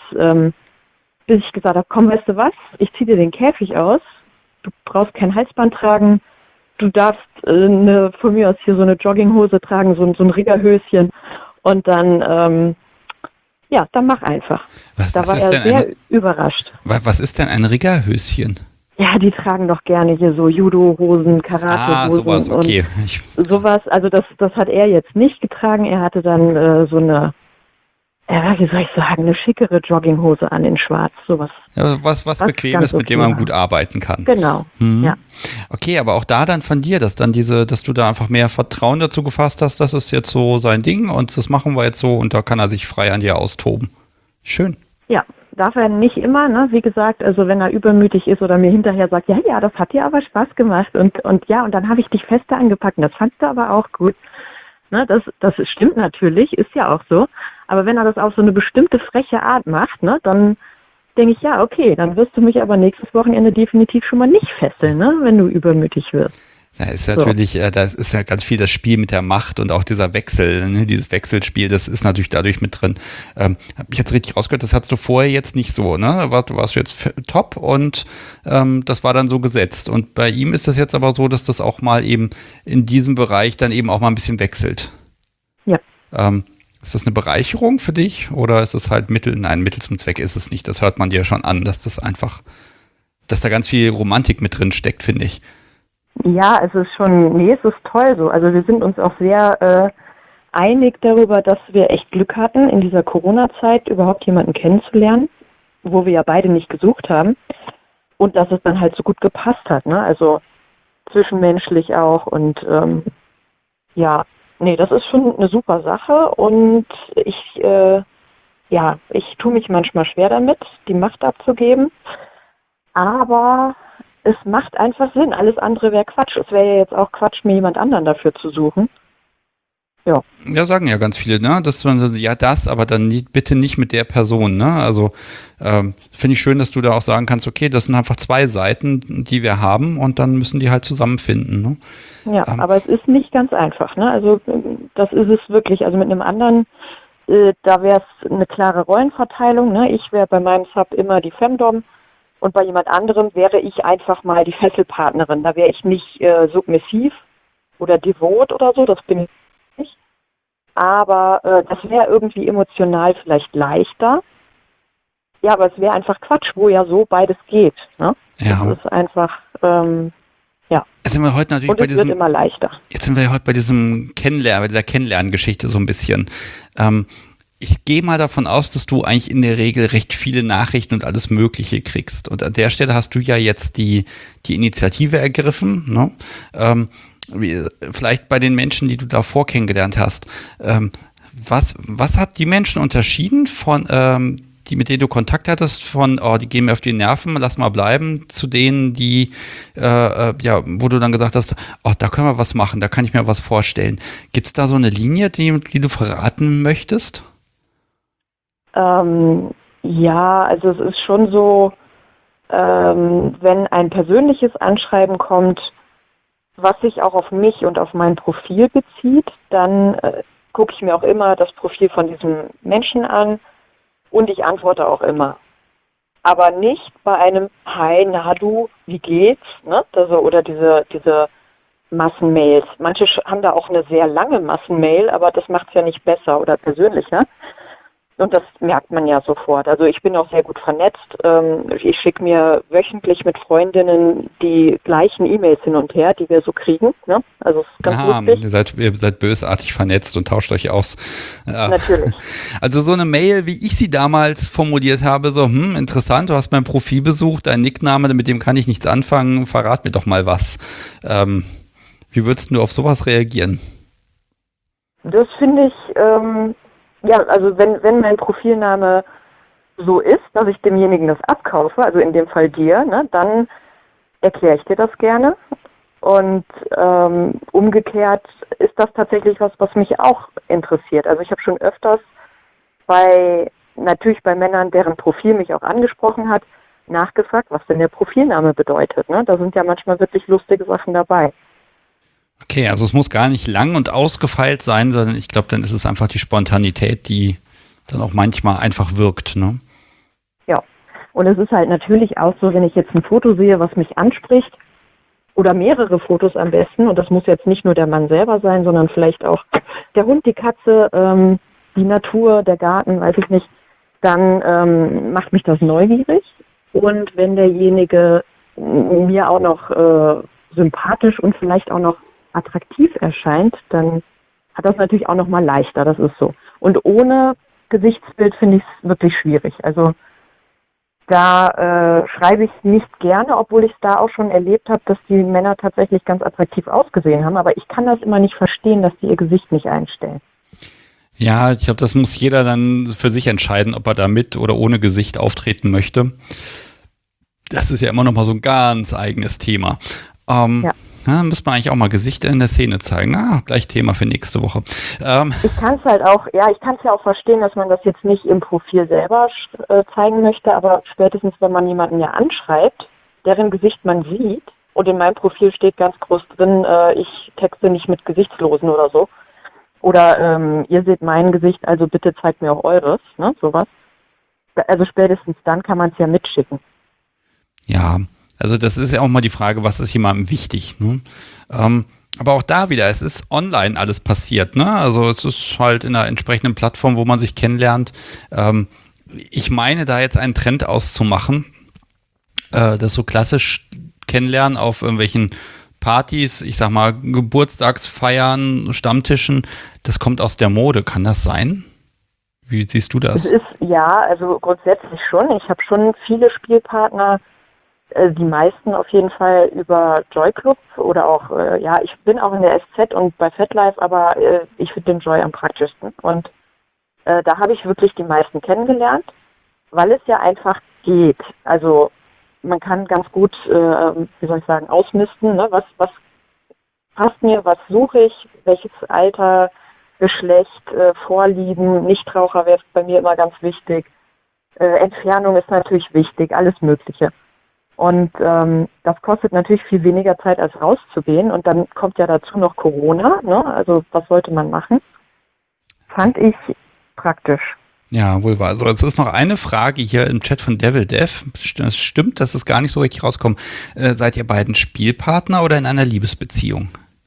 ich gesagt habe, komm, weißt du was, ich ziehe dir den Käfig aus, du brauchst kein Halsband tragen, du darfst von mir aus hier so eine Jogginghose tragen, so ein Riggerhöschen und dann, ja, dann mach einfach. Da war er sehr überrascht. Was ist denn ein Riggerhöschen? Ja, die tragen doch gerne hier so Judo-Hosen, Karate-Hosen sowas, okay. und sowas. Also das hat er jetzt nicht getragen. Er hatte dann so eine, wie soll ich sagen, eine schickere Jogginghose an in Schwarz, sowas. Ja, was Bequemes, mit dem man gut arbeiten kann. Genau, ja. Okay, aber auch da dann von dir, dass du da einfach mehr Vertrauen dazu gefasst hast, das ist jetzt so sein Ding und das machen wir jetzt so und da kann er sich frei an dir austoben. Schön. Ja, darf er nicht immer, ne? Wie gesagt, also wenn er übermütig ist oder mir hinterher sagt, ja, das hat dir aber Spaß gemacht und ja, und dann habe ich dich fester angepackt und das fandst du aber auch gut. Ne? Das stimmt natürlich, ist ja auch so. Aber wenn er das auf so eine bestimmte freche Art macht, ne, dann denke ich, ja, okay, dann wirst du mich aber nächstes Wochenende definitiv schon mal nicht fesseln, ne, wenn du übermütig wirst. Da ist natürlich, das ist ja ganz viel das Spiel mit der Macht und auch dieser Wechsel, ne, dieses Wechselspiel, das ist natürlich dadurch mit drin. Habe ich jetzt richtig rausgehört, das hattest du vorher jetzt nicht so, ne? Du warst jetzt top und das war dann so gesetzt. Und bei ihm ist das jetzt aber so, dass das auch mal eben in diesem Bereich dann eben auch mal ein bisschen wechselt. Ja. Ist das eine Bereicherung für dich oder ist es halt Mittel zum Zweck ist es nicht. Das hört man dir schon an, dass da ganz viel Romantik mit drin steckt, finde ich. Ja, es ist toll so. Also wir sind uns auch sehr einig darüber, dass wir echt Glück hatten, in dieser Corona-Zeit überhaupt jemanden kennenzulernen, wo wir ja beide nicht gesucht haben und dass es dann halt so gut gepasst hat, ne? Also zwischenmenschlich auch und ja, nee, das ist schon eine super Sache und ich tue mich manchmal schwer damit, die Macht abzugeben, aber es macht einfach Sinn. Alles andere wäre Quatsch. Es wäre ja jetzt auch Quatsch, mir jemand anderen dafür zu suchen. Ja. Ja, sagen ja ganz viele, ne? Aber dann bitte nicht mit der Person, ne? Also finde ich schön, dass du da auch sagen kannst, okay, das sind einfach zwei Seiten, die wir haben und dann müssen die halt zusammenfinden, ne? Ja, aber es ist nicht ganz einfach, ne? Also das ist es wirklich. Also mit einem anderen, da wäre es eine klare Rollenverteilung, ne? Ich wäre bei meinem Sub immer die Femdom. Und bei jemand anderem wäre ich einfach mal die Fesselpartnerin. Da wäre ich nicht submissiv oder devot oder so, das bin ich nicht. Aber das wäre irgendwie emotional vielleicht leichter. Ja, aber es wäre einfach Quatsch, wo ja so beides geht. Ne? Ja. Das ist einfach, ja. Jetzt sind wir heute natürlich und es wird immer leichter. Jetzt sind wir heute bei diesem bei dieser Kennenlerngeschichte so ein bisschen. Ich gehe mal davon aus, dass du eigentlich in der Regel recht viele Nachrichten und alles Mögliche kriegst. Und an der Stelle hast du ja jetzt die Initiative ergriffen, ne? Vielleicht bei den Menschen, die du davor kennengelernt hast. Was hat die Menschen unterschieden von, mit denen du Kontakt hattest, von, die gehen mir auf die Nerven, lass mal bleiben, zu denen, die, wo du dann gesagt hast, da können wir was machen, da kann ich mir was vorstellen. Gibt es da so eine Linie, die du verraten möchtest? Ja, also es ist schon so, wenn ein persönliches Anschreiben kommt, was sich auch auf mich und auf mein Profil bezieht, dann gucke ich mir auch immer das Profil von diesem Menschen an Und ich antworte auch immer. Aber nicht bei einem Hi, na du, wie geht's? Ne? Also, oder diese Massenmails. Manche haben da auch eine sehr lange Massenmail, aber das macht es ja nicht besser oder persönlicher. Und das merkt man ja sofort. Also ich bin auch sehr gut vernetzt. Ich schicke mir wöchentlich mit Freundinnen die gleichen E-Mails hin und her, die wir so kriegen. Ne? Also es ist ganz lustig. Ihr seid bösartig vernetzt und tauscht euch aus. Ja. Natürlich. Also so eine Mail, wie ich sie damals formuliert habe, so, interessant, du hast mein Profil besucht, dein Nickname, mit dem kann ich nichts anfangen, verrat mir doch mal was. Wie würdest du auf sowas reagieren? Das finde ich... ja, also wenn mein Profilname so ist, dass ich demjenigen das abkaufe, also in dem Fall dir, ne, dann erkläre ich dir das gerne. Und umgekehrt ist das tatsächlich was mich auch interessiert. Also ich habe schon öfters natürlich bei Männern, deren Profil mich auch angesprochen hat, nachgefragt, was denn der Profilname bedeutet. Ne? Da sind ja manchmal wirklich lustige Sachen dabei. Okay, also es muss gar nicht lang und ausgefeilt sein, sondern ich glaube, dann ist es einfach die Spontanität, die dann auch manchmal einfach wirkt, ne? Ja, und es ist halt natürlich auch so, wenn ich jetzt ein Foto sehe, was mich anspricht, oder mehrere Fotos am besten, und das muss jetzt nicht nur der Mann selber sein, sondern vielleicht auch der Hund, die Katze, die Natur, der Garten, weiß ich nicht, dann macht mich das neugierig. Und wenn derjenige mir auch noch sympathisch und vielleicht auch noch attraktiv erscheint, dann hat das natürlich auch nochmal leichter, das ist so. Und ohne Gesichtsbild finde ich es wirklich schwierig. Also da schreibe ich nicht gerne, obwohl ich es da auch schon erlebt habe, dass die Männer tatsächlich ganz attraktiv ausgesehen haben, aber ich kann das immer nicht verstehen, dass die ihr Gesicht nicht einstellen. Ja, ich glaube, das muss jeder dann für sich entscheiden, ob er da mit oder ohne Gesicht auftreten möchte. Das ist ja immer noch mal so ein ganz eigenes Thema. Ja, müssen wir eigentlich auch mal Gesichter in der Szene zeigen. Gleich Thema für nächste Woche. Ich kann es halt auch, ich kann es ja auch verstehen, dass man das jetzt nicht im Profil selber zeigen möchte, aber spätestens, wenn man jemanden ja anschreibt, deren Gesicht man sieht, und in meinem Profil steht ganz groß drin, ich texte nicht mit Gesichtslosen oder so. Oder ihr seht mein Gesicht, also bitte zeigt mir auch eures, ne, sowas. Also spätestens dann kann man es ja mitschicken. Ja, also das ist ja auch mal die Frage, was ist jemandem wichtig, ne? Aber auch da wieder, es ist online alles passiert, ne? Also es ist halt in einer entsprechenden Plattform, wo man sich kennenlernt. Ich meine, da jetzt einen Trend auszumachen, das so klassisch kennenlernen auf irgendwelchen Partys, ich sag mal Geburtstagsfeiern, Stammtischen, das kommt aus der Mode. Kann das sein? Wie siehst du das? Es ist, also grundsätzlich schon. Ich habe schon viele Spielpartner, die meisten auf jeden Fall über Joy Club oder auch, ich bin auch in der SZ und bei FetLife, aber ich finde den Joy am praktischsten. Und da habe ich wirklich die meisten kennengelernt, weil es ja einfach geht. Also man kann ganz gut, ausmisten, ne? Was passt mir, was suche ich, welches Alter, Geschlecht, Vorlieben, Nichtraucher wäre bei mir immer ganz wichtig. Entfernung ist natürlich wichtig, alles Mögliche. Und das kostet natürlich viel weniger Zeit, als rauszugehen. Und dann kommt ja dazu noch Corona, ne? Also was sollte man machen? Fand ich praktisch. Ja, wohl wahr. Also es ist noch eine Frage hier im Chat von Devil Dev. Es stimmt, dass es gar nicht so richtig rauskommt. Seid ihr beiden Spielpartner oder in einer Liebesbeziehung?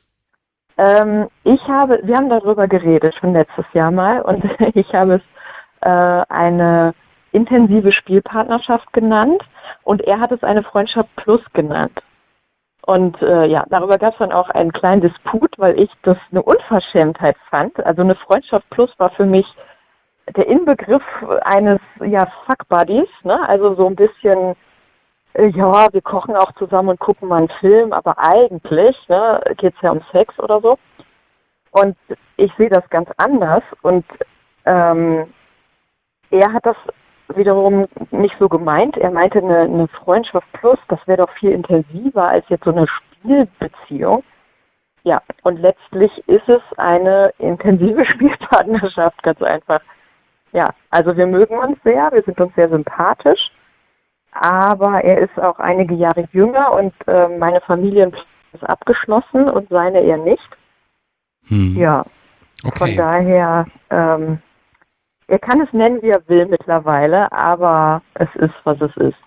Wir haben darüber geredet, schon letztes Jahr mal. Und ich habe es eine intensive Spielpartnerschaft genannt und er hat es eine Freundschaft Plus genannt. Und darüber gab es dann auch einen kleinen Disput, weil ich das eine Unverschämtheit fand. Also eine Freundschaft Plus war für mich der Inbegriff eines Fuck Buddies, ne? Also so ein bisschen, wir kochen auch zusammen und gucken mal einen Film, aber eigentlich geht es ja um Sex oder so. Und ich sehe das ganz anders und er hat das wiederum nicht so gemeint. Er meinte, eine Freundschaft Plus, das wäre doch viel intensiver als jetzt so eine Spielbeziehung. Ja, und letztlich ist es eine intensive Spielpartnerschaft, ganz einfach. Ja, also wir mögen uns sehr, wir sind uns sehr sympathisch, aber er ist auch einige Jahre jünger und meine Familienplanung ist abgeschlossen und seine eher nicht. Ja, okay. Von daher Er kann es nennen, wie er will mittlerweile, aber es ist, was es ist.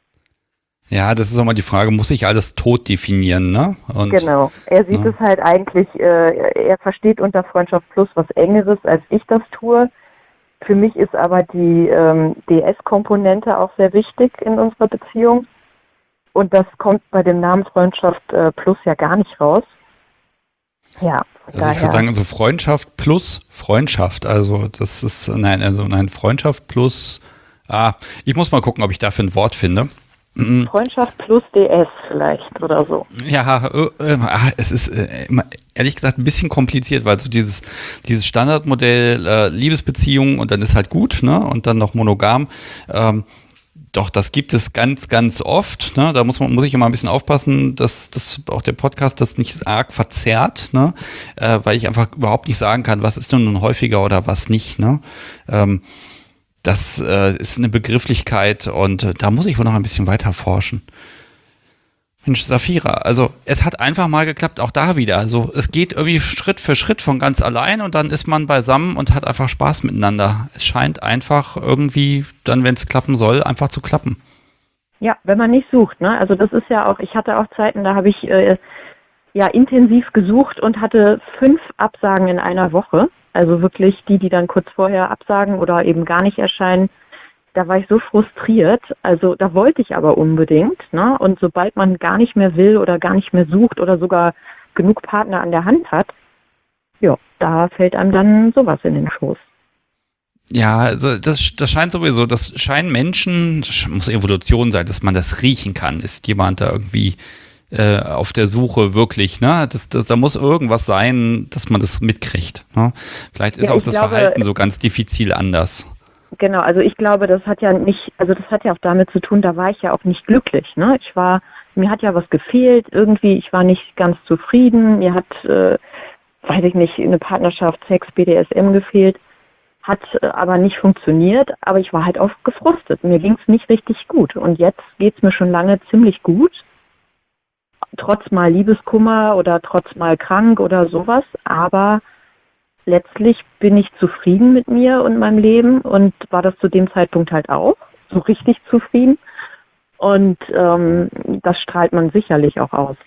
Ja, das ist auch mal die Frage, muss ich alles tot definieren, ne? Und, Genau. Er sieht es halt eigentlich, er versteht unter Freundschaft Plus was Engeres, als ich das tue. Für mich ist aber die DS-Komponente auch sehr wichtig in unserer Beziehung. Und das kommt bei dem Namen Freundschaft Plus ja gar nicht raus. Ja. Also ich würde sagen, so Freundschaft plus Freundschaft. Also das ist, nein, Freundschaft plus, ich muss mal gucken, ob ich dafür ein Wort finde. Freundschaft plus DS vielleicht oder so. Ja, es ist ehrlich gesagt ein bisschen kompliziert, weil so dieses Standardmodell Liebesbeziehung und dann ist halt gut, ne? Und dann noch monogam. Doch, das gibt es ganz, ganz oft. Ne? Da muss ich immer ein bisschen aufpassen, dass auch der Podcast das nicht arg verzerrt, ne? Weil ich einfach überhaupt nicht sagen kann, was ist denn nun häufiger oder was nicht. Ne? Das ist eine Begrifflichkeit und da muss ich wohl noch ein bisschen weiter forschen. Mensch, Safira, also es hat einfach mal geklappt, auch da wieder. Also es geht irgendwie Schritt für Schritt von ganz allein und dann ist man beisammen und hat einfach Spaß miteinander. Es scheint einfach irgendwie dann, wenn es klappen soll, einfach zu klappen. Ja, wenn man nicht sucht, ne? Also das ist ja auch, ich hatte auch Zeiten, da habe ich intensiv gesucht und hatte 5 Absagen in einer Woche. Also wirklich die dann kurz vorher absagen oder eben gar nicht erscheinen. Da war ich so frustriert. Also da wollte ich aber unbedingt. Ne? Und sobald man gar nicht mehr will oder gar nicht mehr sucht oder sogar genug Partner an der Hand hat, ja, da fällt einem dann sowas in den Schoß. Ja, also das scheint sowieso, das scheinen Menschen, das muss Evolution sein, dass man das riechen kann. Ist jemand da irgendwie auf der Suche wirklich, ne? Da muss irgendwas sein, dass man das mitkriegt. Ne? Vielleicht ist auch das Verhalten so ganz diffizil anders. Genau, also ich glaube, das hat ja auch damit zu tun, da war ich ja auch nicht glücklich. Ne? Mir hat ja was gefehlt, irgendwie, ich war nicht ganz zufrieden, mir hat, weiß ich nicht, eine Partnerschaft, Sex, BDSM gefehlt, hat aber nicht funktioniert, aber ich war halt auch gefrustet. Mir ging es nicht richtig gut und jetzt geht es mir schon lange ziemlich gut. Trotz mal Liebeskummer oder trotz mal krank oder sowas, aber letztlich bin ich zufrieden mit mir und meinem Leben und war das zu dem Zeitpunkt halt auch, so richtig zufrieden und das strahlt man sicherlich auch aus.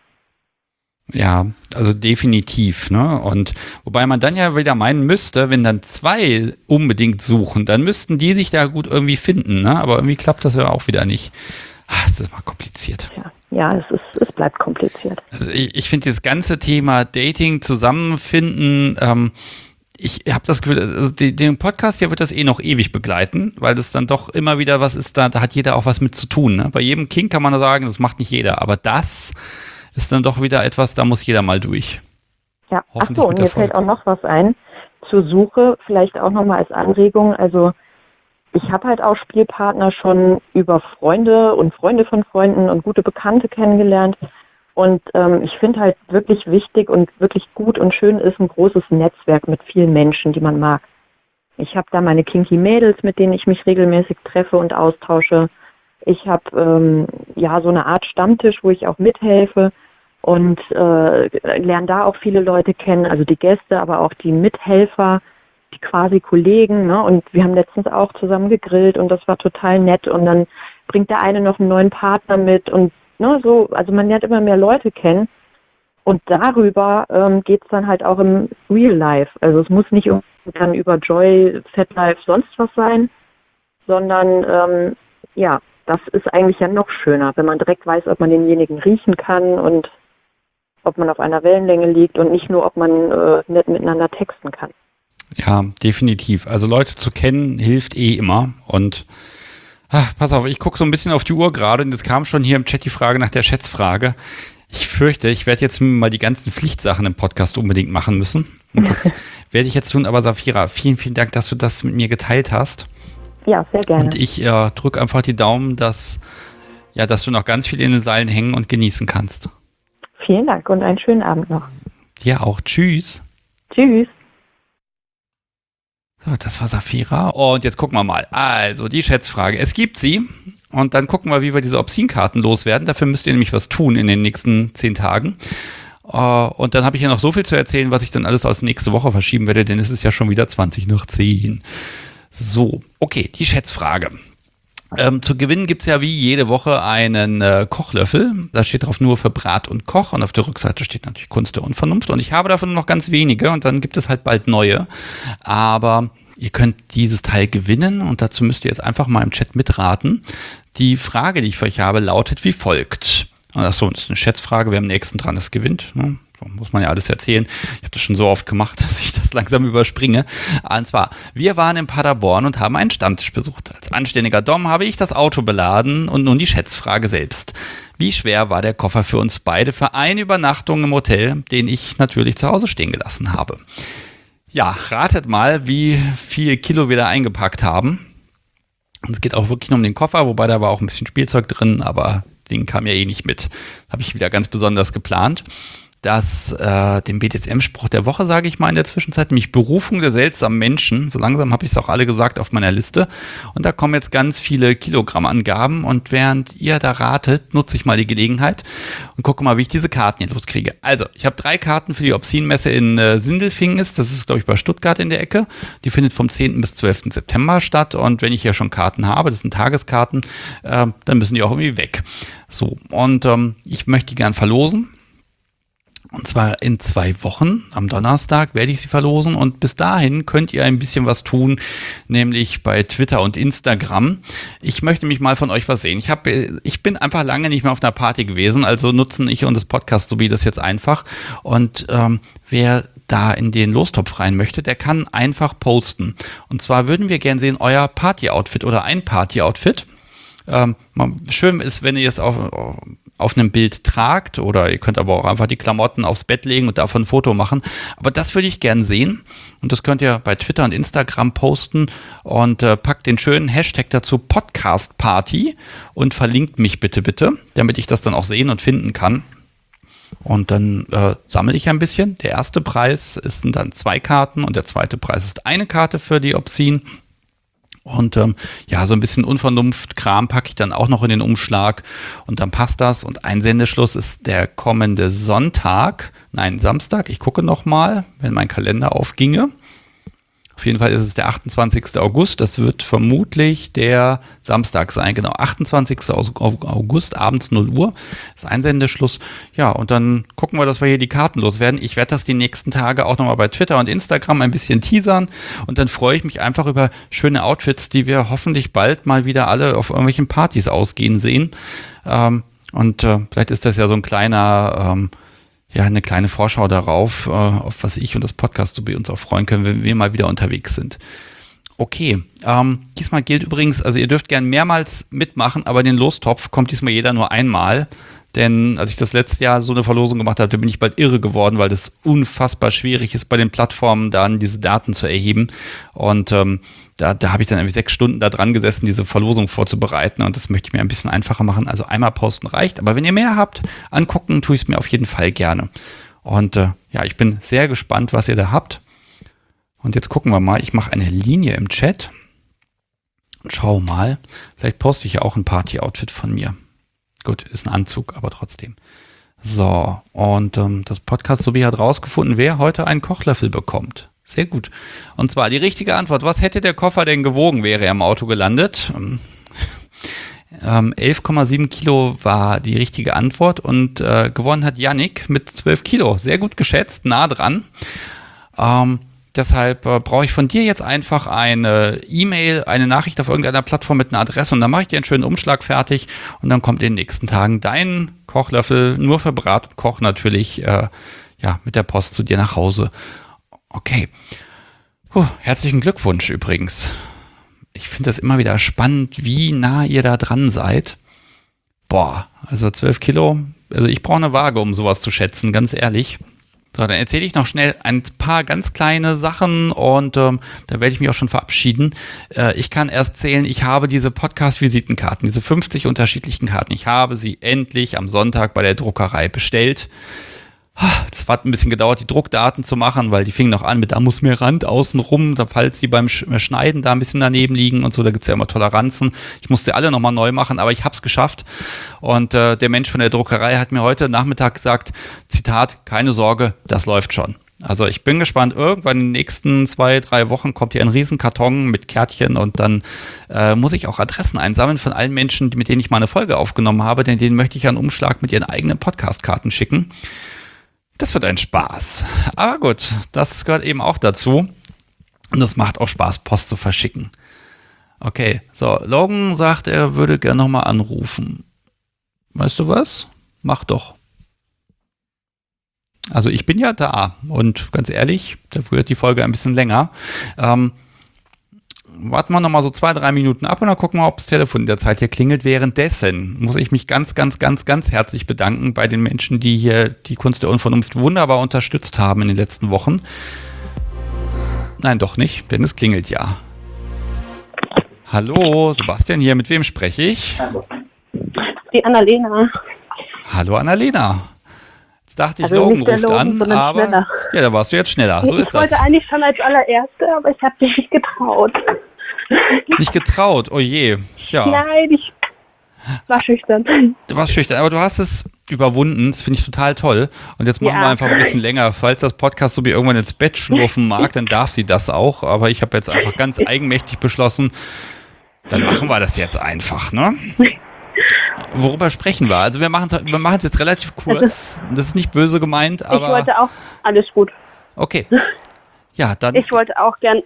Ja, also definitiv, ne? Und wobei man dann ja wieder meinen müsste, wenn dann 2 unbedingt suchen, dann müssten die sich da gut irgendwie finden, ne? Aber irgendwie klappt das ja auch wieder nicht. Es ist mal kompliziert. Ja, es bleibt kompliziert. Also ich finde dieses ganze Thema Dating, Zusammenfinden, ich habe das Gefühl, also den Podcast hier wird das noch ewig begleiten, weil das dann doch immer wieder was ist, da hat jeder auch was mit zu tun. Ne? Bei jedem Kink kann man sagen, das macht nicht jeder, aber das ist dann doch wieder etwas, da muss jeder mal durch. Ja, achso, und mir fällt auch noch was ein zur Suche, vielleicht auch nochmal als Anregung, also ich habe halt auch Spielpartner schon über Freunde und Freunde von Freunden und gute Bekannte kennengelernt. Und ich finde halt wirklich wichtig und wirklich gut und schön ist ein großes Netzwerk mit vielen Menschen, die man mag. Ich habe da meine Kinky Mädels, mit denen ich mich regelmäßig treffe und austausche. Ich habe so eine Art Stammtisch, wo ich auch mithelfe und lerne da auch viele Leute kennen, also die Gäste, aber auch die Mithelfer, die quasi Kollegen, ne? Und wir haben letztens auch zusammen gegrillt und das war total nett und dann bringt der eine noch einen neuen Partner mit und ne, so, also man lernt immer mehr Leute kennen und darüber geht es dann halt auch im Real Life. Also es muss nicht dann über Joy, FetLife, sonst was sein, sondern das ist eigentlich ja noch schöner, wenn man direkt weiß, ob man denjenigen riechen kann und ob man auf einer Wellenlänge liegt und nicht nur, ob man nett miteinander texten kann. Ja, definitiv. Also Leute zu kennen hilft immer und pass auf, ich gucke so ein bisschen auf die Uhr gerade und jetzt kam schon hier im Chat die Frage nach der Schätzfrage. Ich fürchte, ich werde jetzt mal die ganzen Pflichtsachen im Podcast unbedingt machen müssen und das werde ich jetzt tun, aber Safira, vielen, vielen Dank, dass du das mit mir geteilt hast. Ja, sehr gerne. Und ich drücke einfach die Daumen, dass du noch ganz viel in den Seilen hängen und genießen kannst. Vielen Dank und einen schönen Abend noch. Dir auch. Tschüss. Tschüss. So, das war Safira. Und jetzt gucken wir mal. Also, die Schätzfrage. Es gibt sie. Und dann gucken wir, wie wir diese Obscene-Karten loswerden. Dafür müsst ihr nämlich was tun in den nächsten 10 Tagen. Und dann habe ich ja noch so viel zu erzählen, was ich dann alles auf nächste Woche verschieben werde, denn es ist ja schon wieder 20 nach 10. So, okay, die Schätzfrage. Zu gewinnen gibt es ja wie jede Woche einen Kochlöffel. Da steht drauf nur für Brat und Koch und auf der Rückseite steht natürlich Kunst der Unvernunft. Und ich habe davon noch ganz wenige und dann gibt es halt bald neue. Aber ihr könnt dieses Teil gewinnen und dazu müsst ihr jetzt einfach mal im Chat mitraten. Die Frage, die ich für euch habe, lautet wie folgt. Achso, das ist eine Schätzfrage, wer am nächsten dran ist, gewinnt. Ne? So muss man ja alles erzählen. Ich habe das schon so oft gemacht, dass ich das langsam überspringe. Und zwar, wir waren in Paderborn und haben einen Stammtisch besucht. Als anständiger Dom habe ich das Auto beladen und nun die Schätzfrage selbst. Wie schwer war der Koffer für uns beide für eine Übernachtung im Hotel, den ich natürlich zu Hause stehen gelassen habe? Ja, ratet mal, wie viel Kilo wir da eingepackt haben. Und es geht auch wirklich nur um den Koffer, wobei da war auch ein bisschen Spielzeug drin, aber den kam ja eh nicht mit. Habe ich wieder ganz besonders geplant. Den BDSM-Spruch der Woche, sage ich mal in der Zwischenzeit, nämlich Berufung der seltsamen Menschen. So langsam habe ich es auch alle gesagt auf meiner Liste. Und da kommen jetzt ganz viele Kilogrammangaben. Und während ihr da ratet, nutze ich mal die Gelegenheit und gucke mal, wie ich diese Karten hier loskriege. Also, ich habe 3 Karten für die Obscene-Messe in Sindelfingen. Das ist, glaube ich, bei Stuttgart in der Ecke. Die findet vom 10. bis 12. September statt. Und wenn ich ja schon Karten habe, das sind Tageskarten, dann müssen die auch irgendwie weg. So, und ich möchte die gern verlosen. Und zwar in 2 Wochen, am Donnerstag werde ich sie verlosen und bis dahin könnt ihr ein bisschen was tun, nämlich bei Twitter und Instagram. Ich möchte mich mal von euch was sehen. Ich bin einfach lange nicht mehr auf einer Party gewesen, also nutzen ich und das Podcast sowie das jetzt einfach. Und wer da in den Lostopf rein möchte, der kann einfach posten. Und zwar würden wir gern sehen, euer Party-Outfit oder ein Party-Outfit. Schön ist, wenn ihr es auf einem Bild tragt oder ihr könnt aber auch einfach die Klamotten aufs Bett legen und davon ein Foto machen. Aber das würde ich gern sehen und das könnt ihr bei Twitter und Instagram posten und packt den schönen Hashtag dazu Podcast Party und verlinkt mich bitte, damit ich das dann auch sehen und finden kann. Und dann sammle ich ein bisschen. Der erste Preis sind dann 2 Karten und der zweite Preis ist eine Karte für die Obscene. Und so ein bisschen Unvernunft-Kram packe ich dann auch noch in den Umschlag und dann passt das. Und ein Sendeschluss ist der kommende Samstag. Ich gucke nochmal, wenn mein Kalender aufginge. Auf jeden Fall ist es der 28. August. Das wird vermutlich der Samstag sein. Genau, 28. August, abends 0 Uhr ist Einsendeschluss. Ja, und dann gucken wir, dass wir hier die Karten loswerden. Ich werde das die nächsten Tage auch nochmal bei Twitter und Instagram ein bisschen teasern. Und dann freue ich mich einfach über schöne Outfits, die wir hoffentlich bald mal wieder alle auf irgendwelchen Partys ausgehen sehen. Vielleicht ist das ja so ein eine kleine Vorschau darauf, auf was ich und das Podcast so bei uns auch freuen können, wenn wir mal wieder unterwegs sind. Okay, diesmal gilt übrigens, also ihr dürft gern mehrmals mitmachen, aber den Lostopf kommt diesmal jeder nur einmal. Denn als ich das letzte Jahr so eine Verlosung gemacht hatte, bin ich bald irre geworden, weil das unfassbar schwierig ist, bei den Plattformen dann diese Daten zu erheben. Und da habe ich dann irgendwie 6 Stunden da dran gesessen, diese Verlosung vorzubereiten. Und das möchte ich mir ein bisschen einfacher machen. Also einmal posten reicht. Aber wenn ihr mehr habt, angucken, tue ich es mir auf jeden Fall gerne. Und ich bin sehr gespannt, was ihr da habt. Und jetzt gucken wir mal. Ich mache eine Linie im Chat. Und schau mal. Vielleicht poste ich ja auch ein Party-Outfit von mir. Gut, ist ein Anzug, aber trotzdem. So, und das Podcast Sobi hat rausgefunden, wer heute einen Kochlöffel bekommt. Sehr gut. Und zwar die richtige Antwort. Was hätte der Koffer denn gewogen, wäre er im Auto gelandet? 11,7 Kilo war die richtige Antwort und gewonnen hat Yannick mit 12 Kilo. Sehr gut geschätzt, nah dran. Deshalb brauche ich von dir jetzt einfach eine E-Mail, eine Nachricht auf irgendeiner Plattform mit einer Adresse und dann mache ich dir einen schönen Umschlag fertig und dann kommt in den nächsten Tagen dein Kochlöffel, nur für Brat und Koch natürlich, mit der Post zu dir nach Hause. Okay. Herzlichen Glückwunsch übrigens. Ich finde das immer wieder spannend, wie nah ihr da dran seid. Also 12 Kilo, also ich brauche eine Waage, um sowas zu schätzen, ganz ehrlich. So, dann erzähle ich noch schnell ein paar ganz kleine Sachen und da werde ich mich auch schon verabschieden. Ich kann erst zählen, ich habe diese Podcast-Visitenkarten, diese 50 unterschiedlichen Karten. Ich habe sie endlich am Sonntag bei der Druckerei bestellt. Das hat ein bisschen gedauert, die Druckdaten zu machen, weil die fingen noch an mit, da muss mehr Rand außen rum, falls die beim Schneiden da ein bisschen daneben liegen und so, da gibt es ja immer Toleranzen. Ich musste alle nochmal neu machen, aber ich habe es geschafft. Und der Mensch von der Druckerei hat mir heute Nachmittag gesagt, Zitat, keine Sorge, das läuft schon. Also ich bin gespannt, irgendwann in den nächsten 2-3 Wochen kommt hier ein Riesenkarton mit Kärtchen und dann muss ich auch Adressen einsammeln von allen Menschen, mit denen ich mal eine Folge aufgenommen habe, denn denen möchte ich einen Umschlag mit ihren eigenen Podcast-Karten schicken. Das wird ein Spaß. Aber gut, das gehört eben auch dazu. Und es macht auch Spaß, Post zu verschicken. Okay, so, Logan sagt, er würde gerne nochmal anrufen. Weißt du was? Mach doch. Also ich bin ja da und ganz ehrlich, dafür wird die Folge ein bisschen länger. Warten wir nochmal so 2-3 Minuten ab und dann gucken wir, ob das Telefon in der Zeit hier klingelt. Währenddessen muss ich mich ganz herzlich bedanken bei den Menschen, die hier die Kunst der Unvernunft wunderbar unterstützt haben in den letzten Wochen. Nein, doch nicht, denn es klingelt ja. Hallo, Sebastian hier, mit wem spreche ich? Die Annalena. Hallo Annalena. Jetzt dachte ich, Also Logan nicht der ruft Logan, an, aber schneller. ja, da warst du jetzt schneller. So Ich ist das. wollte eigentlich schon als allererste, aber ich habe mich nicht getraut. Nicht getraut, oh je. Ja, Nein, ich war schüchtern. du warst schüchtern, aber du hast es überwunden, das finde ich total toll. Und jetzt machen Ja. wir einfach ein bisschen länger. Falls das Podcast so wie irgendwann ins Bett schlurfen mag, dann darf sie das auch. Aber ich habe jetzt einfach ganz eigenmächtig beschlossen, dann machen wir das jetzt einfach, ne? Worüber sprechen wir? Also wir machen es jetzt relativ kurz. Das ist nicht böse gemeint, Ich aber wollte auch, alles gut. okay. Ja, dann Ich wollte auch gern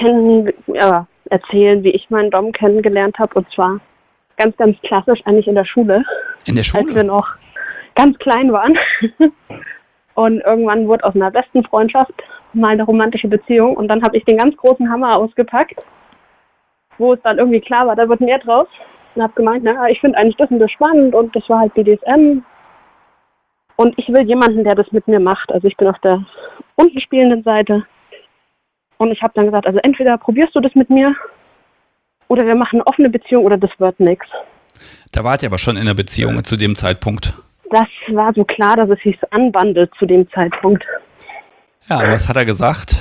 erzählen, wie ich meinen Dom kennengelernt habe. Und zwar ganz klassisch eigentlich in der Schule, in der als wir Schule. noch ganz klein waren. Und irgendwann wurde aus einer besten Freundschaft mal eine romantische Beziehung. Und dann habe ich den ganz großen Hammer ausgepackt, wo es dann irgendwie klar war, da wird mehr draus. Und habe gemeint, ich finde eigentlich das und das spannend und das war halt BDSM. Und ich will jemanden, der das mit mir macht. Also ich bin auf der unten spielenden Seite. Und ich habe dann gesagt, also entweder probierst du das mit mir oder wir machen eine offene Beziehung oder das wird nichts. Da wart ihr aber schon in einer Beziehung zu dem Zeitpunkt. Das war so klar, dass es sich so anbandelt zu dem Zeitpunkt. Ja, was hat er gesagt?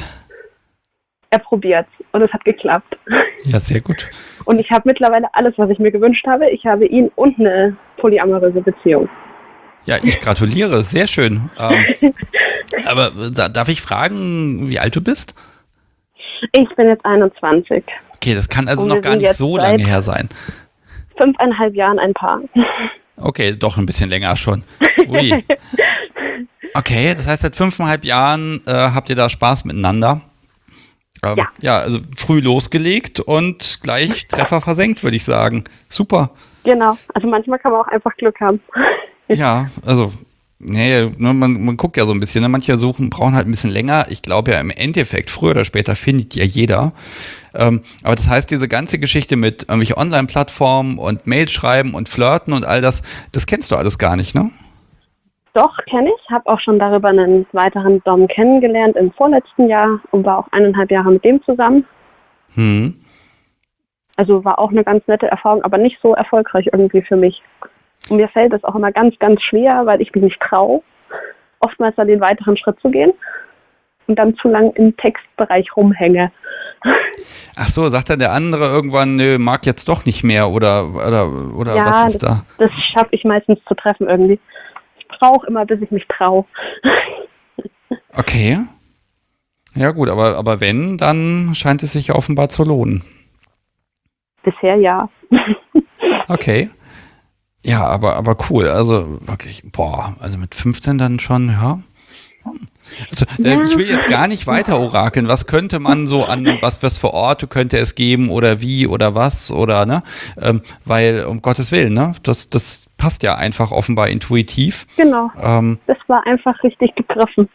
Er probiert und es hat geklappt. Ja, sehr gut. Und ich habe mittlerweile alles, was ich mir gewünscht habe. Ich habe ihn und eine polyamoröse Beziehung. Ja, ich gratuliere, sehr schön. Aber darf ich fragen, wie alt du bist? Ich bin jetzt 21. Okay, das kann also Und noch wir gar sind nicht jetzt so seit lange her sein. 5,5 Jahren ein Paar. Okay, doch ein bisschen länger schon. Ui. Okay, das heißt, seit 5,5 Jahren habt ihr da Spaß miteinander. Ja, also früh losgelegt und gleich Treffer versenkt, würde ich sagen. Super. Genau, also manchmal kann man auch einfach Glück haben. Ja, also, nee, man guckt ja so ein bisschen, ne? Manche brauchen halt ein bisschen länger. Ich glaube ja im Endeffekt, früher oder später findet ja jeder. Aber das heißt, diese ganze Geschichte mit irgendwelchen Online-Plattformen und Mails schreiben und flirten und all das, das kennst du alles gar nicht, ne? Doch, kenne ich. Habe auch schon darüber einen weiteren Dom kennengelernt im vorletzten Jahr und war auch 1,5 Jahre mit dem zusammen. Also war auch eine ganz nette Erfahrung, aber nicht so erfolgreich irgendwie für mich. Und mir fällt es auch immer ganz schwer, weil ich mich nicht traue, oftmals dann den weiteren Schritt zu gehen und dann zu lang im Textbereich rumhänge. Ach so, sagt dann der andere irgendwann, nö, mag jetzt doch nicht mehr oder Ja, was ist da? Das schaffe ich meistens zu treffen irgendwie. Ich brauche immer, bis ich mich traue. Okay. Ja gut, aber wenn, dann scheint es sich offenbar zu lohnen. Bisher ja. Okay. Ja, aber cool. Also wirklich, also mit 15 dann schon, ja. Also, ich will jetzt gar nicht weiter orakeln. Was könnte man so was für Orte könnte es geben oder wie oder was oder, ne? Weil, um Gottes Willen, ne? Das passt ja einfach offenbar intuitiv. Genau. Das war einfach richtig gegriffen.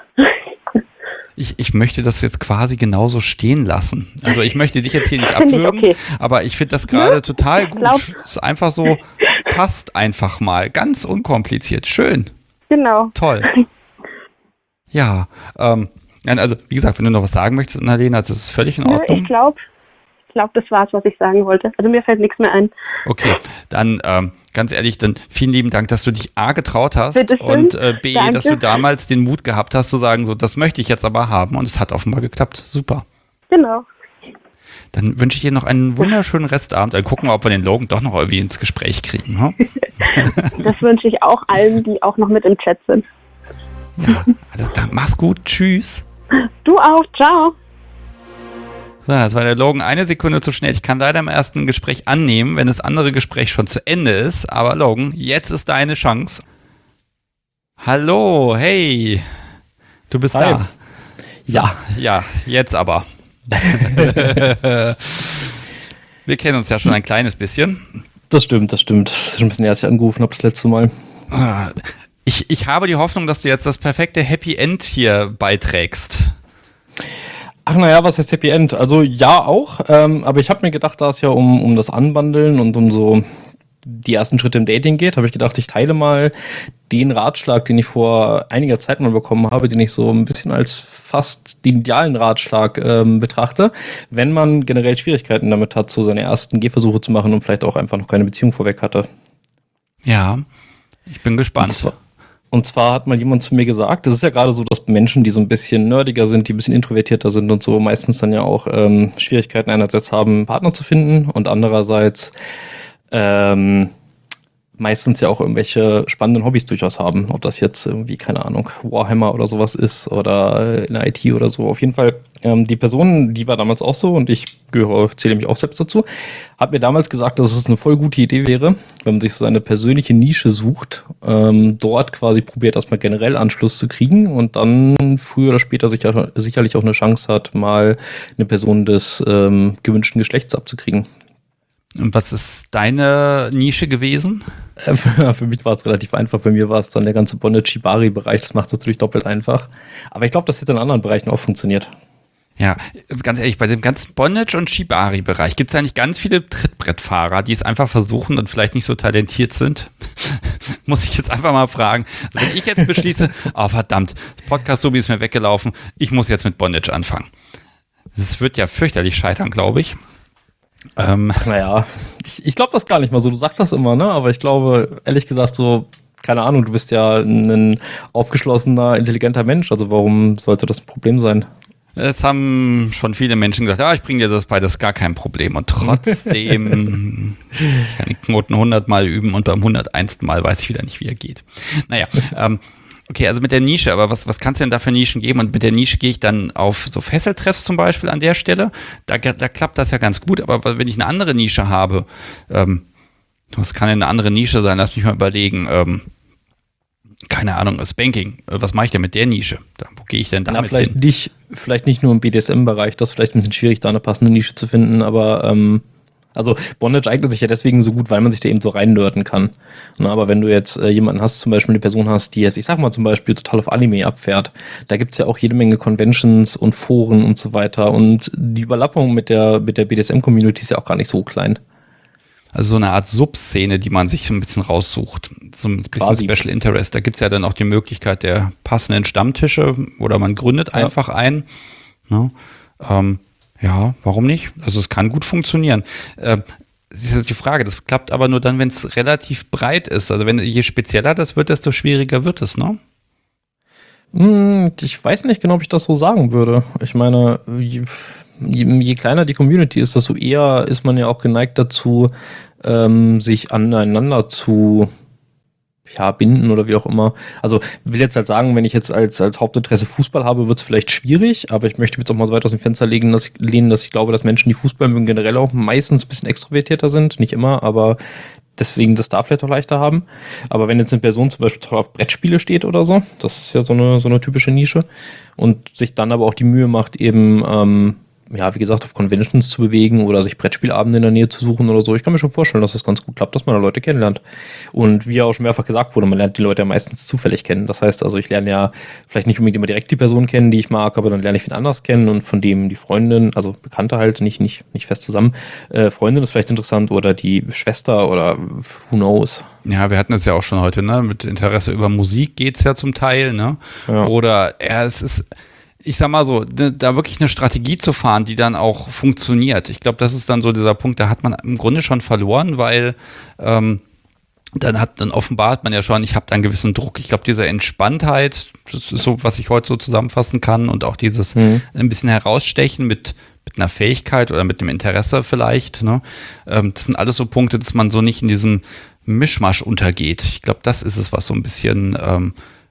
Ich möchte das jetzt quasi genauso stehen lassen. Also ich möchte dich jetzt hier nicht abwürgen, okay. Aber ich finde das gerade total gut. Es ist einfach so, passt einfach mal. Ganz unkompliziert. Schön. Genau. Toll. Ja, also wie gesagt, wenn du noch was sagen möchtest, Annalena, das ist völlig in Ordnung. Ich glaube, das war's, was ich sagen wollte. Also mir fällt nichts mehr ein. Okay, dann ganz ehrlich, dann vielen lieben Dank, dass du dich A getraut hast Bitteschön. und B, Danke. dass du damals den Mut gehabt hast zu sagen, so, das möchte ich jetzt aber haben und es hat offenbar geklappt. Super. Genau. Dann wünsche ich dir noch einen wunderschönen Restabend. Dann gucken wir, ob wir den Logan doch noch irgendwie ins Gespräch kriegen. Ne? Das wünsche ich auch allen, die auch noch mit im Chat sind. Ja, also dann mach's gut. Tschüss. Du auch. Ciao. So, das war der Logan. Eine Sekunde zu schnell. Ich kann leider im ersten Gespräch annehmen, wenn das andere Gespräch schon zu Ende ist. Aber Logan, jetzt ist deine Chance. Hallo, hey. Du bist Hi. da. Ja. Ja, jetzt aber. Wir kennen uns ja schon ein kleines bisschen. Das stimmt. Das ist schon ein bisschen erst angerufen habe das letzte Mal. Ich habe die Hoffnung, dass du jetzt das perfekte Happy End hier beiträgst. Ach naja, was heißt Happy End? Also ja auch, aber ich habe mir gedacht, da es ja um das Anbandeln und um so die ersten Schritte im Dating geht, habe ich gedacht, ich teile mal den Ratschlag, den ich vor einiger Zeit mal bekommen habe, den ich so ein bisschen als fast den idealen Ratschlag betrachte, wenn man generell Schwierigkeiten damit hat, so seine ersten Gehversuche zu machen und vielleicht auch einfach noch keine Beziehung vorweg hatte. Ja, ich bin gespannt. Und zwar hat mal jemand zu mir gesagt, das ist ja gerade so, dass Menschen, die so ein bisschen nerdiger sind, die ein bisschen introvertierter sind und so, meistens dann ja auch Schwierigkeiten einerseits haben, einen Partner zu finden und andererseits meistens ja auch irgendwelche spannenden Hobbys durchaus haben. Ob das jetzt irgendwie, keine Ahnung, Warhammer oder sowas ist oder in der IT oder so. Auf jeden Fall, die Person, die war damals auch so und ich zähle mich auch selbst dazu, hat mir damals gesagt, dass es eine voll gute Idee wäre, wenn man sich so eine persönliche Nische sucht, dort quasi probiert, erstmal generell Anschluss zu kriegen und dann früher oder später sicherlich auch eine Chance hat, mal eine Person des gewünschten Geschlechts abzukriegen. Und was ist deine Nische gewesen? Für mich war es relativ einfach. Bei mir war es dann der ganze Bondage-Shibari-Bereich. Das macht es natürlich doppelt einfach. Aber ich glaube, das hätte in anderen Bereichen auch funktioniert. Ja, ganz ehrlich, bei dem ganzen Bondage- und Shibari-Bereich gibt es eigentlich ganz viele Trittbrettfahrer, die es einfach versuchen und vielleicht nicht so talentiert sind. Muss ich jetzt einfach mal fragen. Also wenn ich jetzt beschließe, oh verdammt, das Podcast so wie ist mir weggelaufen, ich muss jetzt mit Bondage anfangen. Das wird ja fürchterlich scheitern, glaube ich. Naja, ich glaube das gar nicht mal so. Du sagst das immer, ne? Aber ich glaube, ehrlich gesagt, so, keine Ahnung, du bist ja ein aufgeschlossener, intelligenter Mensch. Also warum sollte das ein Problem sein? Es haben schon viele Menschen gesagt, ja, ich bringe dir das bei, das ist gar kein Problem. Und trotzdem, ich kann die Knoten 100 Mal üben und beim 101. Mal weiß ich wieder nicht, wie er geht. Naja, okay, also mit der Nische, aber was kann es denn da für Nischen geben? Und mit der Nische gehe ich dann auf so Fesseltreffs zum Beispiel an der Stelle. Da klappt das ja ganz gut, aber wenn ich eine andere Nische habe, was kann denn eine andere Nische sein? Lass mich mal überlegen. Keine Ahnung, Spanking. Was mache ich denn mit der Nische? Wo gehe ich denn damit hin? Vielleicht nicht nur im BDSM-Bereich, das ist vielleicht ein bisschen schwierig, da eine passende Nische zu finden, aber also Bondage eignet sich ja deswegen so gut, weil man sich da eben so reinnörden kann. Na, aber wenn du jetzt jemanden hast, zum Beispiel eine Person hast, die jetzt, ich sag mal zum Beispiel, total auf Anime abfährt, da gibt's ja auch jede Menge Conventions und Foren und so weiter und die Überlappung mit der BDSM-Community ist ja auch gar nicht so klein. Also so eine Art Subszene, die man sich ein bisschen raussucht. So ein bisschen Quasi. Special Interest. Da gibt's ja dann auch die Möglichkeit der passenden Stammtische oder man gründet einfach einen. Ne? Ja, warum nicht? Also es kann gut funktionieren. Das ist jetzt die Frage, das klappt aber nur dann, wenn es relativ breit ist. Also je spezieller das wird, desto schwieriger wird es, ne? Ich weiß nicht genau, ob ich das so sagen würde. Ich meine, je kleiner die Community ist, desto eher ist man ja auch geneigt dazu, sich aneinander zu binden oder wie auch immer. Also will jetzt halt sagen, wenn ich jetzt als Hauptinteresse Fußball habe, wird es vielleicht schwierig, aber ich möchte jetzt auch mal so weit aus dem Fenster lehnen, dass ich glaube, dass Menschen, die Fußball mögen, generell auch meistens ein bisschen extrovertierter sind. Nicht immer, aber deswegen das da vielleicht auch leichter haben. Aber wenn jetzt eine Person zum Beispiel toll auf Brettspiele steht oder so, das ist ja so eine typische Nische und sich dann aber auch die Mühe macht, eben wie gesagt, auf Conventions zu bewegen oder sich Brettspielabende in der Nähe zu suchen oder so. Ich kann mir schon vorstellen, dass das ganz gut klappt, dass man da Leute kennenlernt. Und wie ja auch schon mehrfach gesagt wurde, man lernt die Leute ja meistens zufällig kennen. Das heißt also, ich lerne ja vielleicht nicht unbedingt immer direkt die Person kennen, die ich mag, aber dann lerne ich wen anders kennen und von dem die Freundin, also Bekannte halt, nicht fest zusammen. Freundin ist vielleicht interessant oder die Schwester oder who knows. Ja, wir hatten es ja auch schon heute, ne? Mit Interesse über Musik geht's ja zum Teil, ne? Ja. Oder es ist, ich sag mal so, da wirklich eine Strategie zu fahren, die dann auch funktioniert. Ich glaube, das ist dann so dieser Punkt, da hat man im Grunde schon verloren, weil dann offenbart man ja schon, ich habe da einen gewissen Druck. Ich glaube, diese Entspanntheit, das ist so, was ich heute so zusammenfassen kann und auch dieses ein bisschen herausstechen mit einer Fähigkeit oder mit einem Interesse vielleicht, ne? Das sind alles so Punkte, dass man so nicht in diesem Mischmasch untergeht. Ich glaube, das ist es, was so ein bisschen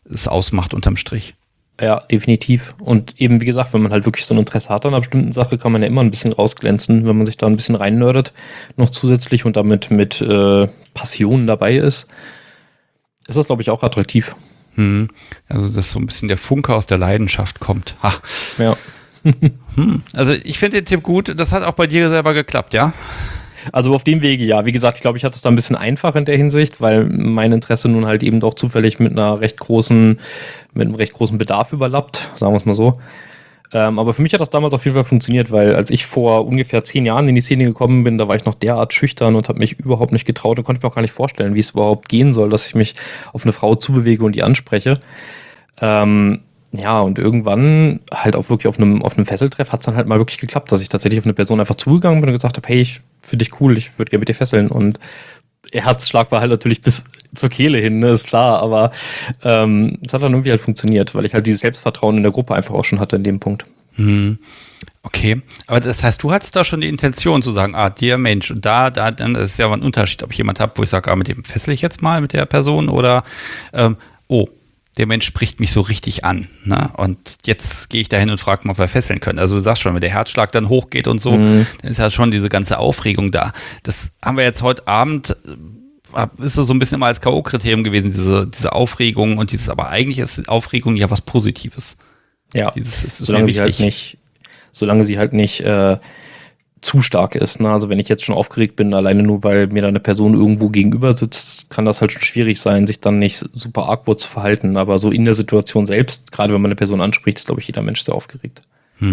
es ausmacht unterm Strich. Ja, definitiv. Und eben, wie gesagt, wenn man halt wirklich so ein Interesse hat an einer bestimmten Sache, kann man ja immer ein bisschen rausglänzen, wenn man sich da ein bisschen reinnördet, noch zusätzlich und damit mit Passion dabei ist. Ist das, glaube ich, auch attraktiv. Also, dass so ein bisschen der Funke aus der Leidenschaft kommt. Ha. Ja. Also, ich finde den Tipp gut. Das hat auch bei dir selber geklappt, ja? Also auf dem Wege, ja. Wie gesagt, ich glaube, ich hatte es da ein bisschen einfach in der Hinsicht, weil mein Interesse nun halt eben doch zufällig mit einem recht großen Bedarf überlappt, sagen wir es mal so. Aber für mich hat das damals auf jeden Fall funktioniert, weil als ich vor ungefähr 10 Jahren in die Szene gekommen bin, da war ich noch derart schüchtern und habe mich überhaupt nicht getraut und konnte mir auch gar nicht vorstellen, wie es überhaupt gehen soll, dass ich mich auf eine Frau zubewege und die anspreche. Ja, und irgendwann halt auch wirklich auf einem Fesseltreff hat es dann halt mal wirklich geklappt, dass ich tatsächlich auf eine Person einfach zugegangen bin und gesagt habe, hey, ich finde dich cool, ich würde gerne mit dir fesseln. Und ihr Herzschlag war halt natürlich bis zur Kehle hin, ne, ist klar, aber es hat dann irgendwie halt funktioniert, weil ich halt dieses Selbstvertrauen in der Gruppe einfach auch schon hatte in dem Punkt. Okay, aber das heißt, du hattest da schon die Intention zu sagen, der Mensch, und dann ist ja mal ein Unterschied, ob ich jemand habe, wo ich sage, mit dem fessel ich jetzt mal mit der Person oder der Mensch spricht mich so richtig an, ne? Und jetzt gehe ich dahin und frage mal, ob wir fesseln können. Also du sagst schon, wenn der Herzschlag dann hochgeht und so, dann ist ja schon diese ganze Aufregung da. Das haben wir jetzt heute Abend, ist das so ein bisschen immer als K.O.-Kriterium gewesen, diese Aufregung und dieses, aber eigentlich ist Aufregung ja was Positives. Ja, dieses ist solange sie halt nicht zu stark ist. Ne? Also wenn ich jetzt schon aufgeregt bin, alleine nur, weil mir da eine Person irgendwo gegenüber sitzt, kann das halt schon schwierig sein, sich dann nicht super awkward zu verhalten. Aber so in der Situation selbst, gerade wenn man eine Person anspricht, ist, glaube ich, jeder Mensch sehr aufgeregt.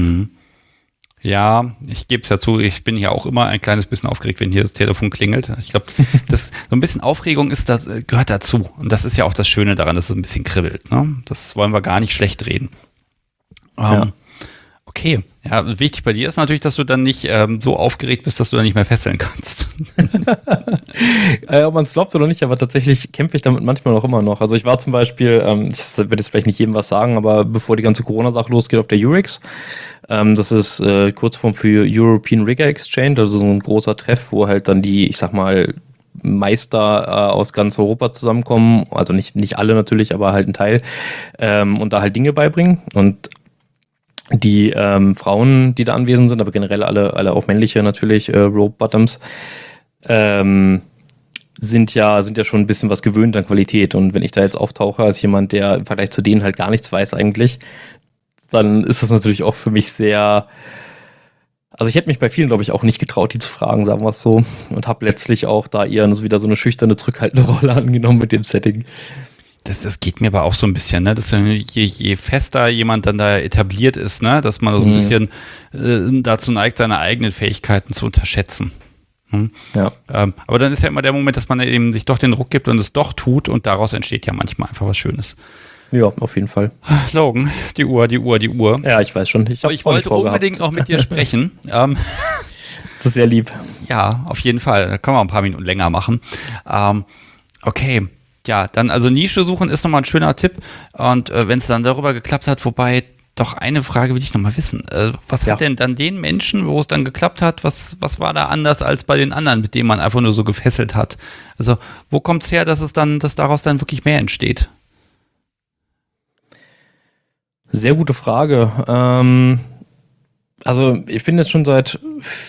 Ja, ich gebe es ja zu, ich bin ja auch immer ein kleines bisschen aufgeregt, wenn hier das Telefon klingelt. Ich glaube, so ein bisschen Aufregung gehört dazu. Und das ist ja auch das Schöne daran, dass es ein bisschen kribbelt. Ne? Das wollen wir gar nicht schlecht reden. Okay, ja, wichtig bei dir ist natürlich, dass du dann nicht so aufgeregt bist, dass du dann nicht mehr fesseln kannst. Ob man es glaubt oder nicht, aber tatsächlich kämpfe ich damit manchmal auch immer noch. Also ich war zum Beispiel, das wird jetzt vielleicht nicht jedem was sagen, aber bevor die ganze Corona-Sache losgeht, auf der Eurex, das ist Kurzform für European Rigger Exchange, also so ein großer Treff, wo halt dann die, ich sag mal, Meister aus ganz Europa zusammenkommen, also nicht alle natürlich, aber halt ein Teil, und da halt Dinge beibringen. Und die Frauen, die da anwesend sind, aber generell alle auch männliche natürlich, Rope Bottoms, sind ja schon ein bisschen was gewöhnt an Qualität. Und wenn ich da jetzt auftauche als jemand, der im Vergleich zu denen halt gar nichts weiß eigentlich, dann ist das natürlich auch für mich sehr... Also ich hätte mich bei vielen, glaube ich, auch nicht getraut, die zu fragen, sagen wir es so. Und habe letztlich auch da eher wieder so eine schüchterne, zurückhaltende Rolle angenommen mit dem Setting. Das geht mir aber auch so ein bisschen, ne? Dass je fester jemand dann da etabliert ist, ne? Dass man so ein bisschen dazu neigt, seine eigenen Fähigkeiten zu unterschätzen. Ja. Aber dann ist ja immer der Moment, dass man eben sich doch den Ruck gibt und es doch tut und daraus entsteht ja manchmal einfach was Schönes. Ja, auf jeden Fall. Logan, die Uhr. Ja, ich weiß schon. Ich wollte unbedingt noch mit dir sprechen. Das ist sehr lieb. Ja, auf jeden Fall. Da können wir ein paar Minuten länger machen. Okay. Ja, dann also Nische suchen ist nochmal ein schöner Tipp. Und wenn es dann darüber geklappt hat, wobei doch eine Frage will ich nochmal wissen. Was hat denn dann den Menschen, wo es dann geklappt hat, was war da anders als bei den anderen, mit denen man einfach nur so gefesselt hat? Also wo kommt es her, dass daraus dann wirklich mehr entsteht? Sehr gute Frage. Also ich bin jetzt schon seit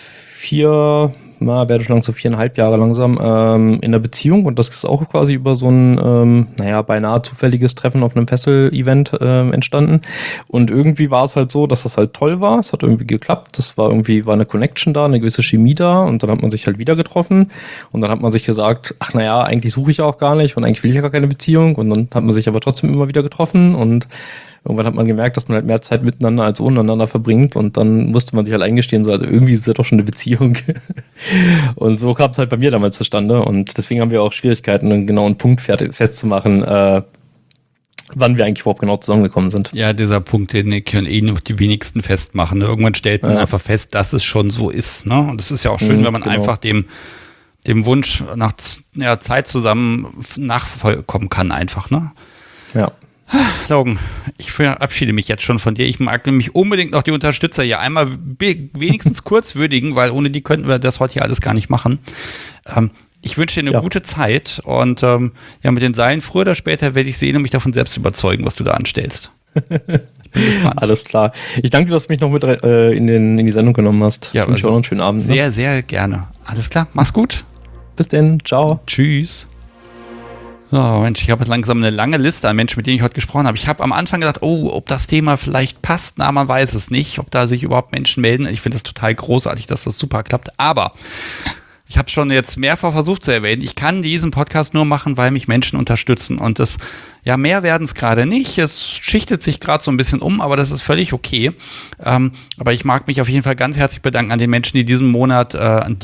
4,5 Jahre langsam in einer Beziehung und das ist auch quasi über so ein, beinahe zufälliges Treffen auf einem Fessel-Event entstanden. Und irgendwie war es halt so, dass das halt toll war. Es hat irgendwie geklappt. War eine Connection da, eine gewisse Chemie da und dann hat man sich halt wieder getroffen und dann hat man sich gesagt, eigentlich suche ich ja auch gar nicht und eigentlich will ich ja gar keine Beziehung und dann hat man sich aber trotzdem immer wieder getroffen und irgendwann hat man gemerkt, dass man halt mehr Zeit miteinander als untereinander verbringt und dann musste man sich halt eingestehen, also irgendwie ist das doch schon eine Beziehung. Und so kam es halt bei mir damals zustande und deswegen haben wir auch Schwierigkeiten, einen genauen Punkt festzumachen, wann wir eigentlich überhaupt genau zusammengekommen sind. Ja, dieser Punkt, den können noch die wenigsten festmachen. Ne? Irgendwann stellt man einfach fest, dass es schon so ist. Ne? Und das ist ja auch schön, wenn man einfach dem Wunsch nach Zeit zusammen nachkommen kann einfach. Ne? Ja. Logan, ich verabschiede mich jetzt schon von dir. Ich mag nämlich unbedingt noch die Unterstützer hier einmal wenigstens kurz würdigen, weil ohne die könnten wir das heute hier alles gar nicht machen. Ich wünsche dir eine gute Zeit und mit den Seilen früher oder später werde ich sehen und mich davon selbst überzeugen, was du da anstellst. Ich bin gespannt. Alles klar. Ich danke dir, dass du mich noch mit in die Sendung genommen hast. Ja, ich wünsche dir auch noch einen schönen Abend. Sehr, sehr gerne. Alles klar, mach's gut. Bis denn, ciao. Tschüss. So, Mensch, ich habe jetzt langsam eine lange Liste an Menschen, mit denen ich heute gesprochen habe. Ich habe am Anfang gedacht, ob das Thema vielleicht passt. Na, man weiß es nicht, ob da sich überhaupt Menschen melden. Ich finde das total großartig, dass das super klappt. Aber ich habe es schon jetzt mehrfach versucht zu erwähnen. Ich kann diesen Podcast nur machen, weil mich Menschen unterstützen. Und mehr werden es gerade nicht. Es schichtet sich gerade so ein bisschen um, aber das ist völlig okay. Aber ich mag mich auf jeden Fall ganz herzlich bedanken an den Menschen, die diesen Monat,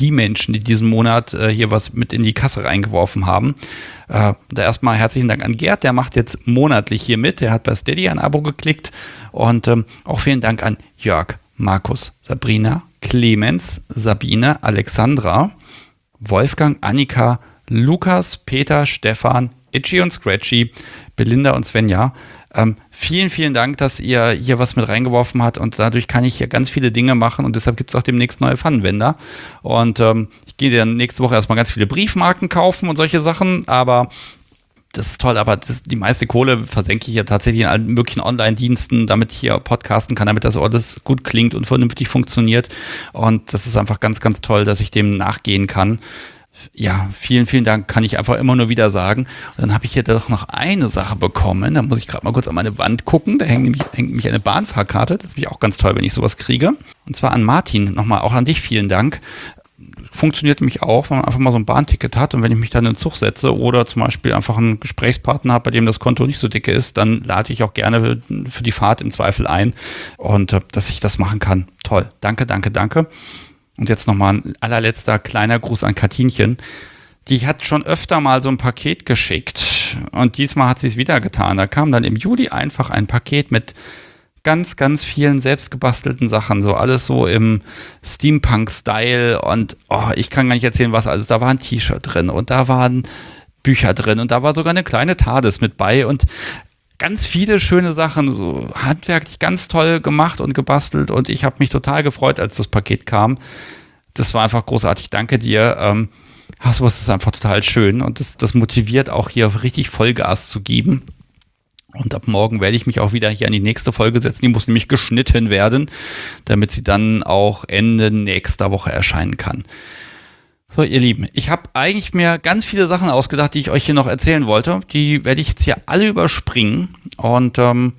hier was mit in die Kasse reingeworfen haben. Da erstmal herzlichen Dank an Gerd, der macht jetzt monatlich hier mit. Der hat bei Steady ein Abo geklickt. Und auch vielen Dank an Jörg, Markus, Sabrina, Clemens, Sabine, Alexandra, Wolfgang, Annika, Lukas, Peter, Stefan, Itchy und Scratchy, Belinda und Svenja. Vielen, vielen Dank, dass ihr hier was mit reingeworfen habt und dadurch kann ich hier ganz viele Dinge machen und deshalb gibt es auch demnächst neue Pfannenwender. Und ich gehe dann nächste Woche erstmal ganz viele Briefmarken kaufen und solche Sachen, aber das ist toll, aber die meiste Kohle versenke ich ja tatsächlich in allen möglichen Online-Diensten, damit ich hier podcasten kann, damit das alles gut klingt und vernünftig funktioniert. Und das ist einfach ganz, ganz toll, dass ich dem nachgehen kann. Ja, vielen, vielen Dank, kann ich einfach immer nur wieder sagen. Und dann habe ich hier doch noch eine Sache bekommen. Da muss ich gerade mal kurz an meine Wand gucken. Da hängt nämlich eine Bahnfahrkarte. Das ist nämlich auch ganz toll, wenn ich sowas kriege. Und zwar an Martin. Nochmal auch an dich vielen Dank. Funktioniert nämlich auch, wenn man einfach mal so ein Bahnticket hat und wenn ich mich dann in den Zug setze oder zum Beispiel einfach einen Gesprächspartner habe, bei dem das Konto nicht so dicke ist, dann lade ich auch gerne für die Fahrt im Zweifel ein und dass ich das machen kann. Toll. Danke, danke, danke. Und jetzt nochmal ein allerletzter kleiner Gruß an Katinchen. Die hat schon öfter mal so ein Paket geschickt und diesmal hat sie es wieder getan. Da kam dann im Juli einfach ein Paket mit ganz, ganz vielen selbstgebastelten Sachen, so alles so im Steampunk-Style und ich kann gar nicht erzählen, was alles. Da war ein T-Shirt drin und da waren Bücher drin und da war sogar eine kleine TARDIS mit bei und ganz viele schöne Sachen, so handwerklich ganz toll gemacht und gebastelt und ich habe mich total gefreut, als das Paket kam. Das war einfach großartig. Danke dir. Sowas ist einfach total schön und das motiviert auch hier richtig Vollgas zu geben. Und ab morgen werde ich mich auch wieder hier an die nächste Folge setzen. Die muss nämlich geschnitten werden, damit sie dann auch Ende nächster Woche erscheinen kann. So, ihr Lieben, ich habe eigentlich mir ganz viele Sachen ausgedacht, die ich euch hier noch erzählen wollte. Die werde ich jetzt hier alle überspringen. Und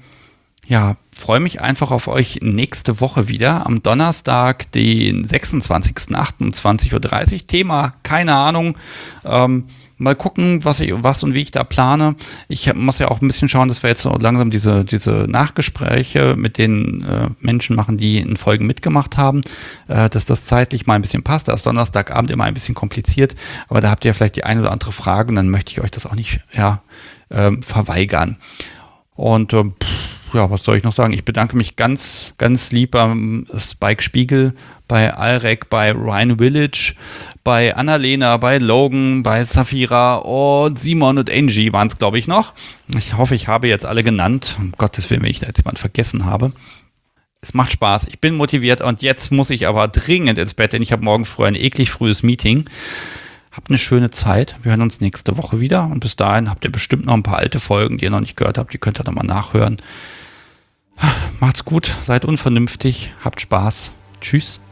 freue mich einfach auf euch nächste Woche wieder. Am Donnerstag, den 26.08. um 20.30 Uhr. Thema, keine Ahnung. Mal gucken, was und wie ich da plane. Ich muss ja auch ein bisschen schauen, dass wir jetzt so langsam diese Nachgespräche mit den Menschen machen, die in Folgen mitgemacht haben, dass das zeitlich mal ein bisschen passt. Da ist Donnerstagabend immer ein bisschen kompliziert, aber da habt ihr vielleicht die eine oder andere Frage und dann möchte ich euch das auch nicht verweigern. Und was soll ich noch sagen? Ich bedanke mich ganz, ganz lieb beim Spike Spiegel, bei Alrek, bei Ryan Village, bei Annalena, bei Logan, bei Safira und Simon und Angie waren es, glaube ich, noch. Ich hoffe, ich habe jetzt alle genannt. Um Gottes Willen, wenn ich da jetzt jemand vergessen habe. Es macht Spaß, ich bin motiviert und jetzt muss ich aber dringend ins Bett, denn ich habe morgen früh ein eklig frühes Meeting. Habt eine schöne Zeit. Wir hören uns nächste Woche wieder und bis dahin habt ihr bestimmt noch ein paar alte Folgen, die ihr noch nicht gehört habt. Die könnt ihr dann mal nachhören. Macht's gut, seid unvernünftig, habt Spaß. Tschüss.